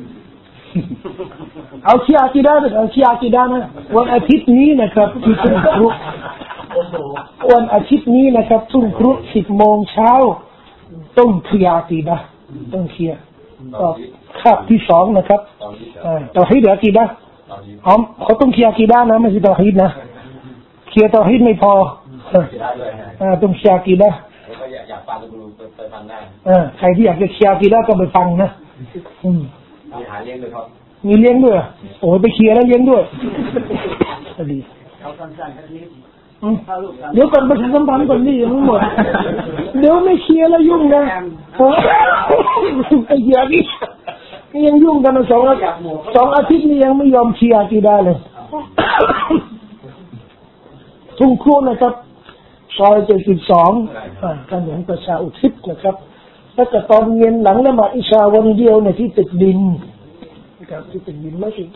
S1: เอาเคลียร์กีดาเอาเคลียร์กีดานะวันอาทิตย์นี้นะครับที่ทุ่งครุวันอาทิตย์นี้นะครับทุ่งครุสิบโมงเช้าต้องเคลียร์กีดาต้องเคลียร์ก็คาบที่สองนะครับต่อให้เดี๋ยวกีดาอ๋อเขาต้องเคลียร์กีดานะไม่ใช่ต่อให้นะเคลียร์ต่อให้ไม่พออ่าต้องเคลียร์กีดา
S2: อยากฟังก็ดูไปฟังได้
S1: เออใครที่อยากจะเคลียร์กีดาก็ไปฟังนะอืม
S2: มีหาเลี้ยงด้วยครับ
S1: มีเลี้ยงด้วยโอ้ไปเคลียร์แล้วเลี้ยงด้วยดี
S5: เอาสั้นๆแค่นี้
S1: เดี๋ยวก่อนประชาสัมพันธ์ก่อนนี่ยังไม่หมดเดี๋ยวไม่เคลียร์แล้วยุ่งนะไอ้เหี้ยนี่ยังยุ่งกันสองสองอาทิตย์นี้ยังไม่ยอมเคลียร์กีดาเลยทุ่งครูนะครับซอยเจ็ดสิบสองถนนประชาอุทิศนะครับแล้วก็ตอนเย็นหลังละหมาดอิชาวันเดียวเนี่ยที่ตึกดินนะครับที่ตึกดินไม่ใช่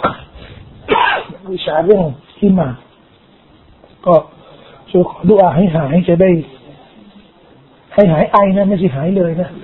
S1: วิชาเรื่องที่มาก็ช่วยขอดุอาให้หายจะได้ให้หายไอนะไม่ใช่หายเลยนะ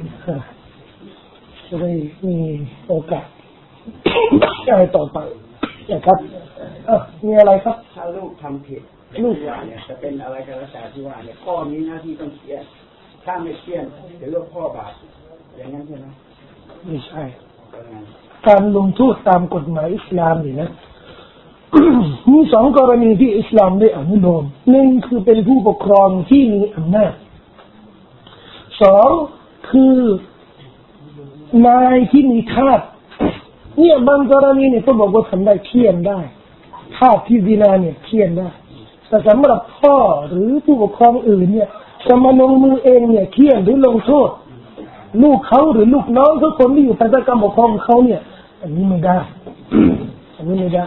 S1: จะได้มีโอกาสอะไรต่อไปนะครับเออมีอะไรครับ
S6: ถ้าลูกทำผิดลูกเนี่ยจะเป็นอะไรก็แล้วแต่ที่ว่าเนี่ยพ่อมีหน้าที่ต้องเขียนถ้าไม่เขียนจะเรียกพ่อบาปอย่างนั้นใช่ไหม
S1: ไม่ใช่การลงโทษตามกฎหมายอิสลามนี่นะมีสองกรณีที่อิสลามได้อนุโลมหนึ่งคือเป็นผู้ปกครองที่มีอำนาจสองคือนายที่มีทาสเนี่ยบางกรณีเนี่ยก็บอกว่าทำได้เคี่ยนได้ทาสที่ซินาเนี่ยเคี่ยนได้แต่สำหรับพ่อหรือผู้ปกครองอื่นเนี่ยจะมาลงมือเองเนี่ยเคี่ยนหรือลงโทษลูกเขาหรือลูกน้องทุกคนที่อยู่ภายใต้การปกครองเขาเนี่ยอันนี้ไม่ได้อันนี้ไม่ได้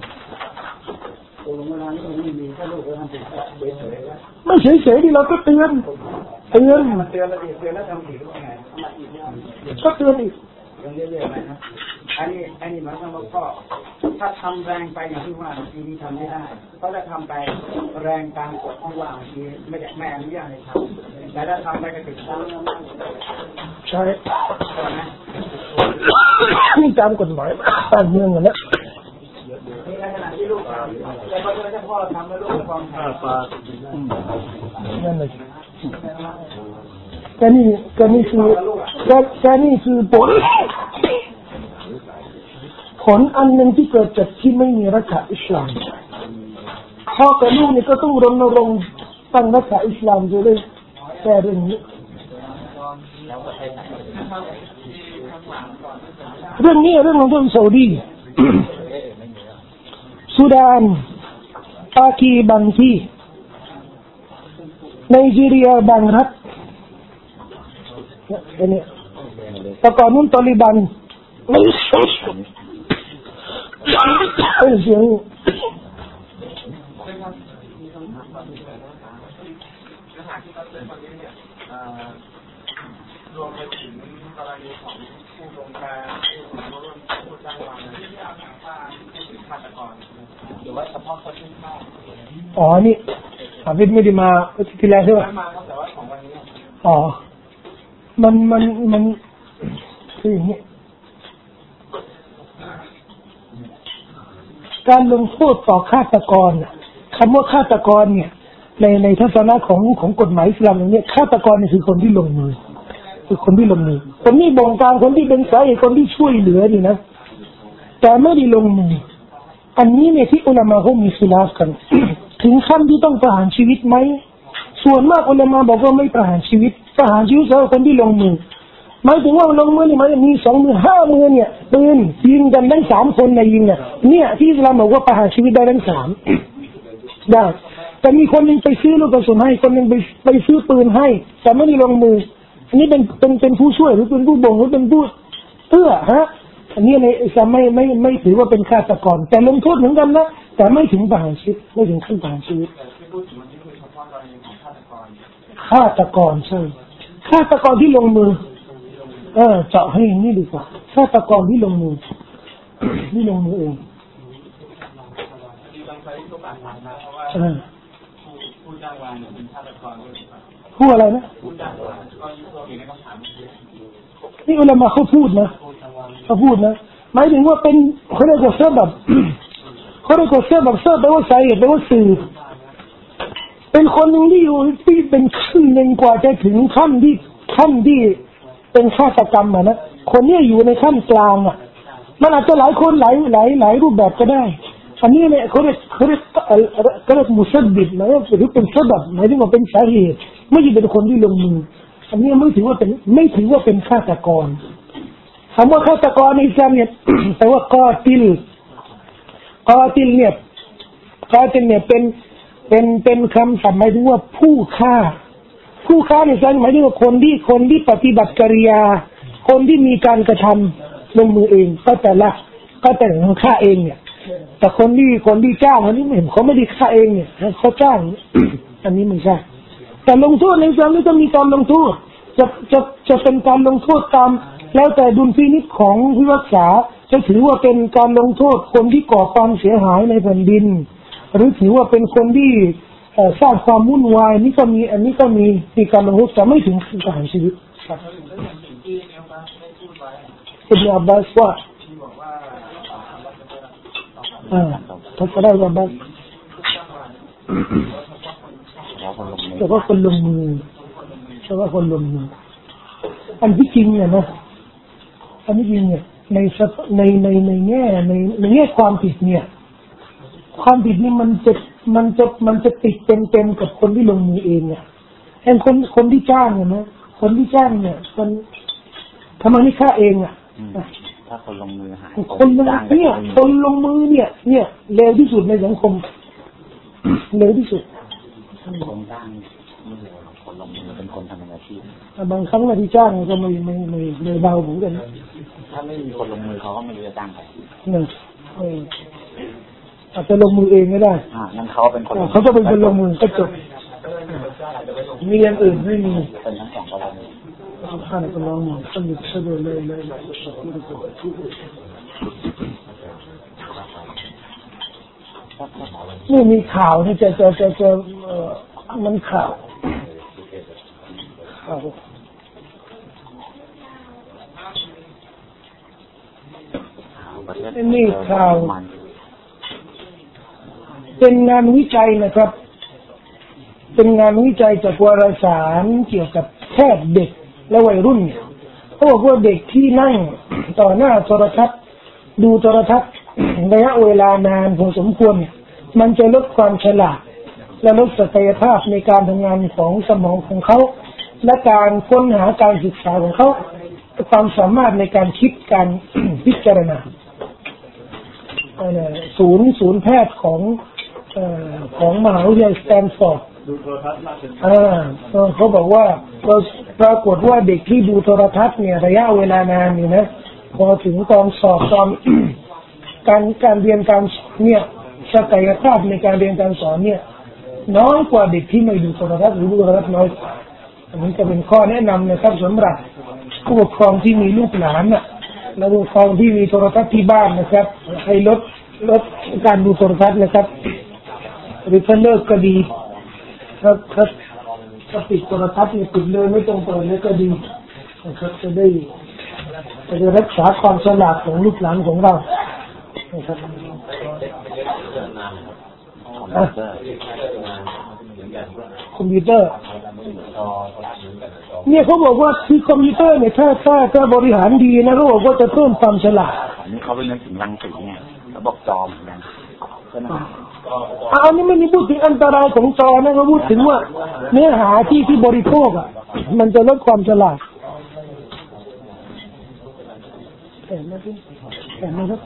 S1: ไม่เฉยๆที่เราก็เตือนเตือน
S6: มันเตือนแล้วเตือนแล้วทำผิดว่าไง
S1: ก็เตือนอีก
S6: ยังเรื่อยๆไหมนะอันนี้อันนี้หมายความว่าพ่อถ้าทำแรงไปอย่างที่ว่าทีนี้ทำไม่ได้เพราะถ้าทำไปแรงตามกฎที่ว่าทีไม่ได้แม่อนุญาตให้ทำแต่ถ้าทำไปก็ติดตาม
S1: ใช่นี่ตามกฎหมายตามเมืองกันแล้ว
S6: นี่ขนาดที่ลูกทำแต่พอเจอถ้าพ่อทำแล้วลูกฟังปา
S1: นั่นเลยก็นี่ก็นี่คือก็นี่คือผลผลอันหนึ่งที่เกิดจากที่ไม่มีรัฐอิสลามพ่อกับลูกนี่ก็ต้องรณรงค์ตั้งรัฐอิสลามจะได้แก้เรื่องนี้เรื่องนี้เรื่องของคนซาอุดีสุดานปากีบางที่ไนจีเรียบางรัฐเนี่ยแต่ก่อนนู้นตาลิบันไม่ใช่ไม่ใช่
S2: รวมไปถึงกรณีของผู้ลงแชร์ผู้ร่วมผู้จ้างวานที่อาจจะฆ่าผู้ฆาตกรหรือว่าเฉพาะคนที่ฆ่า
S1: อ๋อนี่อาวิทย์ไม่ได้มาที่แล้วใช่ไหม
S2: มาครับแต่ว่าของวันนี้
S1: อ๋อมันมันมันคืออย่างนี้การลงโทษต่อฆาตกรคำว่าฆาตกรเนี่ยในในทัศนะของของกฎหมายอิสลามเนี่ยฆาตกรนี่คือคนที่ลงมือคือคนที่ลงมือคนที่บงการคนที่เป็นสาเหตุคนที่ช่วยเหลือนี่นะแต่ไม่ได้ลงมืออันนี้เนี่ยที่อุลามะเขามีkhiลาฟกัน ถึงขั้นที่ต้องประหารชีวิตไหมส่วนมากอุลามะบอกว่าไม่ประหารชีวิตประหารชีวิตสำหรับคนที่ลงมือหมายถึงว่าลงมือนี่หมายถึงมีสองมือห้ามือเนี่ยปืนยิงกันทั้งสามคนในยิงเนี่ยเนี่ยที่อิสลามบอกว่าประหารชีวิตได้ทั้งสามได้แต่มีคนนึงไปซื้อลูกกระสุนให้คนนึงไปไปซื้อปืนให้แต่ไม่ได้ลงมืออันนี้เป็นเป็นเป็นผู้ช่วยหรือเป็นผู้บ่งหรือเป็นผู้เอื้อฮะอันนี้ในอิสลามไม่ไม่ไม่ถือว่าเป็นฆาตกรแต่ลงโทษเหมือนกันนะแต่ไม่ถึงประหารชีวิตไม่ถึงขั้นประหารชีวิตฆาตกรใช่ฆาตกรที่ลงมือเออเจาะให้นี่ดีกว่าฆาตกรที่ลงมือที่ลงมือเองเออ
S2: ผู้จ้างวานเป็นฆาตกร
S1: ผู้อะไรนะ
S2: ผู้จ้างวานก็อยู่ในคำถาม
S1: นี่อุลามะเขาพูดนะเขาพูดนะหมายถึงว่าเป็นเขาเรียกว่าเสื้อแบบเขาเรียกว่าเสื้อแบบเสื้อแปลว่าสาเหตุแปลว่าสื่อเป็นคนหนึ่งที่อยู่ที่เป็นขั้นหนึ่งกว่าจะถึงขั้นที่ขั้นที่เป็นฆาตกรรมอ่ะนะคนนี้อยู่ในขั้นกลางอ่ะมันอาจจะหลายคนหลายหลายหลายรูปแบบก็ได้อันนี้เนี่ยเขาเรียกเขาเรียกเขาเรียกมุสบิดนะหรือเป็นสาเหตุหมายถึงว่าเป็นสาเหตุไม่ใช่เป็นคนที่ลงมืออันนี้ไม่ถือว่าเป็นไม่ถือว่าเป็นฆาตกรคำว่าฆาตกรในอิสลามเนี่ยแต่ว่ากอติลกอติลเนี่ยกอติลเนี่ยเป็นเป็นเป็นคำศัพท์หมายถึงว่าผู้ฆ่าผู้ฆ่าในอิสลามหมายถึงว่าคนที่คนที่ปฏิบัติกิริยาคนที่มีการกระทำลงมือเองก็แต่ละก็แต่ของฆ่าเองเนี่ยแต่คนที่คนที่จ้างอันนี้ไม่เห็นเขาไม่ได้ฆ่าเองเนี่ยเขาจ้าง อันนี้ไม่ใช่แต่ลงโทษในอิสลามนี่ก็มีการลงโทษจะจะจะเป็นการลงโทษตามแล้วแต่ดุลพินิจของผู้พิพากษาจะถือว่าเป็นการลงโทษคนที่ก่อความเสียหายในแผ่นดินหรือถือว่าเป็นคนที่สร้างความวุ่นวายนี่ก็มีอันนี้ก็มีมีการลงโทษแต่ไม่ถึงประหารชีวิตครับอิบนุอับบาสว่าอ่าถ้าจะได้อับบาสแต่ว่าคนลงมือแต่ว่าคนลงมืออันที่จริงเนี่ยนะอันที่จริงเนี่ยในในในในแง่ในในแง่ความผิดเนี่ยความผิดนี่มันจะมันจะมันจะติดเต็มเต็มกับคนที่ลงมือเองเนี่ยไอ้คนคนที่จ้างเนี่ยนะคนที่จ้างเนี่ยมันทำไมไม่ฆ่าเองอ่ะ
S4: ถ้าคนลงมือหาย
S1: คนลงเนี่ยคนลงมือเนี่ยเนี่ยเลวที่สุดในสังคมเลวที่สุด
S4: คนจ้างไม่เลวคนลงมือเป็นคนทำอาชีพ
S1: บางครั้งนะที่จ้างก็ไม่ไม่ไม่ไม่เบาเหมือนกัน
S4: ถ้าไม่มีคนลงมือเขาก็ไม่รู้จะจ้างใคร
S1: เนี่ยอาจจะลงมือเองก็ได้
S4: อ่านั่นเขาเป็นคน
S1: เขาจะเป็นคนลงมือก็จบมีอย่างอื่นไม่มี
S4: เป็นทั้งสองกรณี
S1: ท่านก็ลองมองสนุกสนุกเลยเลยนี่มีข่าวที่จะจะจะจะเอ่อมันข่าวข่าวนี่ข่าวเป็นงานวิจัยนะครับเป็นงานวิจัยจากวารสารเกี่ยวกับแพทย์เด็กและวัยรุ่นเนี่ยเขาบอกว่าเด็กที่นั่งต่อหน้าโทรทัศน์ดูโทรทัศน์ระยะเวลานานพอสมควรมันจะลดความฉลาดและลดศักยภาพในการทำงานของสมองของเขาและการค้นหาการศึกษาของเขาความสามารถในการคิดการพิจารณาศูนย์ศูนย์แพทย์ของเอ่อของมหาวิทยาลัยสแตนฟอร์ด
S5: ดูโทรทัศน์มากขึ้น
S1: อ่าเขาบอกว่าปรากฏว่าเด็กที่ดูโทรทัศน์เนี่ยระยะเวลานานนี่นะพอถึงตอนสอบตอนการการเรียนการเนี่ยศักยภาพในการเรียนการสอนเนี่ยน้อยกว่าเด็กที่ไม่ดูโทรทัศน์หรือดูโทรทัศน์น้อยอันนี้จะเป็นข้อแนะนำนะครับสำหรับผู้ปกครองที่มีลูกหลานน่ะและผู้ปกครองที่มีโทรทัศน์ที่บ้านนะครับให้ลดลดการดูโทรทัศน์นะครับหรือถ้าเลิกก็ดีถ้าถ้าถ้าปิดโทรทัศน์เนี่ยปิดเลยไม่ต้องเปิดเลยก็ดีนะครับจะได้จะได้รักษาความฉลาดของลูกหลานของเรานะครับคอมพิวเตอร์เนี่ยเขาบอกว่าที่คอมพิวเตอร์เนี่ยถ้าถ้าถ้าบริหารดีนะเขาบอกว่าจะเพิ่มความฉลาด
S4: อันนี้เขาเป็นนึกถึงรังสีเนี่ยระบบจอเหมือนกันใช่ไหม
S1: อันนี้ไม่ได้พูดถึงอันตรายของจอนะเขาพูดถึงว่าเนื้อหาที่ที่บริโภคอ่ะมันจะลดความฉลาดแต่ไม่ใช่แต่ไม่ใช่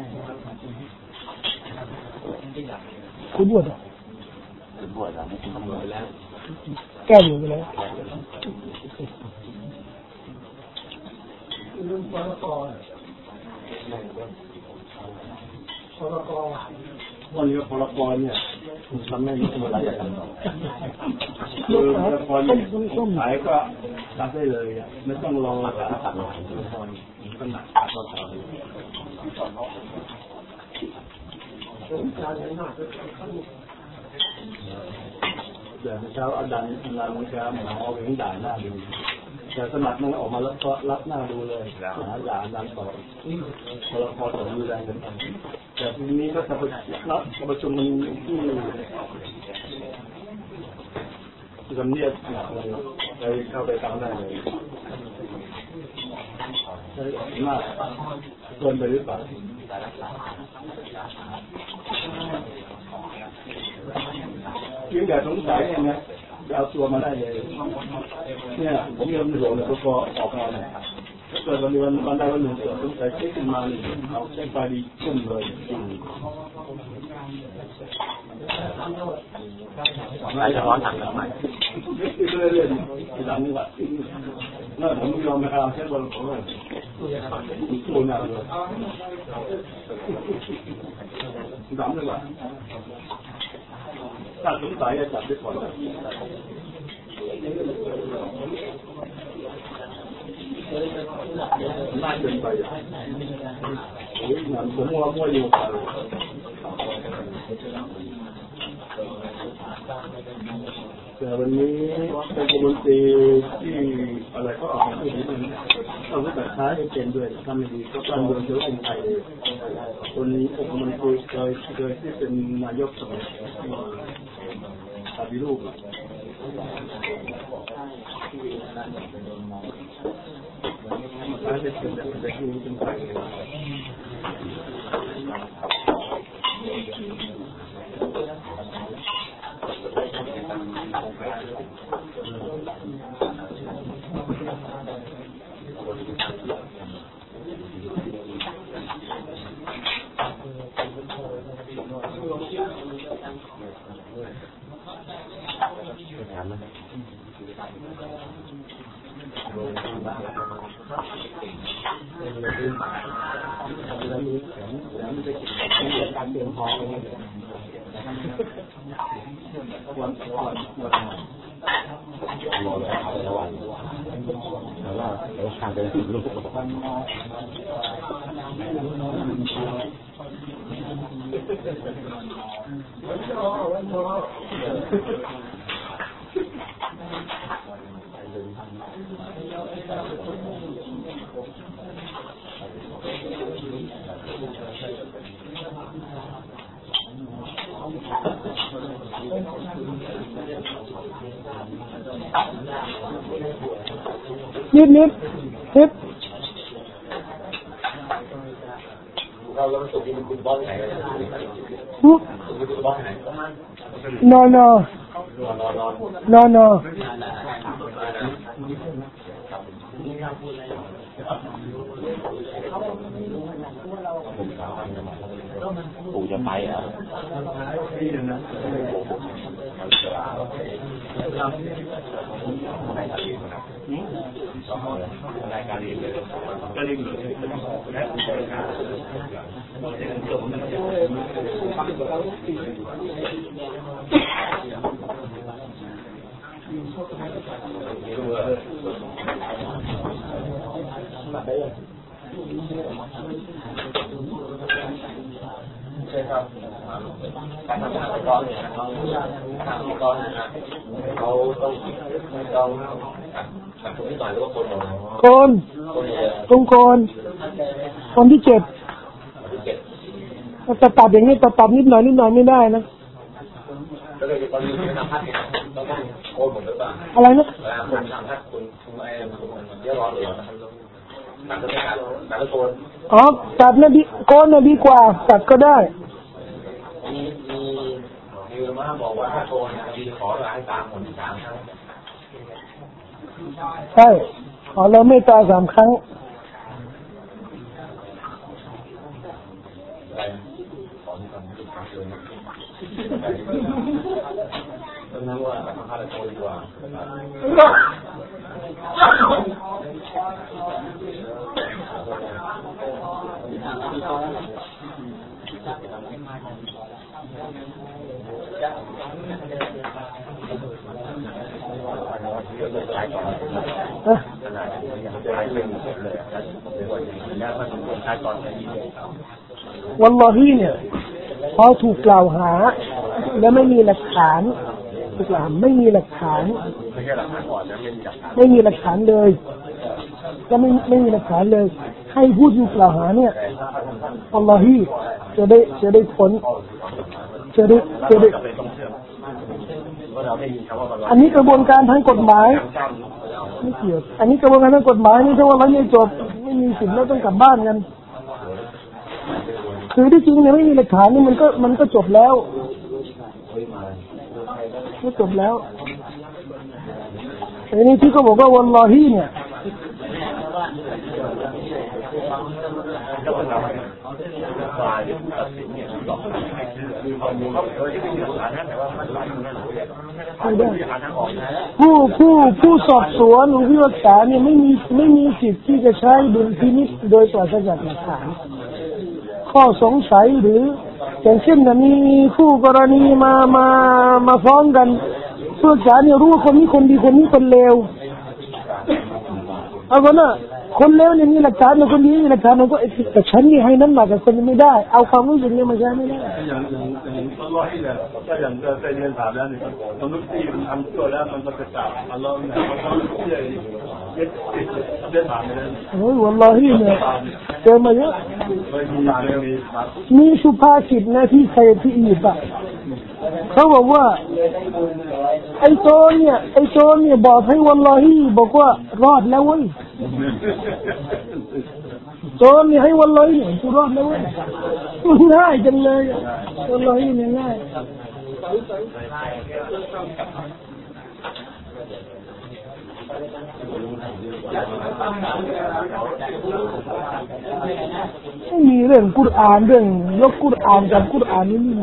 S1: คุณบวชอ่ะ
S4: คุณบวชอ่ะไม่คุณบวชแล้ว
S1: แก้อยู่ไปแล้วเรื่องพรกพรก
S5: วันนี้พรกเนี่ยทำไม่ได้ทำอะไรอย่างนั้นคือพรกเนี่ยขายก็รับได้เลยอ่ะไม่ต้องรอสารตัดพรก็หนักก็ทำเดี๋ยวเช้าอดันนานมันจะหมอเอาเห็นด่าหน้าดูแต่สมัครมันออกมาแล้วก็รับหน้าดูเลยหาด่าดันต่อพอเราพอต่อดูแลกันแต่ทีนี้ก็จะไปรับประชุมมันที่จำเนียบไปเข้าไปตามได้เลยมากเกินไปหรือเปล่ายิ่งแต่สงสัยเนี่ยนะจะเอาตัวมาได้เลยเนี่ยผมยังไม่หลงเลยก็ออกมาเลยเกิดวันนี้วันวันใดวันหนึ่งเกิดสงสัยเช็คขึ้นมาเลยเอาเช็คไปดีขึ้นเลยจริง
S4: ไม่จะร้อนถังทำไม
S5: ไม่ได้เล่นทีหลังนี่แหละนั่นผมยอมนะครับเช็คบอลผมเลยตัวหนักเลยดำเลยว่ะถ้าสงสัยจะจับได้ก่อนน่าเกินไปโอ้ยหนังผมว่ามั่วอยู่กันแต่วันนี้เป็นกระบวนการที่อะไรก็ออกมาพูดนี้มันเอาไปแบบท้ายเป็นด้วยทำไม่ดีก็การเมืองเยอะเป็นไทยคนนี้องค์มันเคยเคยเคยที่เป็นนายกสมัยปฏิรูปท้ายเป็นแบบแบบนี้เป็นไทย
S1: นิดนิดนิด
S3: เราเราสุดที่มันคุณบอสไหนคุณบอสไหน
S1: no no no no
S4: ปู่จะไปอ่ะ
S3: รายการเรียนเลยก็เรียนเลยใช่ครับการทำงานก้อนเนี่ยทำก้อนนะเขาต้องต้องตัดคนที่ต่อยหรือว่าคน
S1: คนตรงคนคนที่เจ็บจะตัดอย่างนี้ตัดตัดนิดหน่อยนิดหน่อยไม่ได้นะ
S3: ก็เลยตอนนี้ทำพัดเนี่ยต้องโอนหมดหรือเปล่า
S1: อะไรนะ
S3: คุณทำพัดคุณคุณไอ้เยอะร้อนเลยตัดก็ไม่ตัดตัดก็โอน
S1: อ๋อตัดน่ะดีโกนน่ะดีกว่าตัดก็ได้
S3: มีมีมีมาบอกว่าถ้าโอนเนี่ยมีขอรายสามคนสามครั้ง
S1: ใช่ขอเราไม่ตายสามครั้ง
S3: ต้องนั่งว่าสัมภาษณ์โทรดีกว่า
S1: วัลลอฮีเนี่ยพอถูกกล่าวหาและไม่มีหลักฐานถูกกล่าวไม่มีหลักฐาน
S3: ไม่ใช่หลักฐานก่อนนะไม่มีหลักฐาน
S1: ไม่มีหลักฐานเลยก็ไม่ไม่มีหลักฐานเลยให้ผู้ถูกกล่าวหาเนี่ยวัลลอฮีจะได้จะได้ผลจะได้จะได้อันนี้กระบวนการทางกฎหมายไม่เกี่ยวอันนี้กระบวนการทางกฎหมายนี่ถ้าว่าเราไม่จบไม่มีสิทธิ์แล้วต้องกลับบ้านกันคือที่จริงเนี่ยไม่มีหลักฐานนี่มันก็มันก็จบแล้วก็จบแล้วไอ้นี่ที่เขาบอกว่าวัลลอฮีเนี่ยผู้ผู้ผู้สอบสวนหรือผู้พิพากษาเนี่ยไม่มีไม่มีสิทธิ์ที่จะใช้ดุลพินิจโดยปราศจากหลักฐานข้อสงสัยหรืออย่างเช่นนะมีคู่กรณีมามามาฟ้องกันผู้ศาลเนี่ยรู้ว่าคนนี้คนดีคนนี้คนเลวเอาคนน่ะคนเลวเนี่ยมีหลักฐานนะคนดีมีหลักฐานมันก็แต่ฉันนี่ให้น้ำหนักกับคนไม่ได้เอาความรู้สึกเนี่ยมาใช้ไม่ได้
S5: อย่างอย่างอย่างอัลลอฮ์เนี่ยก็อย่างจะไปเรียนถามแล้วเนี่ยมนุษย์ที่มันทำชั่วแล้วมันก็จะกล่าวอัลลอฮ์เนี่ยมันก็เชื่อเย็ดติดเรียนถามเลย
S1: โอ้ยวัลลอฮิเนี่ยเจอมาเยอะมีสุภาษิตนะที่ใครที่อียิปต์เขาบอกว่าไอ้โจรเนี่ยไอ้โจรเนี่ยบอกให้วัลลอฮิบอกว่ารอดแล้วเว้ยโจรเนี่ยให้วัลลอฮิเนี่ยกูรอดแล้วเว้ยง่ายจังเลยวัลลอฮิเนี่ยง่ายไม่มีเรื่องกุรอานเรื่องยกกุรอานกับกุรอานนี่นี่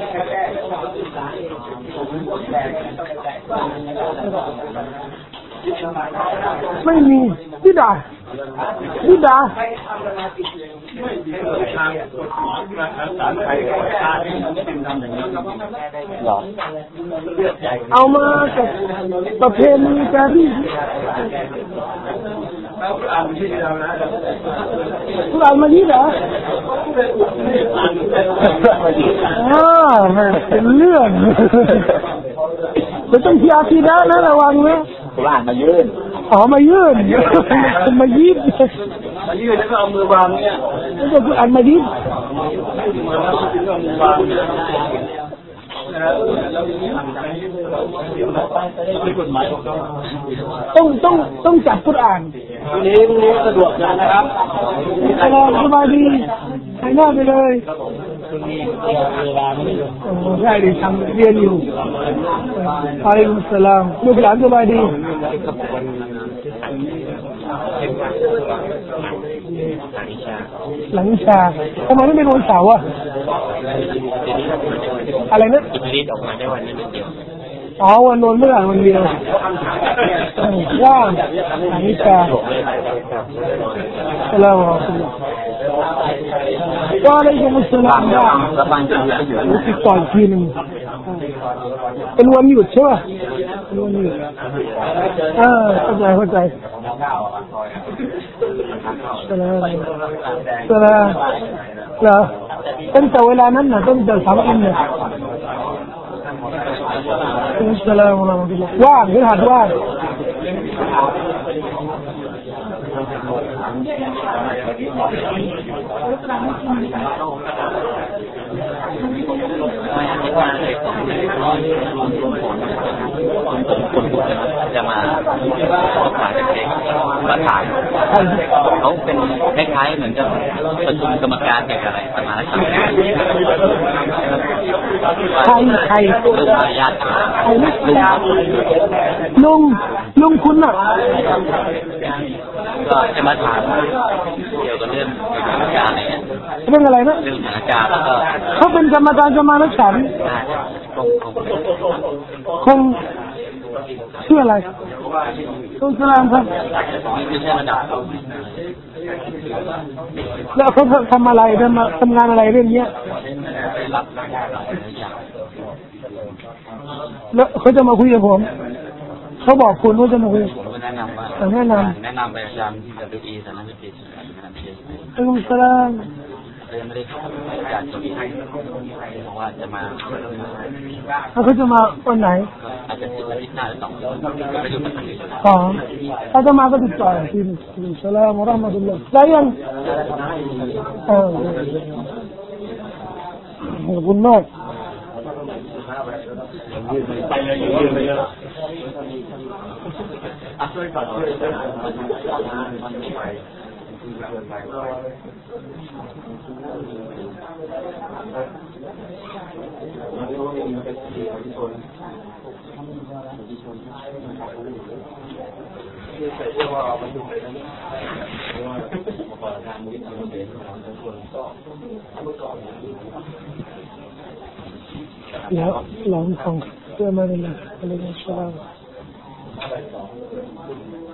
S1: ไม่มีบิดาบิดาเอามาจากประเพณีการีกุรอานมาดีเหรออ่าเป็นเรื่องจะต้องที่อาคีดะห์นะระวังนะ
S4: กุรอานมายื่น
S1: อ๋อมายื่นมายิบ
S5: มายื่นแล้วก็เอามือวางเนี่ย
S1: แล้วก็กุรอานมายิบต้องต้องต้องจับกุรอาน
S5: นี้นี้สะดวกนะครับ
S1: สบายดีหายหน้าไปเลยใช่ดิทำเรียนอยู่อะลัยกุมสลามลูกหลานสบายดีหลังชาทำไมไม่เป็นวันเสาร์อะอะไรนะ
S4: รีดออกมาได้วันนี้เดียว
S1: อ๋อวันนนเมื่อวันเดียวว่างหลังชาสลามว่าอะไรกุมสลามได้ติดต่ออีกทีหนึ่งเป็นวันหยุดใช่ป่ะเป็นวันหยุดเออเข้าใจเข้าใจสลามสลามเหรอตั้งแต่เวลานั้นนะตั้งแต่สามอินเนี่ยสลามว่างหรือหัดว่าง
S4: จะมาถ่ายเองมาถ่ายเขาเป็นคล้ายๆเหมือนกับประชุมกรรมการเกี่ยวกับอะไรประมาณนั้น
S1: ใครใคร
S4: ลุงอนุญาต
S1: ลุงลุงคุณอ่ะ
S4: ก็จะมาถามเกี่ยวกับเรื่องสถานการณ์อะไรเงี้ย
S1: เรื่องอะไรนะ
S4: เรื่องสถานการณ์แล้วก็
S1: เขาเป็นกรรมการจะมาแล้วฉันคงชื่ออะไรคุณสลามครับ
S4: ไม่ใช่ระดับ
S1: แล้วเขาทำอะไรทำทำงานอะไรเรื่องเนี้ยแล้วเขาจะมาคุยกับผมเขาบอกคุณว่าจะมาคุย
S4: ผมแนะนำว่า
S1: แนะนำ
S4: แนะนำไปอาจารย์ที่ ดับเบิลยู อี สำนักวิจัย
S1: อัลลอฮฺสลาม
S4: เลยไม่ได้อยากจะมีให้บอกว่าจะมา
S1: แล้วเขาจะมาวันไหน
S4: อาจจะติดอาทิตย์หน้าหรือสองไม่รู้เป็น
S1: อ๋อถ้าจะมาก็ติดต่อที่อัสสลามุอะเราะห์มะตุลลอฮ์ได้ยังเออขอบคุณมาก
S5: ไปเลยยืนไปเลยอ่ะช่วยก่อนช่วยช่วย
S1: แล้วลองฟังเพื่อมาเลยนะอะไรกันชอบ